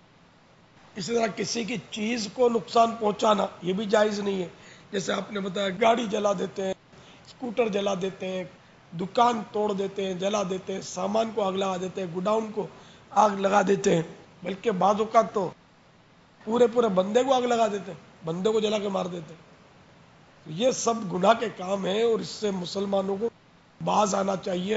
اسی طرح کسی کی چیز کو نقصان پہنچانا، یہ بھی جائز نہیں ہے۔ جیسے آپ نے بتایا گاڑی جلا دیتے ہیں، اسکوٹر جلا دیتے ہیں، دکان توڑ دیتے ہیں، جلا دیتے ہیں، سامان کو آگ لگا دیتے ہیں، گوڈاؤن کو آگ لگا دیتے ہیں، بلکہ بعض اوقات تو پورے پورے بندے کو آگ لگا دیتے ہیں، بندے کو جلا کے مار دیتے ہیں۔ یہ سب گناہ کے کام ہیں اور اس سے مسلمانوں کو باز آنا چاہیے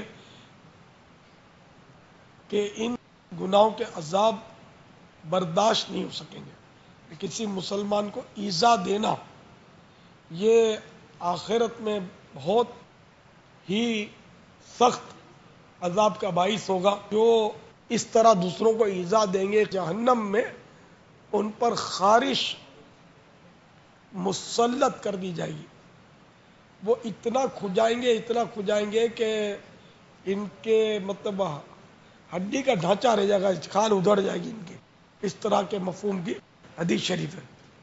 کہ ان گناہوں کے عذاب برداشت نہیں ہو سکیں گے۔ کسی مسلمان کو ایذا دینا یہ آخرت میں بہت ہی سخت عذاب کا باعث ہوگا۔ جو اس طرح دوسروں کو ایذا دیں گے، جہنم میں ان پر خارش مسلط کر دی جائے گی، وہ اتنا کھجائیں گے اتنا کھجائیں گے کہ ان کے مطلب ہڈی کا ڈھانچہ رہ جائے گا، کھال ادھڑ جائے گی ان کی۔ اس طرح کے مفہوم کی حدیث شریف ہے۔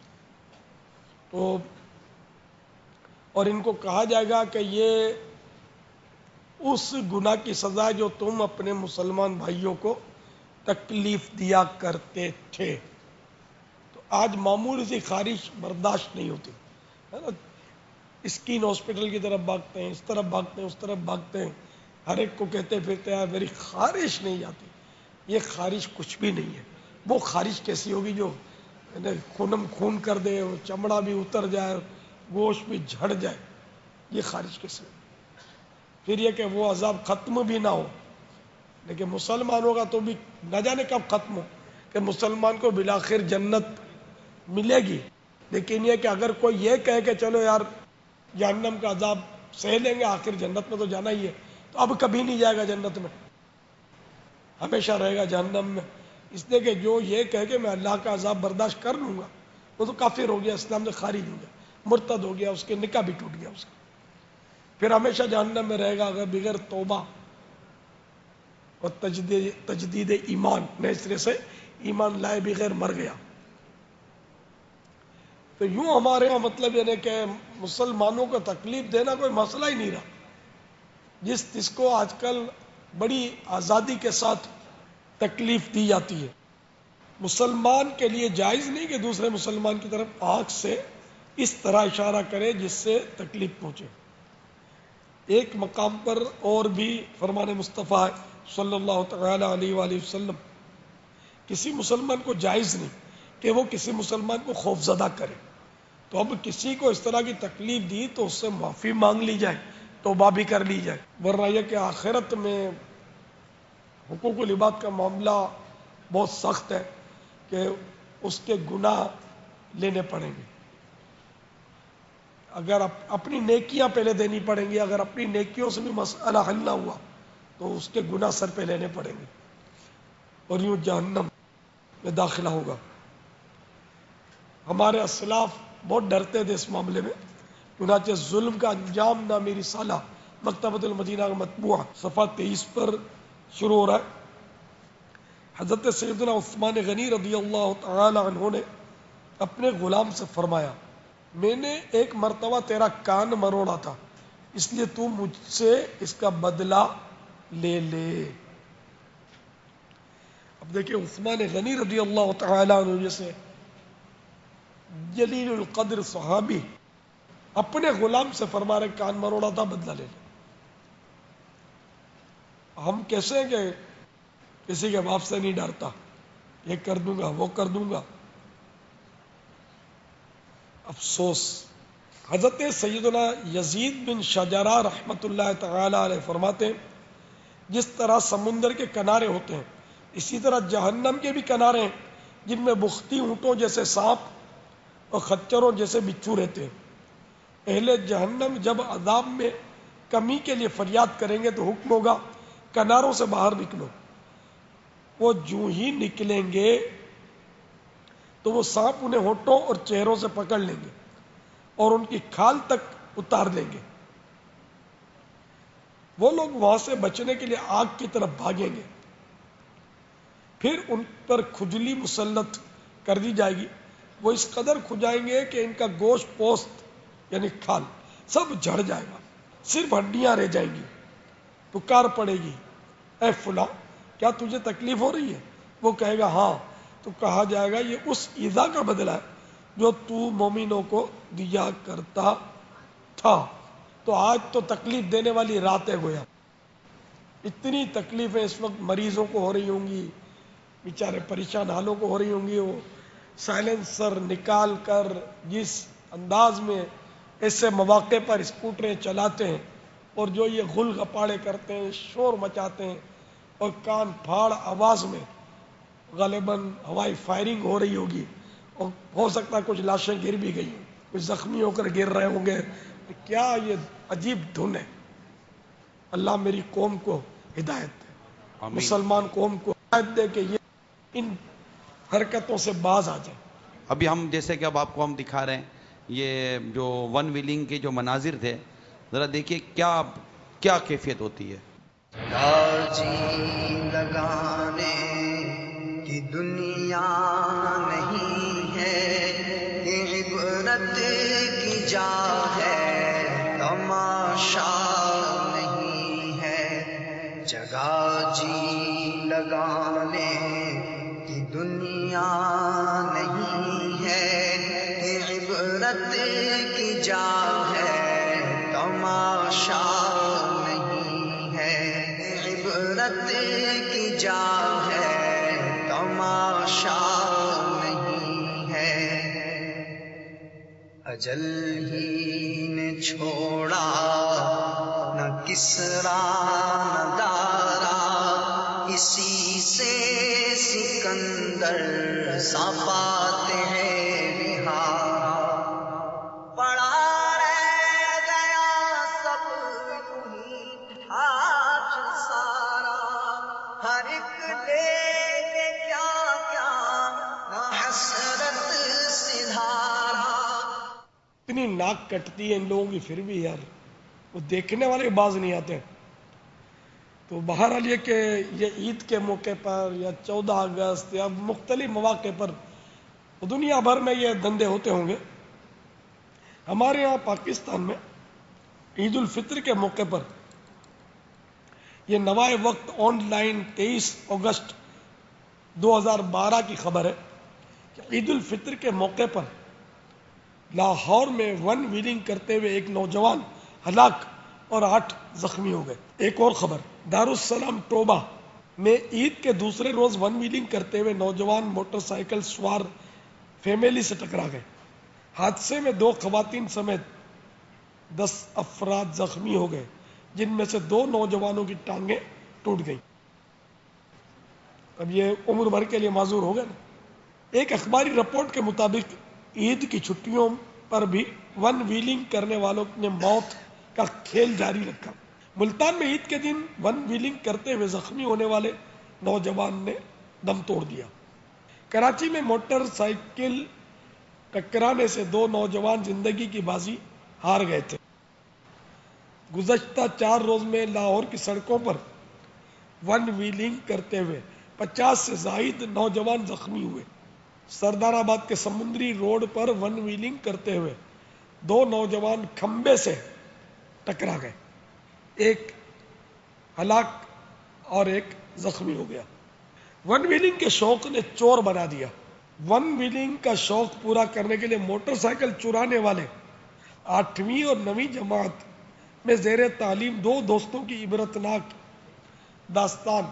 تو اور ان کو کہا جائے گا کہ یہ اس گناہ کی سزا ہے جو تم اپنے مسلمان بھائیوں کو تکلیف دیا کرتے تھے۔ تو آج معمولی سی خارش برداشت نہیں ہوتی ہے نا، اسکین ہاسپٹل کی طرف بھاگتے ہیں، اس طرف بھاگتے ہیں، اس طرف بھاگتے ہیں، ہر ایک کو کہتے پھرتے ہیں میری خارش نہیں جاتی۔ یہ خارش کچھ بھی نہیں ہے۔ وہ خارش کیسی ہوگی جو خونم خون کر دے، چمڑا بھی اتر جائے، گوشت بھی جھڑ جائے، یہ خارش کیسی ہوگی؟ پھر یہ کہ وہ عذاب ختم بھی نہ ہو، لیکن مسلمانوں کا تو بھی نہ جانے کب ختم ہو، کہ مسلمان کو بالآخر جنت ملے گی، لیکن یہ کہ اگر کوئی یہ کہے کہ چلو یار جہنم کا عذاب سہ لیں گے، آخر جنت میں تو جانا ہی ہے، تو اب کبھی نہیں جائے گا جنت میں، ہمیشہ رہے گا جہنم میں. اس لیے کہ جو یہ کہے کہ میں اللہ کا عذاب برداشت کر لوں گا، وہ تو کافر ہو گیا، اسلام سے خارج ہو گیا، مرتد ہو گیا، اس کے نکاح بھی ٹوٹ گیا اس کا، پھر ہمیشہ جہنم میں رہے گا اگر بغیر توبہ اور تجدید تجدید ایمان نئے سرے سے ایمان لائے بغیر مر گیا. تو یوں ہمارے یہاں مطلب یہ کہ مسلمانوں کو تکلیف دینا کوئی مسئلہ ہی نہیں رہا. جس جس کو آج کل بڑی آزادی کے ساتھ تکلیف دی جاتی ہے، مسلمان کے لیے جائز نہیں کہ دوسرے مسلمان کی طرف آنکھ سے اس طرح اشارہ کرے جس سے تکلیف پہنچے. ایک مقام پر اور بھی فرمان مصطفیٰ صلی اللہ تعالی علیہ وآلہ وسلم، کسی مسلمان کو جائز نہیں کہ وہ کسی مسلمان کو خوف زدہ کرے. تو اب کسی کو اس طرح کی تکلیف دی تو اس سے معافی مانگ لی جائے، توبہ بھی کر لی جائے، ورنہ یہ کہ آخرت میں حقوق العباد کا معاملہ بہت سخت ہے کہ اس کے گناہ لینے پڑیں گے. اگر اپنی نیکیاں پہلے دینی پڑیں گی، اگر اپنی نیکیوں سے بھی مسئلہ حل نہ ہوا تو اس کے گناہ سر پہ لینے پڑیں گے اور یوں جہنم میں داخلہ ہوگا. ہمارے اسلاف بہت ڈرتے تھے اس معاملے میں، چنانچہ ظلم کا انجام نامی رسالہ مکتبۃ المدینہ کا مطبوعہ صفحہ تیئیس پر شروع ہو رہا ہے. حضرت سیدنا عثمان غنی رضی اللہ تعالی عنہ نے اپنے غلام سے فرمایا، میں نے ایک مرتبہ تیرا کان مروڑا تھا، اس لیے تو مجھ سے اس کا بدلہ لے لے. اب دیکھیں عثمان غنی رضی اللہ تعالی عنہ جیسے جلیل القدر صحابی اپنے غلام سے فرما رہے کان مروڑا تھا، بدلہ لے لے. ہم کیسے کہ کسی کے باپ سے نہیں ڈرتا، یہ کر دوں گا وہ کر دوں گا. افسوس. حضرت سیدنا یزید بن شجرہ رحمۃ اللہ تعالی علیہ فرماتے ہیں جس طرح سمندر کے کنارے ہوتے ہیں اسی طرح جہنم کے بھی کنارے ہیں جن میں بختی اونٹوں جیسے سانپ اور خچروں جیسے بچھو رہتے ہیں. اہل جہنم جب عذاب میں کمی کے لیے فریاد کریں گے تو حکم ہوگا کناروں سے باہر نکلو. وہ جو ہی نکلیں گے تو وہ سانپ انہیں ہونٹوں اور چہروں سے پکڑ لیں گے اور ان کی کھال تک اتار دیں گے. وہ لوگ وہاں سے بچنے کے لیے آگ کی طرف بھاگیں گے، پھر ان پر کھجلی مسلط کر دی جائے گی. وہ اس قدر کھجائیں گے کہ ان کا گوشت پوست یعنی کھال سب جھڑ جائے گا، صرف ہڈیاں رہ جائیں گی. پکار پڑے گی، اے فلاں کیا تجھے تکلیف ہو رہی ہے؟ وہ کہے گا ہاں. تو کہا جائے گا یہ اس ایذا کا بدلہ ہے جو تو مومنوں کو دیا کرتا تھا. تو آج تو تکلیف دینے والی رات ہے گویا. اتنی تکلیفیں اس وقت مریضوں کو ہو رہی ہوں گی، بیچارے پریشان حالوں کو ہو رہی ہوں گی. وہ سائلنسر نکال کر جس انداز میں ایسے مواقع پر اسکوٹریں چلاتے ہیں اور جو یہ غل غپاڑے کرتے ہیں، شور مچاتے ہیں اور کان پھاڑ آواز میں غالباً ہوائی فائرنگ ہو رہی ہوگی اور ہو سکتا ہے کچھ لاشیں گر بھی گئی ہوں، کچھ زخمی ہو کر گر رہے ہوں گے. کیا یہ عجیب دھن ہے. اللہ میری قوم کو ہدایت دے، مسلمان قوم کو ہدایت دے کہ یہ ان حرکتوں سے باز آ جائے. ابھی ہم جیسے کہ اب آپ کو ہم دکھا رہے ہیں یہ جو ون ویلنگ کے جو مناظر تھے، ذرا دیکھیے کیا کیا کیفیت ہوتی ہے. جی لگانے کی دنیا نہیں ہے، یہ عبرت کی جا ہے، تماشا نہیں ہے. جگہ جی لگانے کی دنیا نہیں ہے، یہ عبرت کی جا ہے، تماشا نہیں ہے. عبرت کی جا ہے، تماشا نہیں ہے. اجل ہی نے چھوڑا نہ کسرا نہ دارا، اسی سے سکندر صفات ہے بہارا پڑا رہ گیا سب یوں ہی ٹھاٹ سارا ہر ایک لے کے کیا کیا حسرت سدھارا. اتنی ناک کٹتی ہے ان لوگوں کی پھر بھی یار وہ دیکھنے والے باز نہیں آتے. تو بہرحال یہ کہ یہ عید کے موقع پر یا چودہ اگست یا مختلف مواقع پر دنیا بھر میں یہ دندے ہوتے ہوں گے. ہمارے یہاں پاکستان میں عید الفطر کے موقع پر یہ نوائے وقت آن لائن تیئیس اگست دو ہزار بارہ کی خبر ہے کہ عید الفطر کے موقع پر لاہور میں ون ویلنگ کرتے ہوئے ایک نوجوان ہلاک اور آٹھ زخمی ہو گئے. ایک اور خبر، دارالسلام ٹوبہ میں عید کے دوسرے روز ون ویلنگ کرتے ہوئے نوجوان موٹر سائیکل سوار فیملی سے ٹکرا گئے. حادثے میں دو خواتین سمیت دس افراد زخمی ہو گئے جن میں سے دو نوجوانوں کی ٹانگیں ٹوٹ گئیں. اب یہ عمر بھر کے لیے معذور ہو گئے نا. ایک اخباری رپورٹ کے مطابق عید کی چھٹیوں پر بھی ون ویلنگ کرنے والوں نے موت کا کھیل جاری رکھا. ملتان میں عید کے دن ون ویلنگ کرتے ہوئے زخمی ہونے والے نوجوان نے دم توڑ دیا. کراچی میں موٹر سائیکل ٹکرانے سے دو نوجوان زندگی کی بازی ہار گئے تھے. گزشتہ چار روز میں لاہور کی سڑکوں پر ون ویلنگ کرتے ہوئے پچاس سے زائد نوجوان زخمی ہوئے. سردار آباد کے سمندری روڈ پر ون ویلنگ کرتے ہوئے دو نوجوان کھمبے سے ٹکرا گئے، ایک ہلاک اور ایک زخمی ہو گیا. ون ویلنگ کے شوق نے چور بنا دیا. ون ویلنگ کا شوق پورا کرنے کے لیے موٹر سائیکل چرانے والے آٹھویں اور نویں جماعت میں زیر تعلیم دو دوستوں کی عبرتناک داستان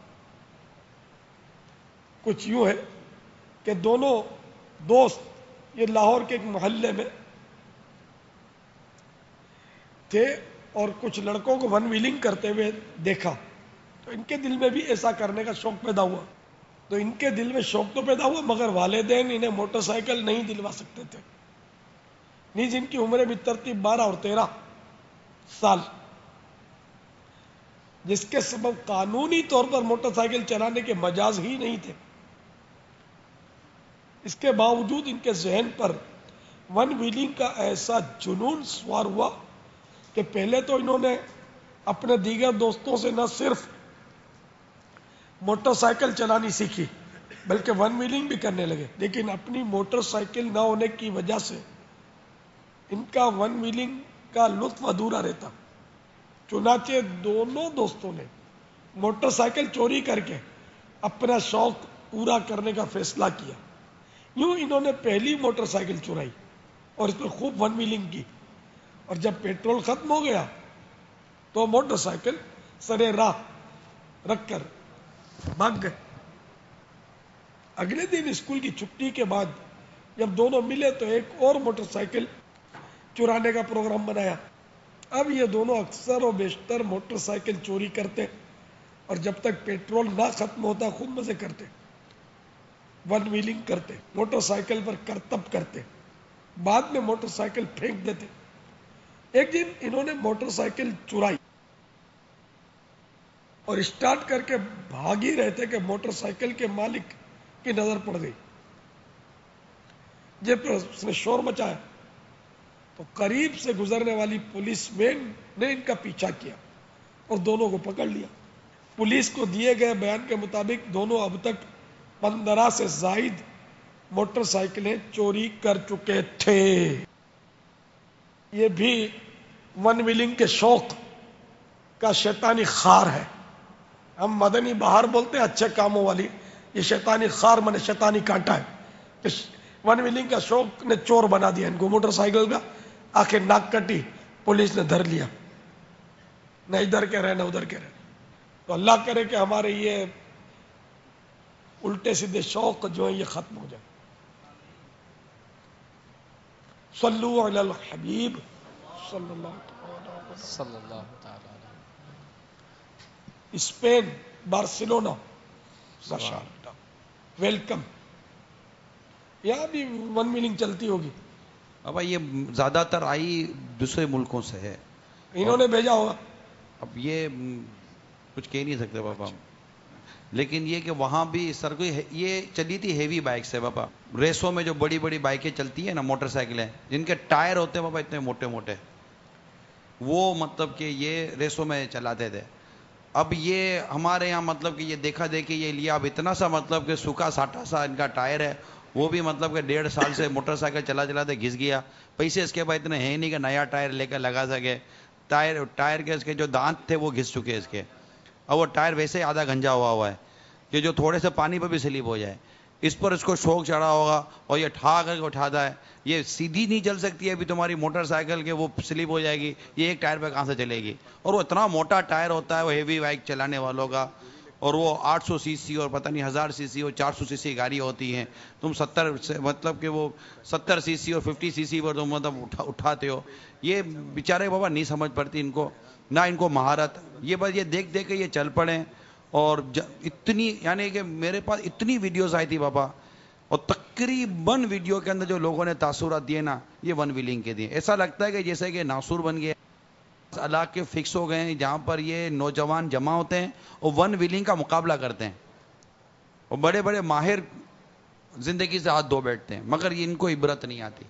کچھ یوں ہے کہ دونوں دوست یہ لاہور کے ایک محلے میں تھے اور کچھ لڑکوں کو ون ویلنگ کرتے ہوئے دیکھا تو ان کے دل میں بھی ایسا کرنے کا شوق پیدا ہوا. تو ان کے دل میں شوق تو پیدا ہوا مگر والدین انہیں موٹر سائیکل نہیں دلوا سکتے تھے. نیز ان کی عمریں بھی ترتیب بارہ اور تیرہ سال، جس کے سبب قانونی طور پر موٹر سائیکل چلانے کے مجاز ہی نہیں تھے. اس کے باوجود ان کے ذہن پر ون ویلنگ کا ایسا جنون سوار ہوا کہ پہلے تو انہوں نے اپنے دیگر دوستوں سے نہ صرف موٹر سائیکل چلانی سیکھی بلکہ ون ویلنگ بھی کرنے لگے. لیکن اپنی موٹر سائیکل نہ ہونے کی وجہ سے ان کا ون ویلنگ کا لطف ادھورا رہتا. چنانچہ دونوں دوستوں نے موٹر سائیکل چوری کر کے اپنا شوق پورا کرنے کا فیصلہ کیا. یوں انہوں نے پہلی موٹر سائیکل چرائی اور اس میں خوب ون ویلنگ کی، اور جب پیٹرول ختم ہو گیا تو موٹر سائیکل سرے راہ رکھ کر بھاگ گئے. اگلے دن اسکول کی چھٹی کے بعد جب دونوں ملے تو ایک اور موٹر سائیکل چرانے کا پروگرام بنایا. اب یہ دونوں اکثر و بیشتر موٹر سائیکل چوری کرتے اور جب تک پیٹرول نہ ختم ہوتا خوب مزے کرتے، ون ویلنگ کرتے، موٹر سائیکل پر کرتب کرتے، بعد میں موٹر سائیکل پھینک دیتے. ایک دن انہوں نے موٹر سائیکل چرائی اور اسٹارٹ کر کے بھاگ ہی رہے تھے کہ موٹر سائیکل کے مالک کی نظر پڑ گئی. جب اس نے شور مچایا تو قریب سے گزرنے والی پولیس مین نے ان کا پیچھا کیا اور دونوں کو پکڑ لیا. پولیس کو دیے گئے بیان کے مطابق دونوں اب تک پندرہ سے زائد موٹر سائیکلیں چوری کر چکے تھے. یہ بھی ون ویلنگ کے شوق کا شیطانی خار ہے. ہم مدنی بہار بولتے ہیں اچھے کاموں والی، یہ شیطانی خار منے شیطانی کانٹا ہے کہ ون ویلنگ کا شوق نے چور بنا دیا ان کو. موٹر سائیکل کا آخر ناک کٹی، پولیس نے دھر لیا، نہ ادھر کے رہے نہ ادھر کے رہے. تو اللہ کرے کہ ہمارے یہ الٹے سیدھے شوق جو ہیں یہ ختم ہو جائے. صلو علی الحبیب صلی اللہ صلی اللہ تعالی. اسپین बार्सिलोना, माशाअल्लाह, वेलकम। यहाँ भी वन मीलिंग चलती होगी। अब ये ज्यादातर आई दूसरे मुल्कों से है, इन्होंने भेजा होगा। अब ये कुछ कह नहीं सकते बाबा, लेकिन ये कि वहां भी सर को ये चली थी हेवी बाइक से बाबा। रेसों में जो बड़ी बड़ी बाइकें चलती है ना, मोटरसाइकिलें जिनके टायर होते हैं बाबा इतने मोटे मोटे, वो मतलब कि ये रेसों में चलाते थे। अब ये हमारे यहाँ मतलब कि ये देखा देखी ये लिया, अब इतना सा मतलब कि सूखा साटा सा इनका टायर है, वो भी मतलब कि डेढ़ साल से मोटरसाइकिल चला चलाते घिस गया। पैसे इसके बाद इतने हैं नहीं कि नया टायर लेकर लगा सके। टायर टायर के इसके जो दांत थे वो घिस चुके इसके, अब वो टायर वैसे आधा गंजा हुआ हुआ है कि जो थोड़े से पानी पर भी स्लिप हो जाए। इस पर इसको शौक चढ़ा होगा और ये ठा करके उठाता है। ये सीधी नहीं चल सकती है अभी तुम्हारी मोटरसाइकिल के, वो स्लिप हो जाएगी, ये एक टायर पे कहाँ से चलेगी। और वो इतना मोटा टायर होता है वो हेवी बाइक चलाने वालों का, और वो आठ सौ सीसी और पता नहीं हज़ार सीसी और चार सौ सीसी गाड़ी होती हैं। तुम सत्तर से मतलब कि वो सत्तर सीसी और फिफ्टी सीसी पर तुम मतलब उठा उठाते हो। ये बेचारे बाबा नहीं समझ पड़ती इनको, ना इनको महारत। ये बस ये देख देख के ये चल पड़े। और ज, इतनी यानी कि मेरे पास इतनी वीडियोस आई थी बाबा, और तकरीबन वीडियो के अंदर जो लोगों ने तासुरात दिए ना, ये वन व्हीलिंग के दिए। ऐसा लगता है कि जैसे कि नासूर बन गए, इलाके फिक्स हो गए हैं जहां पर ये नौजवान जमा होते हैं और वन व्हीलिंग का मुकाबला करते हैं, और बड़े बड़े माहिर जिंदगी से हाथ धो बैठते हैं, मगर ये इनको इबरत नहीं आती।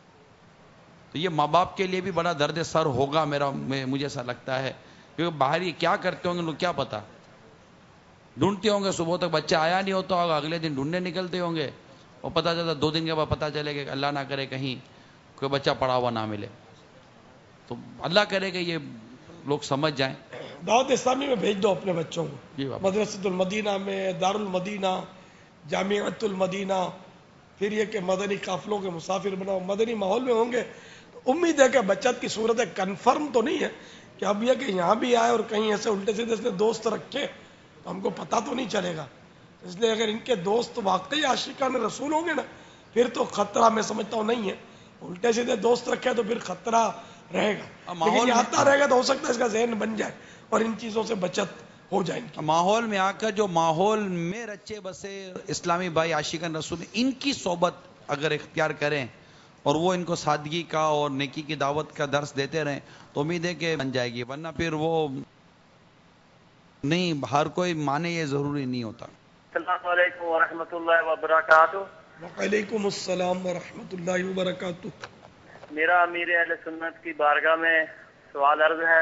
तो ये माँ बाप के लिए भी बड़ा दर्द सर होगा मेरा, मुझे ऐसा लगता है, क्योंकि बाहर ये क्या करते होंगे लोग क्या पता। ढूंढते होंगे, सुबह तक बच्चा आया नहीं होता होगा, अगले दिन ढूंढने निकलते होंगे, और पता चलता दो दिन के बाद पता चलेगा कि अल्लाह ना करे कहीं कोई बच्चा पड़ा हुआ ना मिले। तो अल्लाह करे कि ये लोग समझ जाएं। दावत इस्लामी में भेज दो अपने बच्चों को, मदरसतुल मदीना में, दारुल मदीना, जामिअतुल मदीना। फिर ये कि मदनी काफिलों के मुसाफिर बनाओ, मदनी माहौल में होंगे तो उम्मीद है कि बचत की सूरत है। कन्फर्म तो नहीं है कि अब यह कि यहाँ भी आए और कहीं ऐसे उल्टे सीधे से दोस्त रखे तो हमको पता तो नहीं चलेगा। इसलिए अगर इनके दोस्त वाकई आशिकान रसूल होंगे ना, फिर तो खतरा मैं समझता हूँ नहीं है। उल्टे सीधे दोस्त रखे तो फिर खतरा रहेगा, लेकिन ये आता रहेगा तो हो सकता है इसका ज़हन बन जाए और इन चीजों से बचत हो जाएगी। माहौल में आकर जो माहौल में रचे बसे इस्लामी भाई आशिकान रसूल, इनकी सोबत अगर इख्तियार करें और वो इनको सादगी का और नेकी की दावत का दर्स देते रहें तो उम्मीद है कि बन जाएगी, वरना फिर वो नहीं, हर कोई माने ये जरूरी नहीं होता। अस्सलामु अलैकुम व रहमतुल्लाहि व बरकातहू। वालेकुम अस्सलाम व रहमतुल्लाहि व बरकातहू। मेरा अमीर अहले सुन्नत की बारगाह में सवाल अर्ज है।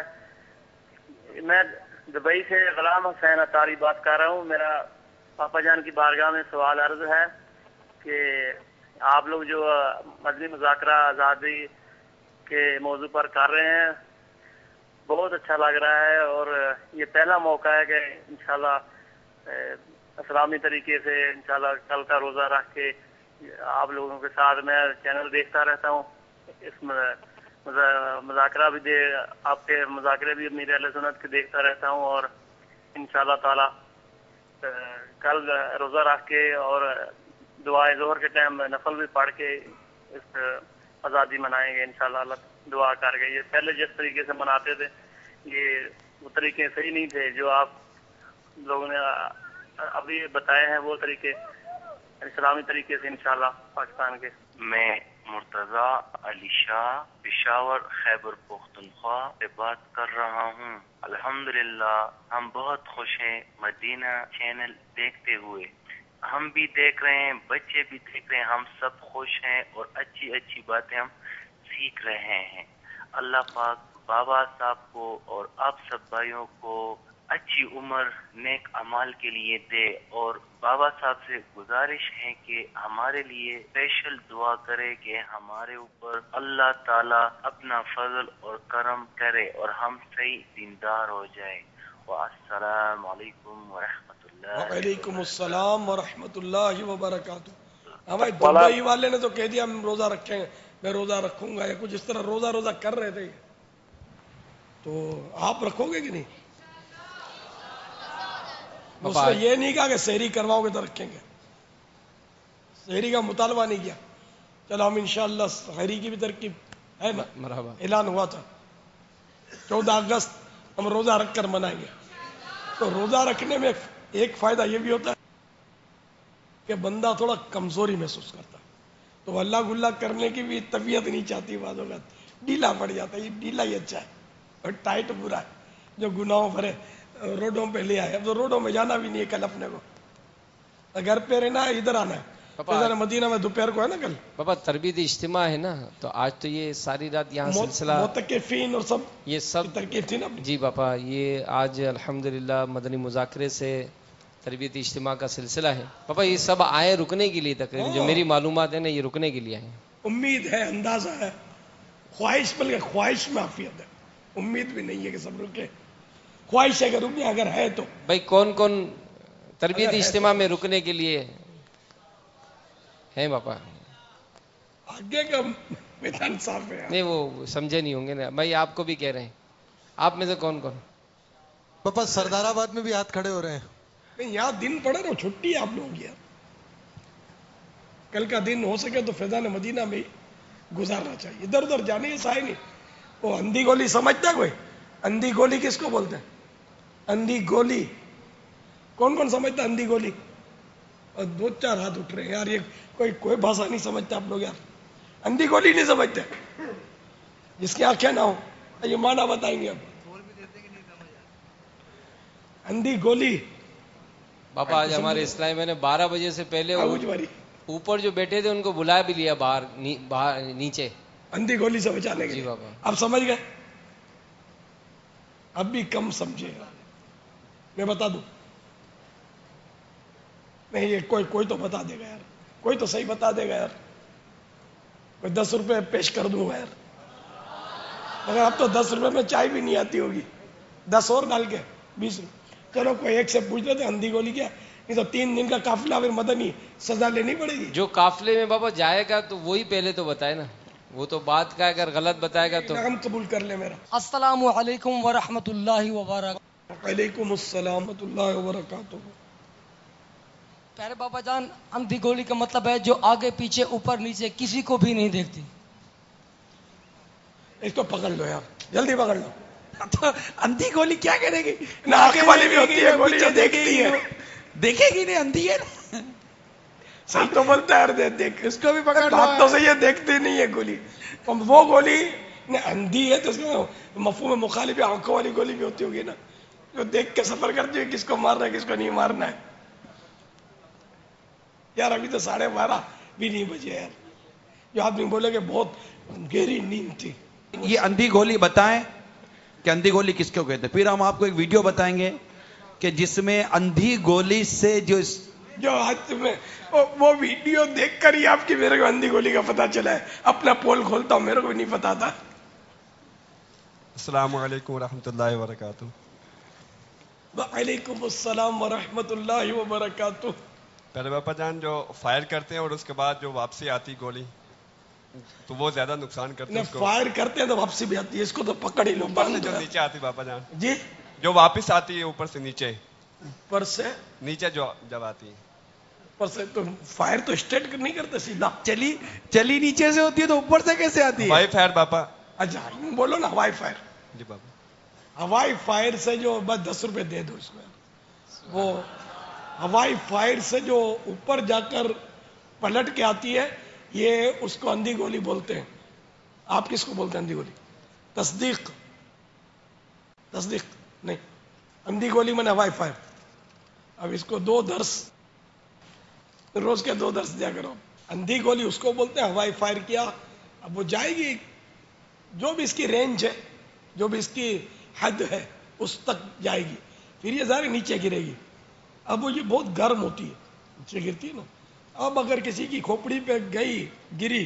मैं दुबई से गुलाम हुसैन अतारी बात कर रहा हूँ। मेरा पापा जान की बारगाह में सवाल अर्ज है कि आप लोग जो मदनी मुज़ाकरा आज़ादी के मौजू पर कर रहे हैं, बहुत अच्छा लग रहा है, और ये पहला मौका है कि इंशाल्लाह इस्लामी तरीके से इंशाल्लाह कल का रोज़ा रख के आप लोगों के साथ मैं चैनल देखता रहता हूँ। इस मुज़ाकरा भी दे आपके मुज़ाकरे भी मेरे अहले सुन्नत के देखता रहता हूँ, और इंशाल्लाह ताला कल रोज़ा रख के और दुआए ज़ोहर के टाइम नफल भी पढ़ के इस आज़ादी मनाएंगे इंशाल्लाह। अल्लाह दुआ करके, ये पहले जिस तरीके से मनाते थे ये वो तरीके सही नहीं थे जो आप लोगों ने अभी बताए हैं, वो तरीके इस्लामी तरीके से इंशाल्लाह पाकिस्तान के। मैं मुर्तजा अली शाह पेशावर खैबर पख्तूनख्वा से बात कर रहा हूँ। अल्हम्दुलिल्लाह हम बहुत खुश हैं मदीना चैनल देखते हुए। हम भी देख रहे हैं, बच्चे भी देख रहे हैं, हम सब खुश हैं और अच्छी अच्छी बातें हम सीख रहे हैं। अल्लाह पाक बाबा साहब को और आप सब भाइयों को अच्छी उम्र नेक अमाल के लिए दे, और बाबा साहब से गुजारिश है कि हमारे लिए स्पेशल दुआ करे कि हमारे ऊपर अल्लाह ताला अपना फजल और करम करे और हम सही दीनदार हो जाए। अस्सलामु अलैकुम व रहमतुल्लाह। वालेकुम अस्सलाम व रहमतुल्लाहि व बरकातहू। हमारे दुबई वाले ने तो कह दिया हम रोजा रखेंगे, मैं रोजा रखूंगा, या कुछ इस तरह रोजा रोजा कर रहे थे, तो आप रखोगे कि नहीं? उसने ये नहीं कहा कि सहरी करवाओगे तो रखेंगे, सहरी का मुतालबा नहीं किया। चलो हम इंशाअल्लाह सहरी की भी तरकीब है ना, ऐलान हुआ था चौदह अगस्त हम रोजा रख कर मनाएंगे। تو روزہ رکھنے میں ایک فائدہ یہ بھی ہوتا ہے کہ بندہ تھوڑا کمزوری محسوس کرتا ہے، تو اللہ گلا کرنے کی بھی طبیعت نہیں چاہتی، بعض اوقات ڈھیلا پڑ جاتا ہے، یہ ڈھیلا ہی اچھا ہے اور ٹائٹ برا ہے، جو گناہوں بھرے روڈوں پہ لے آئے، اب تو روڈوں میں جانا بھی نہیں ہے کل اپنے کو، گھر پہ رہنا ہے، ادھر آنا ہے، مدینہ میں دوپہر کو ہے نا کل بابا تربیت اجتماع ہے نا، تو آج تو یہ ساری رات یہاں سلسلہ معتکفین اور سب یہ سب ترکیب تھی نا جی بابا، یہ آج الحمدللہ مدنی مذاکرے سے تربیت اجتماع کا سلسلہ ہے بابا، یہ سب آئے رکنے کے لیے، تقریباً جو میری معلومات ہے نا یہ رکنے کے لیے آئے ہیں۔ امید ہے، اندازہ ہے، خواہش، بلکہ خواہش میں عافیت ہے، امید بھی نہیں ہے کہ سب رکے، خواہش ہے کہ رکے، اگر ہے تو بھائی کون کون تربیت اجتماع میں رکنے کے لیے ہیں بابا؟ آگے کا میدان صاف ہے، نہیں وہ سمجھے نہیں ہوں گے نا بھائی، آپ کو بھی کہہ رہے ہیں، آپ میں سے کون کون؟ پاپا سردار آباد میں بھی ہاتھ کھڑے ہو رہے ہیں، نہیں یہاں دن پڑے نا، چھٹی ہے آپ لوگوں کی، کل کا دن ہو سکے تو فیضان مدینہ میں گزارنا چاہیے، ادھر ادھر جانے کی سائے نہیں۔ وہ اندھی گولی سمجھتا کوئی؟ اندھی گولی کس کو بولتے ہیں؟ اندھی گولی کون کون سمجھتا اندھی گولی؟ اور دو چار ہاتھ اٹھ رہے ہیں یار، یہ کوئی کوئی بھاشا نہیں سمجھتا آپ لوگ یار، اندھی گولی نہیں سمجھتے، جس کی آنکھیں نہ ہو، یہ مانا بتائیں گے اب اندھی گولی۔ بابا آج ہمارے اسلامی میں نے بارہ بجے سے پہلے اوپر جو بیٹھے تھے ان کو بلا بھی لیا باہر باہر نیچے، اندھی گولی سے بچانے کے لیے۔ اب سمجھ گئے؟ اب بھی کم سمجھے، میں بتا دوں؟ نہیں یہ کوئی کوئی تو بتا دے گا یار، کوئی تو صحیح بتا دے گا یار، کوئی دس روپے پیش کر دوں گا یار، مگر اب تو دس روپے میں چائے بھی نہیں آتی ہوگی، دس اور ڈال کے بیس روپے۔ چلو کوئی ایک سے پوچھ لیتے اندھی گولی کیا، نہیں تو تین دن کا قافلہ پھر مدنی سزا لینی پڑے گی۔ جو قافلے میں بابا جائے گا تو وہی پہلے تو بتائے نا، وہ تو بات کا اگر غلط بتائے گا تو نام قبول کر لے میرا۔ السلام علیکم ورحمۃ اللہ وبرکاتہ۔ وعلیکم السلام ورحمۃ اللہ وبرکاتہ۔ پیارے بابا جان، اندھی گولی کا مطلب ہے جو آگے پیچھے اوپر نیچے کسی کو بھی نہیں دیکھتی۔ اس کو پکڑ لو یار، جلدی پکڑ لو۔ تو اندھی گولی کیا کرے گی؟ نہ آنکھ والی بھی ہوتی ہے گولی جو دیکھتی ہے، دیکھے گی نہیں، اندھی ہے نا، صحیح تو بولتا ہے یار، دیکھ اس کو بھی پکڑ لو۔ بات تو صحیح ہے، دیکھتی نہیں ہے گولی، وہ گولی اندھی ہے تو اس کا مفہوم مخالف ہے، آنکھوں والی گولی بھی ہوتی ہوگی نا، جو دیکھ کے سفر کرتی ہے کس کو مارنا ہے کس کو نہیں مارنا ہے۔ یار ابھی تو ساڑھے بارہ بھی نہیں بجے یار، جو آدمی بولے کہ بہت گہری نیند تھی۔ یہ اندھی گولی بتائیں کہ اندھی گولی کس کو کہتے ہیں، پھر ہم آپ کو ایک ویڈیو بتائیں گے کہ جس میں اندھی گولی سے جو جو آج میں وہ ویڈیو دیکھ کر ہی آپ کی میرے کو اندھی گولی کا پتہ چلا ہے، اپنا پول کھولتا ہوں، میرے کو بھی نہیں پتا تھا۔ السلام علیکم ورحمۃ اللہ وبرکاتہ۔ وعلیکم السلام ورحمۃ اللہ وبرکاتہ۔ پہلے باپا جان جو فائر کرتے ہیں اور اس کے بعد جو واپسی آتی گولی تو وہ زیادہ نقصان کرتے ہیں، فائر کرتے ہیں تو واپسی بھی آتی ہے، اس کو تو پکڑ ہی لو۔ اوپر سے جو نیچے آتی باپا جان جی، جو واپس آتی ہے اوپر سے نیچے، اوپر سے نیچے جو جب آتی ہے اوپر سے، تو فائر تو اسٹیٹ نہیں کرتے سیدھا، چلی چلی نیچے سے ہوتی ہے تو اوپر سے کیسے آتی ہے؟ ہوائی فائر باپا۔ اچھا بولو نا ہوائی فائر۔ جی باپا، ہوائی فائر سے جو بس دس روپے دے دو اس میں، وہ ہوائی فائر سے جو اوپر جا کر پلٹ کے آتی ہے، یہ اس کو اندھی گولی بولتے ہیں۔ آپ کس کو بولتے ہیں اندھی گولی؟ تصدیق، تصدیق نہیں، اندھی گولی میں نے ہوائی فائر۔ اب اس کو دو درس، روز کے دو درس دیا کرو۔ اندھی گولی اس کو بولتے ہیں، ہوائی فائر کیا اب وہ جائے گی جو بھی اس کی رینج ہے، جو بھی اس کی حد ہے اس تک جائے گی، پھر یہ ظاہر نیچے گرے گی۔ اب وہ یہ بہت گرم ہوتی ہے، نیچے گرتی ہے نا، اب اگر کسی کی کھوپڑی پہ گئی گری،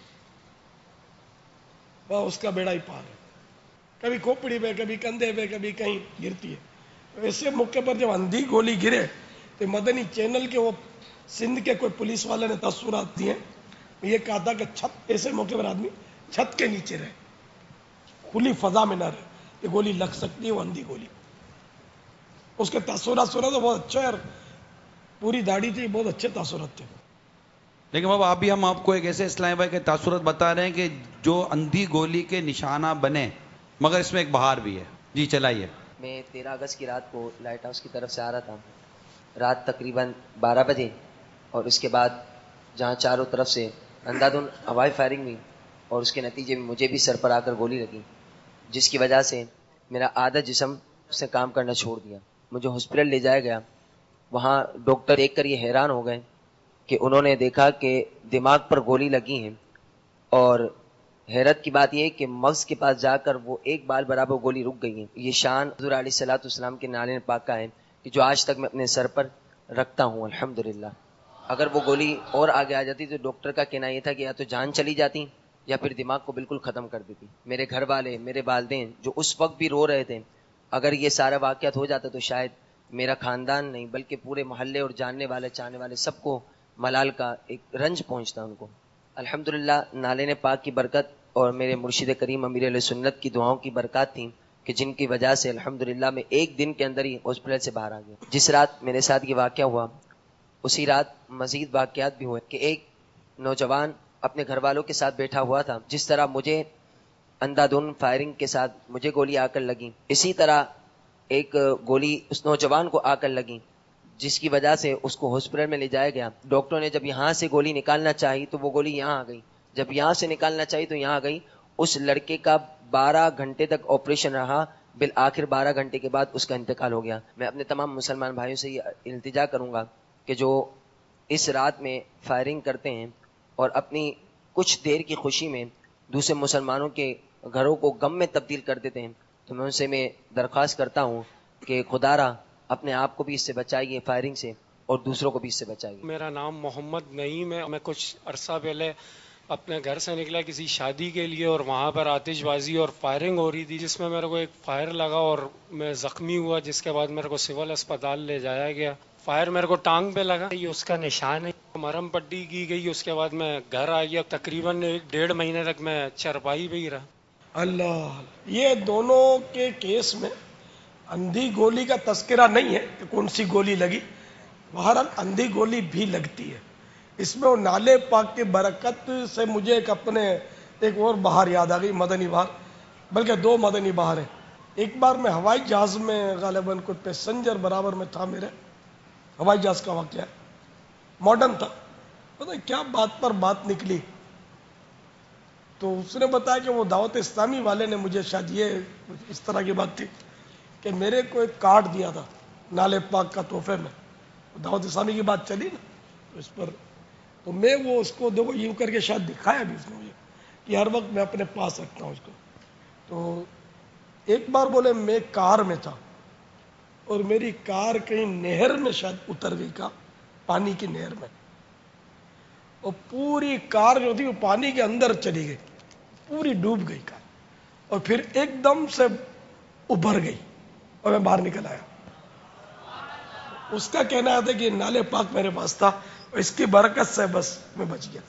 وہ اس کا بیڑا ہی پار ہے، کبھی کھوپڑی پہ کبھی کندھے پہ کبھی کہیں گرتی ہے۔ ایسے موقع پر جب اندھی گولی گرے تو مدنی چینل کے وہ سندھ کے کوئی پولیس والے نے تصورات دیے، یہ کہا تھا کہ چھت، ایسے موقع پر آدمی چھت کے نیچے رہے، کھلی فضا میں نہ رہے، یہ گولی لگ سکتی ہے، وہ اندھی گولی۔ اس کے تاثرات سنا تو بہت اچھا ہے، پوری داڑھی تھی، بہت اچھے تاثرات تھے۔ لیکن بابا ابھی ہم آپ کو ایک ایسے اسلام بھائی کے تاثرات بتا رہے ہیں کہ جو اندھی گولی کے نشانہ بنے، مگر اس میں ایک بہار بھی ہے۔ جی چلائیے۔ میں تیرہ اگست کی رات کو لائٹ ہاؤس کی طرف سے آ رہا تھا، رات تقریباً بارہ بجے، اور اس کے بعد جہاں چاروں طرف سے اندھا دھند ہوائی فائرنگ ہوئی اور اس کے نتیجے میں مجھے بھی سر پر آ کر گولی لگی، جس کی وجہ سے میرا آدھا جسم سے کام کرنا چھوڑ دیا۔ مجھے ہاسپٹل لے جایا گیا، وہاں ڈاکٹر دیکھ کر یہ حیران ہو گئے کہ انہوں نے دیکھا کہ دماغ پر گولی لگی ہیں، اور حیرت کی بات یہ کہ مغز کے پاس جا کر وہ ایک بال برابر گولی رک گئی ہے۔ یہ شان حضور علیہ الصلوۃ والسلام کے نالے پاک کا ہے کہ جو آج تک میں اپنے سر پر رکھتا ہوں الحمدللہ۔ اگر وہ گولی اور آگے آ جاتی تو ڈاکٹر کا کہنا یہ تھا کہ یا تو جان چلی جاتی یا پھر دماغ کو بالکل ختم کر دیتی۔ میرے گھر والے، میرے والدین جو اس وقت بھی رو رہے تھے، اگر یہ سارا واقعات ہو جاتا تو شاید میرا خاندان نہیں بلکہ پورے محلے اور جاننے والے چاہنے والے سب کو ملال کا ایک رنج پہنچتا ان کو۔ الحمدللہ نالے پاک کی برکت اور میرے مرشد کریم امیر علیہ سنت کی دعاؤں کی برکات تھیں کہ جن کی وجہ سے الحمدللہ میں ایک دن کے اندر ہی ہاسپٹل سے باہر آ گیا۔ جس رات میرے ساتھ یہ واقعہ ہوا اسی رات مزید واقعات بھی ہوئے کہ ایک نوجوان اپنے گھر والوں کے ساتھ بیٹھا ہوا تھا، جس طرح مجھے اندھا دھند فائرنگ کے ساتھ مجھے گولی آ کر لگی، اسی طرح ایک گولی اس نوجوان کو آ کر لگی، جس کی وجہ سے اس کو ہاسپٹل میں لے جایا گیا۔ ڈاکٹروں نے جب یہاں سے گولی نکالنا چاہی تو وہ گولی یہاں آ گئی، جب یہاں سے نکالنا چاہی تو یہاں آ گئی۔ اس لڑکے کا بارہ گھنٹے تک آپریشن رہا، بالآخر بارہ گھنٹے کے بعد اس کا انتقال ہو گیا۔ میں اپنے تمام مسلمان بھائیوں سے یہ التجا کروں گا کہ جو اس رات میں فائرنگ کرتے ہیں اور اپنی کچھ دیر کی خوشی میں دوسرے مسلمانوں کے گھروں کو غم میں تبدیل کر دیتے ہیں، تو میں ان سے میں درخواست کرتا ہوں کہ خدا را اپنے آپ کو بھی اس سے بچائیے فائرنگ سے اور دوسروں کو بھی اس سے بچائیے۔ میرا نام محمد نعیم ہے، میں کچھ عرصہ پہلے اپنے گھر سے نکلا کسی شادی کے لیے اور وہاں پر آتش بازی اور فائرنگ ہو رہی تھی، جس میں میرے کو ایک فائر لگا اور میں زخمی ہوا، جس کے بعد میرے کو سول اسپتال لے جایا گیا۔ فائر میرے کو ٹانگ پہ لگا، یہ اس کا نشان ہے، مرہم پٹی کی گئی، اس کے بعد میں گھر آ گیا۔ تقریباً ایک ڈیڑھ مہینے تک میں چرپائی پہ ہی رہا۔ اللہ، یہ دونوں کے کیس میں اندھی گولی کا تذکرہ نہیں ہے کہ کون سی گولی لگی، بہرحال اندھی گولی بھی لگتی ہے۔ اس میں وہ نالے پاک کی برکت سے مجھے ایک اپنے ایک اور بہار یاد آ گئی، مدنی بہار، بلکہ دو مدنی بہار ہیں۔ ایک بار میں ہوائی جہاز میں غالباً کوئی پیسنجر برابر میں تھا، میرے ہوائی جہاز کا واقعہ ہے، ماڈرن تھا، پتہ کیا بات پر بات نکلی، تو اس نے بتایا کہ وہ دعوت اسلامی والے نے مجھے شاید یہ اس طرح کی بات تھی کہ میرے کو ایک کارڈ دیا تھا نالے پاک کا تحفے میں، دعوت اسلامی کی بات چلی نا تو اس پر، تو میں وہ اس کو دیکھو یوں کر کے شاید دکھایا بھی اس نے مجھے کہ ہر وقت میں اپنے پاس رکھتا ہوں اس کو۔ تو ایک بار بولے میں کار میں تھا اور میری کار کہیں نہر میں شاید اتر گئی، کا پانی کی نہر میں، اور پوری کار جو تھی وہ پانی کے اندر چلی گئی، پوری ڈوب گئی کار، اور پھر ایک دم سے ابھر گئی اور میں باہر نکل آیا۔ اس کا کہنا تھا کہ نالے پاک میرے پاس تھا اور اس کی برکت سے بس میں بچ گیا،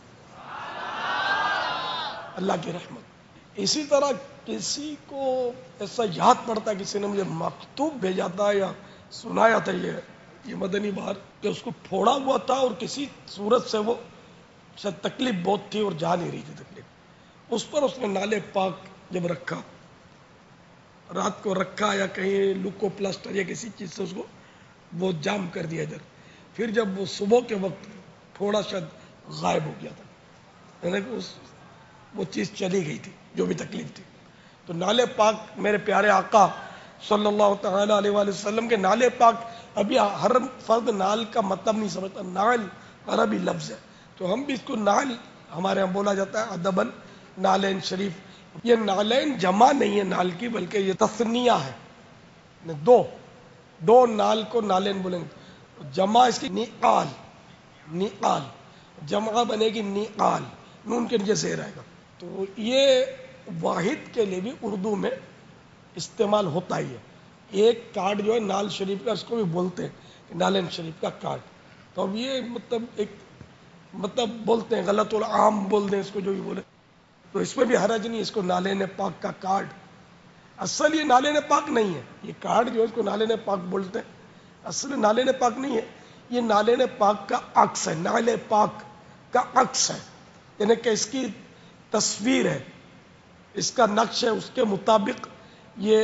اللہ کی رحمت۔ اسی طرح کسی کو ایسا یاد پڑتا، کسی نے مجھے مکتوب بھیجا تھا یا سنایا تھا یہ یہ مدنی بہار، کہ اس کو پھوڑا ہوا تھا اور کسی صورت سے وہ شاید تکلیف بہت تھی اور جا نہیں رہی تھی تکلیف، اس پر اس نے نالے پاک جب رکھا، رات کو رکھا یا کہیں لوکو پلاسٹر یا کسی چیز سے اس کو وہ جام کر دیا ادھر، پھر جب وہ صبح کے وقت تھوڑا شاید غائب ہو گیا تھا، یعنی کہ اس وہ چیز چلی گئی تھی جو بھی تکلیف تھی۔ تو نالے پاک میرے پیارے آقا صلی اللہ تعالی علیہ وآلہ وسلم کے نالے پاک، ابھی ہر فرد نال کا مطلب نہیں سمجھتا، نال عربی لفظ ہے، تو ہم بھی اس کو نال ہمارے یہاں بولا جاتا ہے ادبن نالین شریف۔ یہ نالین جمع نہیں ہے نال کی، بلکہ یہ تثنیہ ہے، دو دو نال کو نالین بولیں گے، جمع اس کی نعال، نعال جمع بنے گی نعال، نون کے نیچے زیر آئے گا۔ تو یہ واحد کے لیے بھی اردو میں استعمال ہوتا ہی ہے، ایک کارڈ جو ہے نال شریف کا، اس کو بھی بولتے ہیں نالین شریف کا کارڈ۔ تو اب یہ مطلب ایک مطلب بولتے ہیں غلط العام بول دیں اس کو، جو بھی بولے، تو اس میں بھی حرج نہیں، اس کو نالین پاک کا کارڈ، اصل یہ نالین پاک نہیں ہے، یہ کارڈ جو ہے اس کو نالین پاک بولتے ہیں، اصل نالین پاک نہیں ہے، یہ نالین پاک کا عکس ہے، نال پاک کا عکس ہے، یعنی کہ اس کی تصویر ہے، اس کا نقش ہے، اس کے مطابق یہ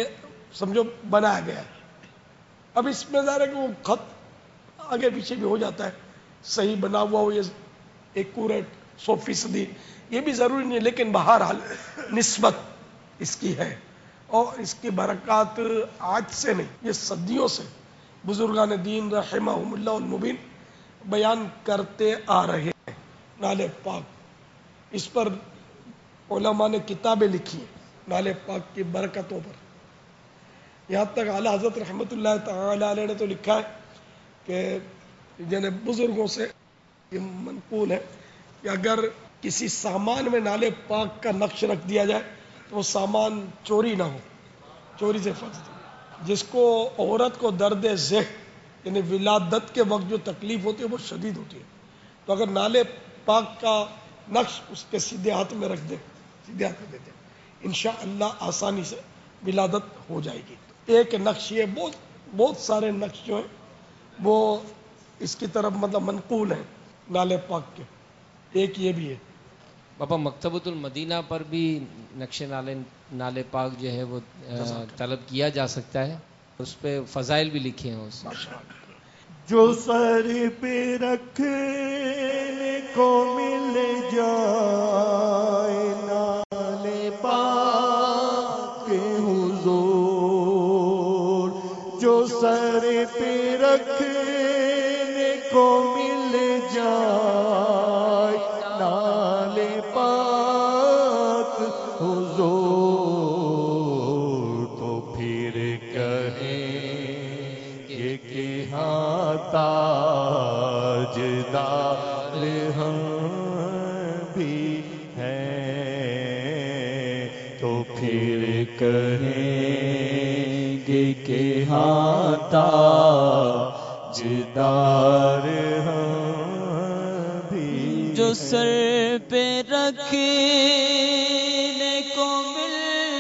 سمجھو بنایا گیا ہے. اب اس میں ظاہر ہے کہ وہ خط آگے پیچھے بھی ہو جاتا ہے, صحیح بنا ہوا ہو یہ ایکوریٹ سو فیصدی یہ بھی ضروری نہیں ہے, لیکن بہرحال نسبت اس کی ہے اور اس کی برکات آج سے نہیں, یہ صدیوں سے بزرگان دین رحمہم اللہ المبین بیان کرتے آ رہے ہیں. نالے پاک, اس پر علماء نے کتابیں لکھی ہیں نالے پاک کی برکتوں پر. یہاں تک اعلیٰ حضرت رحمۃ اللہ تعالی علیہ نے تو لکھا ہے کہ جن بزرگوں سے یہ منقول ہے کہ اگر کسی سامان میں نالے پاک کا نقش رکھ دیا جائے تو وہ سامان چوری نہ ہو, چوری سے حفاظت ہو. جس کو عورت کو درد ذہ یعنی ولادت کے وقت جو تکلیف ہوتی ہے وہ شدید ہوتی ہے, تو اگر نالے پاک کا نقش اس کے سیدھے ہاتھ میں رکھ دے, سیدھے ہاتھ میں دے دے, انشاءاللہ آسانی سے ولادت ہو جائے گی. ایک نقش یہ بہت بہت سارے نقش جو ہیں وہ اس کی طرف مطلب منقول ہیں نالے پاک کے, ایک یہ بھی ہے. بابا مکتبۃ المدینہ پر بھی نقش نالے نالے پاک جو ہے وہ طلب کیا جا سکتا ہے, اس پہ فضائل بھی لکھے ہیں اس جو سر پہ رکھنے کو مل جائے نالے پاک کے حضور, جو سر پہ رکھنے کو مل جائے نالے پاک حضور, تو پھر کہیں گے کہ ہاں تاجدار ہم بھی ہیں, تو پھر کہیں گے کہ ہاں تاجدار ہم بھی. جو سر پہ رکھنے کو مل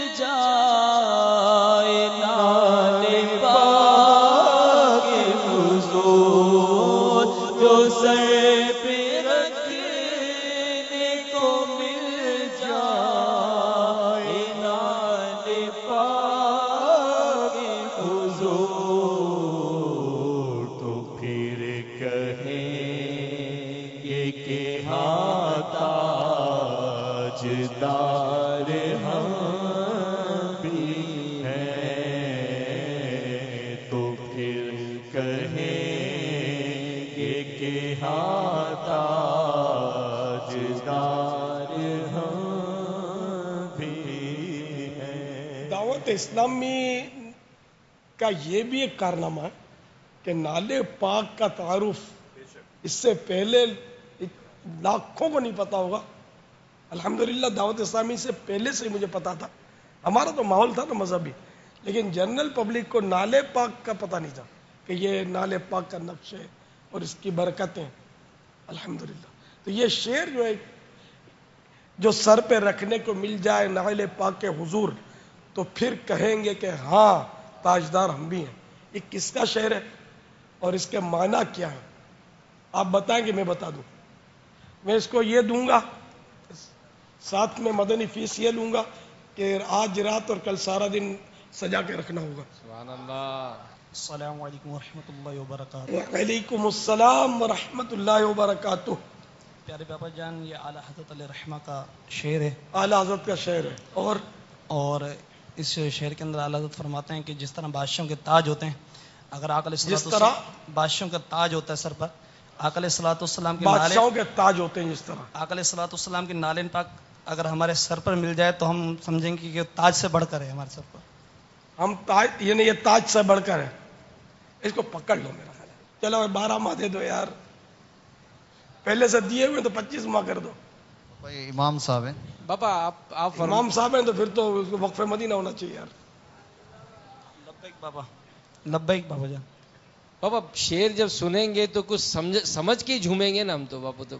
جائے نالے پاک حضور, جو سر پہ رکھنے کو مل جائے نالے پاک حضور, تو پھر کہیں گے کہ ہاں تاجدار ہم بھی ہیں, تو پھر کہیں گے کہ ہاں تاجدار ہم بھی ہیں. دعوت اسلامی کا یہ بھی ایک کارنامہ ہے کہ نالے پاک کا تعارف اس سے پہلے لاکھوں کو نہیں پتا ہوگا. الحمدللہ دعوت اسلامی سے پہلے سے ہی مجھے پتا تھا, ہمارا تو ماحول تھا نا مذہبی, لیکن جنرل پبلک کو نالے پاک کا پتہ نہیں تھا کہ یہ نالے پاک کا نقش ہے اور اس کی برکتیں الحمدللہ. تو یہ شعر جو ہے جو سر پہ رکھنے کو مل جائے نالے پاک کے حضور, تو پھر کہیں گے کہ ہاں تاجدار ہم بھی ہیں, یہ کس کا شعر ہے اور اس کے معنی کیا ہے آپ بتائیں گے, میں بتا دوں. میں اس کو یہ دوں گا, ساتھ میں مدنی فیس یہ لوں گا کہ آج رات اور کل سارا دن سجا کے رکھنا ہوگا. سبحان اللہ. السلام علیکم ورحمۃ اللہ وبرکاتہ. وعلیکم السلام ورحمۃ اللہ وبرکاتہ. پیارے بابا جان, یہ اعلیٰ حضرت علیہ رحمہ کا شعر ہے, اعلیٰ حضرت کا شعر ہے. اور اور اس شعر کے اندر اعلیٰ حضرت فرماتے ہیں کہ جس طرح بادشاہوں کے تاج ہوتے ہیں, اگر آقا علیہ جس طرح بادشاہوں کا تاج ہوتا ہے سر پر, آقا علیہ الصلوۃ والسلام کے بادشاہوں کے تاج ہوتے ہیں, جس طرح آقا علیہ الصلوۃ والسلام کے نالین پاک اگر ہمارے سر پر مل جائے تو ہم سمجھیں گے کہ تاج سے بڑھ کر ہے ہمارے سر پر. ہم تاج یعنی یہ تاج سے بڑھ کر ہے. اس کو پکڑ لو میرا خیال ہے. چلو بارہ ماہ دے دو یار, پہلے سے دیے ہوئے تو پچیس ماہ کر دو. امام صاحب ہیں بابا, آپ آپ امام صاحب ہیں تو پھر تو وقف مدینہ ہونا چاہیے یار. لبیک بابا, لبیک بابا جان. بابا شعر جب سنیں گے تو کچھ سمجھ سمجھ کے جھومیں گے نا ہم تو. بابا تو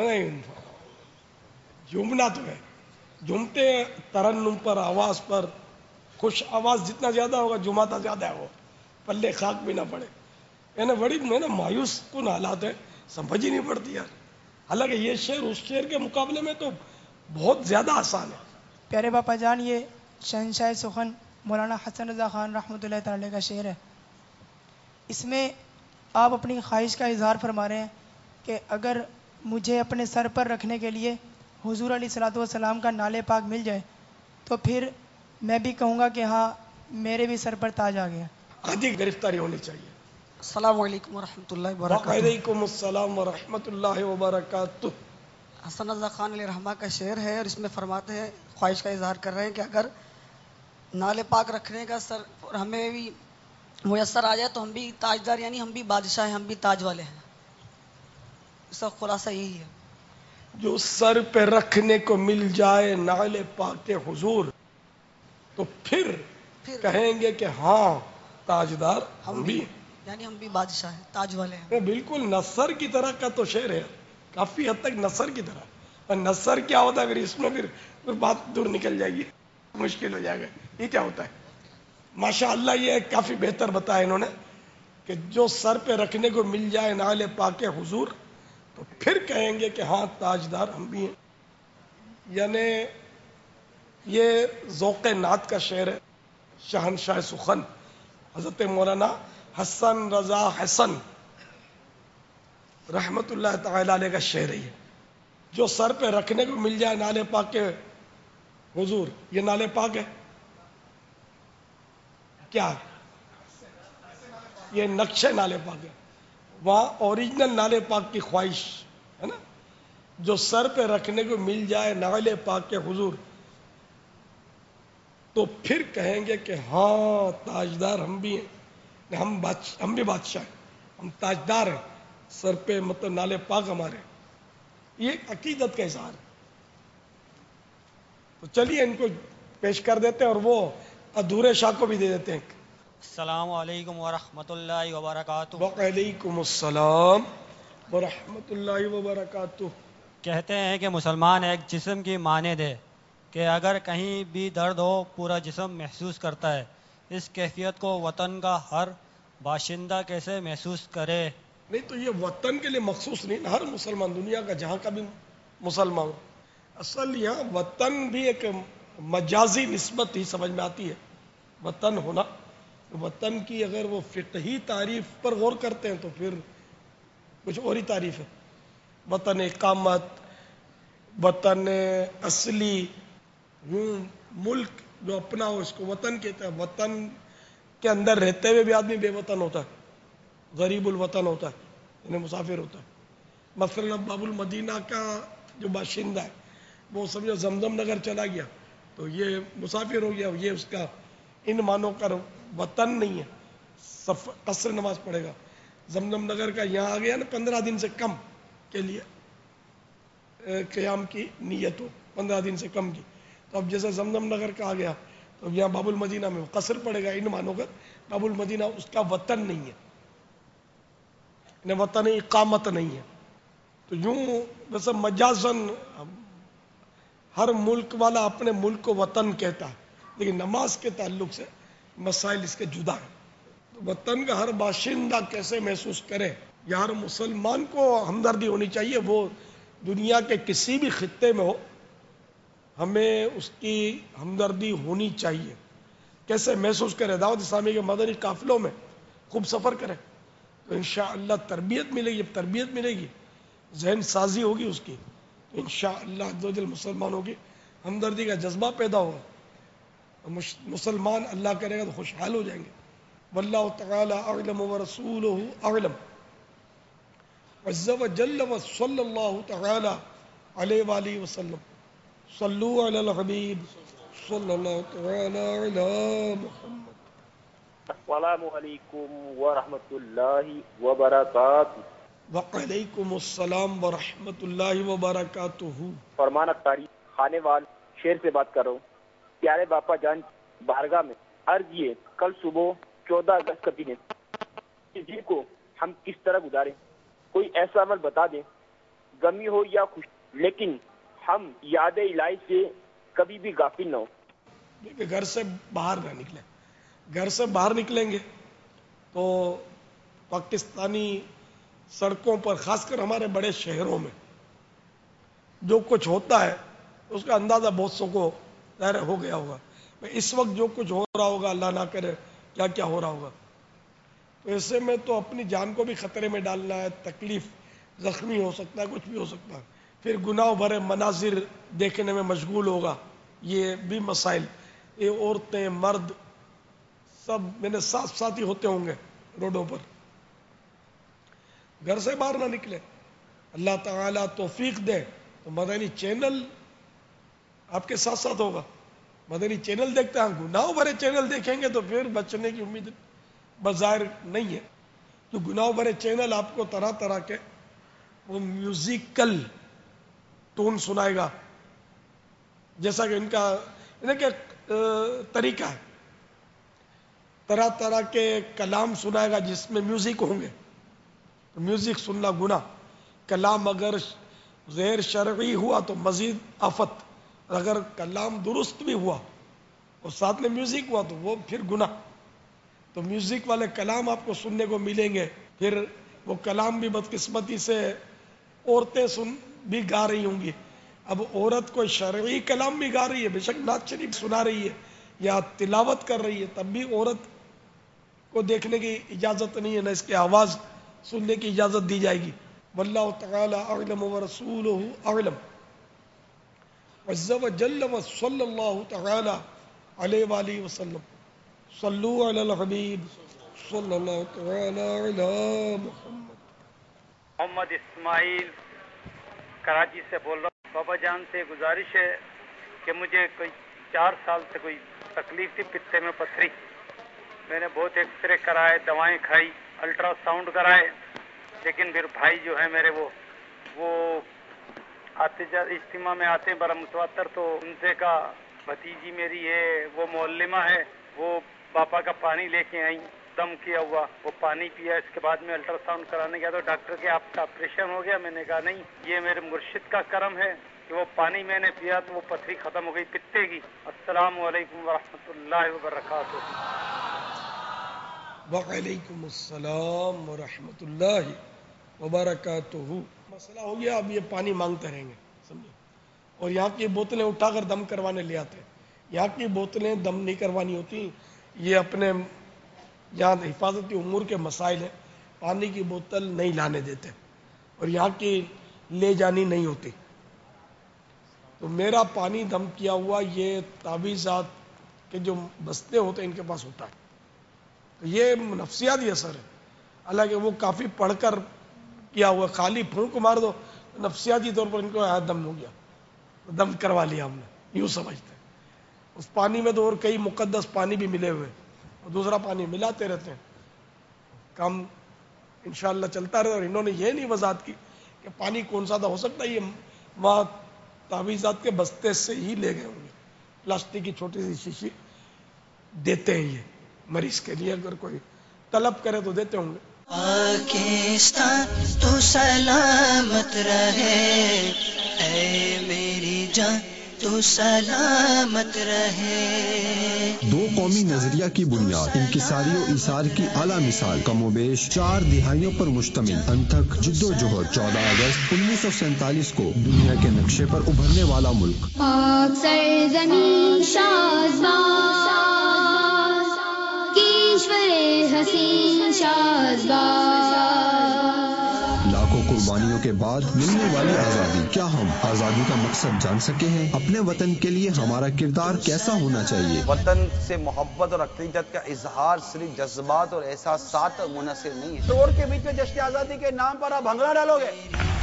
جھومنا تو ہے, جھومتے ترنم پر, آواز پر. خوش آواز جتنا زیادہ ہوگا جھماتا زیادہ ہے, وہ پلے خاک بھی نہ پڑے. یعنی بڑی میں نا مایوس کن حالات ہے, سمجھ ہی نہیں پڑتی یار. حالانکہ یہ شعر اس شعر کے مقابلے میں تو بہت زیادہ آسان ہے. پیارے باپا جان, یہ شہنشاہ سخن مولانا حسن رضا خان رحمۃ اللہ تعالی کا شعر ہے. اس میں آپ اپنی خواہش کا اظہار فرما رہے ہیں کہ اگر مجھے اپنے سر پر رکھنے کے لیے حضور علیہ الصلوۃ والسلام کا نال پاک مل جائے تو پھر میں بھی کہوں گا کہ ہاں میرے بھی سر پر تاج آ گیا. آدھی گرفتاری ہونی چاہیے. السلام علیکم ورحمۃ اللہ وبرکاتہ. وعلیکم السلام ورحمۃ اللہ وبرکاتہ. حسن رضا خان علیہ رحمہ کا شعر ہے اور اس میں فرماتے ہیں، خواہش کا اظہار کر رہے ہیں کہ اگر نال پاک رکھنے کا سر ہمیں بھی میسر آ جائے تو ہم بھی تاجدار، یعنی ہم بھی بادشاہ ہیں، ہم بھی تاج والے ہیں. اس کا خلاصہ یہی ہے. جو سر پہ رکھنے کو مل جائے نال پاک حضور تو پھر کہیں گے کہ ہاں تاجدار ہم بھی، یعنی ہم بھی بادشاہ ہیں، تاج والے ہیں. بالکل نثر کی طرح کا تو شعر ہے، کافی حد تک نثر کی طرح. اور نثر کیا ہوتا ہے؟ پھر اس میں پھر پھر بات دور نکل جائے گی، مشکل ہو جائے گا. یہ کیا ہوتا ہے؟ ماشاء اللہ یہ کافی بہتر بتایا انہوں نے کہ جو سر پہ رکھنے کو مل جائے نال پاک حضور تو پھر کہیں گے کہ ہاں تاجدار ہم بھی ہیں. یعنی یہ ذوق نعت کا شعر ہے. شہنشاہ سخن حضرت مولانا حسن رضا حسن رحمت اللہ تعالی علیہ کا شعر ہے. جو سر پہ رکھنے کو مل جائے نال پاک کے حضور، یہ نال پاک ہے کیا؟ یہ نقش نال پاک ہے. وہاں اوریجنل نال پاک کی خواہش ہے نا. جو سر پہ رکھنے کو مل جائے نال پاک کے حضور تو پھر کہیں گے کہ ہاں تاجدار ہم بھی ہیں، ہم بادشاہ، ہم بھی بادشاہ ہیں، ہم تاجدار ہیں. سر پہ مطلب نالے پاک ہمارے. یہ ایک عقیدت کا اظہار ہے. تو چلیے ان کو پیش کر دیتے ہیں اور وہ ادھورے شاہ کو بھی دے دیتے ہیں. السلام علیکم ورحمۃ اللہ وبرکاتہ. وعلیکم السلام ورحمۃ اللہ وبرکاتہ. کہتے ہیں کہ مسلمان ایک جسم کی مانند ہے کہ اگر کہیں بھی درد ہو پورا جسم محسوس کرتا ہے. اس کیفیت کو وطن کا ہر باشندہ کیسے محسوس کرے؟ نہیں تو یہ وطن کے لیے مخصوص نہیں، ہر مسلمان دنیا کا جہاں کا بھی مسلمان ہو. اصل یہاں وطن بھی ایک مجازی نسبت ہی سمجھ میں آتی ہے. وطن ہونا، وطن کی اگر وہ فقہی تعریف پر غور کرتے ہیں تو پھر کچھ اور ہی تعریف ہے. وطن اقامت، وطن اصلی، یوں ملک جو اپنا ہو اس کو وطن کہتا ہے. وطن کے اندر رہتے ہوئے بھی آدمی بے وطن ہوتا ہے، غریب الوطن ہوتا ہے، یعنی مسافر ہوتا ہے. مثلا باب المدینہ کا جو باشندہ ہے وہ سمجھو زمزم نگر چلا گیا تو یہ مسافر ہو گیا. یہ اس کا ان معنوں کا وطن نہیں ہے. قصر نماز پڑھے گا. زمزم نگر کا یہاں آ گیا نا پندرہ دن سے کم کے لیے قیام کی نیت ہو، پندرہ دن سے کم کی، تو اب جیسے زمزم نگر کا آ گیا تو یہاں باب المدینہ میں قصر پڑے گا. ان معنوں کا باب المدینہ اس کا وطن نہیں ہے، یعنی وطن اقامت نہیں ہے. تو یوں ویسے مجازن ہر ملک والا اپنے ملک کو وطن کہتا ہے، لیکن نماز کے تعلق سے مسائل اس کے جدا ہیں. تو وطن کا ہر باشندہ کیسے محسوس کرے؟ یا ہر مسلمان کو ہمدردی ہونی چاہیے، وہ دنیا کے کسی بھی خطے میں ہو، ہمیں اس کی ہمدردی ہونی چاہیے. کیسے محسوس کرے؟ دعوت اسلامی کے مدنی قافلوں میں خوب سفر کرے تو انشاءاللہ تربیت ملے گی. تربیت ملے گی، ذہن سازی ہوگی اس کی، تو انشاءاللہ عز و جل مسلمانوں کی ہمدردی کا جذبہ پیدا ہوگا. مسلمان اللہ کرے گا تو خوشحال ہو جائیں گے. واللہ تعالی اعلم ورسولہ اعلم عز و جل وصلی اللہ تعالی علیہ وآلہ وسلم. صلو علی الحبیب صلی اللہ تعالی علی محمد. السلام علیکم ورحمۃ اللہ وبرکاتہ. وعلیکم السلام ورحمۃ اللہ وبرکاتہ. فرمان اتاری خانے وال شیر سے بات کر رہا ہوں. پیارے باپا جان بارگاہ میں عرض یہ، کل صبح چودہ اگست کا دن ہے، اس دن کو ہم کس طرح گزاریں؟ کوئی ایسا عمل بتا دیں، غمی ہو یا خوش، لیکن ہم یاد الہی سے کبھی بھی غافل نہ ہو. دیکھیں گھر سے باہر نہ نکلیں. گھر سے باہر نکلیں گے تو پاکستانی سڑکوں پر، خاص کر ہمارے بڑے شہروں میں جو کچھ ہوتا ہے اس کا اندازہ بہت سو کو ظاہر ہو گیا ہوگا. اس وقت جو کچھ ہو رہا ہوگا اللہ نہ کرے کیا کیا ہو رہا ہوگا. تو ایسے میں تو اپنی جان کو بھی خطرے میں ڈالنا ہے، تکلیف، زخمی ہو سکتا ہے، کچھ بھی ہو سکتا ہے. پھر گناہ بھرے مناظر دیکھنے میں مشغول ہوگا، یہ بھی مسائل. یہ عورتیں مرد سب میں نے ساتھ ساتھ ہی ہوتے ہوں گے روڈوں پر. گھر سے باہر نہ نکلے. اللہ تعالیٰ توفیق دے تو مدنی چینل آپ کے ساتھ ساتھ ہوگا. مدنی چینل دیکھتے ہیں، گناہ بھرے چینل دیکھیں گے تو پھر بچنے کی امید بظاہر نہیں ہے. تو گناہ بھرے چینل آپ کو طرح طرح کے وہ میوزیکل ٹون سنائے گا، جیسا کہ ان کا ان کا طریقہ ہے. طرح طرح کے کلام سنائے گا جس میں میوزک ہوں گے. تو میوزک سننا گناہ. کلام اگر غیر شرعی ہوا تو مزید آفت. اگر کلام درست بھی ہوا اور ساتھ میں میوزک ہوا تو وہ پھر گناہ. تو میوزک والے کلام آپ کو سننے کو ملیں گے. پھر وہ کلام بھی بدقسمتی سے عورتیں سن بھی گا رہی ہوں گی. اب عورت کوئی شرعی کلام بھی گا رہی ہے، بے شک نعت شریف سنا رہی ہے یا تلاوت کر رہی ہے، تب بھی عورت کو دیکھنے کی اجازت نہیں ہے، نہ اس کی آواز سننے کی اجازت دی جائے گی. واللہ تعالی اعلم ورسولہ اعلم عز وجل وصلی اللہ تعالی علیہ وآلہ وسلم. صلو علی الحبیب صلی اللہ تعالی علی محمد. محمد اسماعیل کراچی سے بول رہا ہوں. بابا جان سے گزارش ہے کہ مجھے کوئی چار سال سے کوئی تکلیف تھی، پتے میں پتھری. میں نے بہت ایکس رے کرائے، دوائیں کھائی، الٹرا ساؤنڈ کرائے، لیکن پھر بھائی جو ہے میرے وہ وہ آتے اجتماع میں آتے ہیں بڑا متواتر، تو ان سے کہا بھتیجی میری ہے وہ معلمہ ہے، وہ پاپا کا پانی لے کے آئی، دم کیا ہوا، وہ پانی پیا. اس کے بعد میں الٹرا ساؤنڈ کرانے گیا تو ڈاکٹر کے آپ کا آپریشن ہو گیا. میں نے کہا نہیں، یہ میرے مرشد کا کرم ہے کہ وہ پانی میں نے پیا تو وہ پتھری ختم ہو گئی پتے کی. السلام علیکم ورحمۃ اللہ وبرکاتہ. وعلیکم السلام ورحمۃ اللہ وبرکاتہ. مسئلہ ہو گیا. اب یہ پانی مانگتے رہیں گے، سمجھے. اور یہاں کی بوتلیں اٹھا کر دم کروانے لے آتے ہیں. یہاں کی بوتلیں دم نہیں کروانی ہوتی. یہ اپنے یہاں حفاظتی امور کے مسائل ہیں. پانی کی بوتل نہیں لانے دیتے اور یہاں کی لے جانی نہیں ہوتی. تو میرا پانی دم کیا ہوا یہ تعویذات کے جو بستے ہوتے ہیں ان کے پاس ہوتا ہے. تو یہ نفسیاتی اثر ہے. حالانکہ وہ کافی پڑھ کر کیا ہوا، خالی پھونک مار دو نفسیاتی طور پر ان کو آیا دم ہو گیا، دم کروا لیا ہم نے، یوں سمجھتے ہیں. اس پانی میں تو اور کئی مقدس پانی بھی ملے ہوئے اور دوسرا پانی ملاتے رہتے ہیں. کام انشاءاللہ چلتا رہے. اور انہوں نے یہ نہیں وضاحت کی کہ پانی کون سا تھا. ہو سکتا ہے یہ وہاں تعویذات کے بستے سے ہی لے گئے ہوں گے. پلاسٹک کی چھوٹی سی شیشی دیتے ہیں یہ مریض کے لیے، اگر کوئی طلب کرے تو دیتے ہوں گے. پاکستان تو سلامت رہے، اے میری جان تو سلامت رہے. دو قومی نظریہ کی بنیاد، انکساری و ایثار کی اعلیٰ مثال، کم و بیش چار دہائیوں پر مشتمل انتھک جد و جہد، چودہ اگست انیس سو سینتالیس کو دنیا کے نقشے پر ابھرنے والا ملک. پاک سرزمین شازباز، کیشور حسین شازباز. لاکھوں قربانیوں کے بعد ملنے والی آزادی. کیا ہم آزادی کا مقصد جان سکے ہیں؟ اپنے وطن کے لیے ہمارا کردار کیسا ہونا چاہیے؟ وطن سے محبت اور عقیدت کا اظہار صرف جذبات اور احساسات پر منحصر نہیں ہے. شور کے بیچ میں جشن آزادی کے نام پر آپ بھنگڑا ڈالو گے.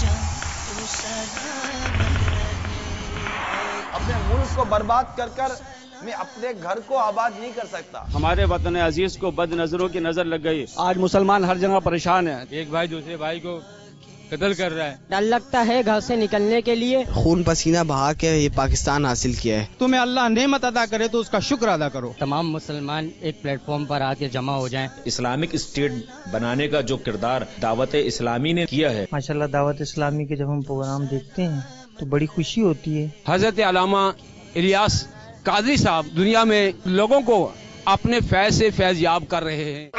اپنے ملک کو برباد کر کر میں اپنے گھر کو آباد نہیں کر سکتا. ہمارے وطن عزیز کو بد نظروں کی نظر لگ گئی. آج مسلمان ہر جگہ پریشان ہیں. ایک بھائی دوسرے بھائی کو قتل کر رہا ہے. ڈر لگتا ہے گھر سے نکلنے کے لیے. خون پسینہ بہا کے یہ پاکستان حاصل کیا ہے. تمہیں اللہ نعمت عطا کرے تو اس کا شکر ادا کرو. تمام مسلمان ایک پلیٹ فارم پر آ کے جمع ہو جائیں. اسلامک اسٹیٹ بنانے کا جو کردار دعوت اسلامی نے کیا ہے، ماشاءاللہ دعوت اسلامی کے جب ہم پروگرام دیکھتے ہیں تو بڑی خوشی ہوتی ہے. حضرت علامہ الیاس قادری صاحب دنیا میں لوگوں کو اپنے فیض سے فیض یاب کر رہے ہیں.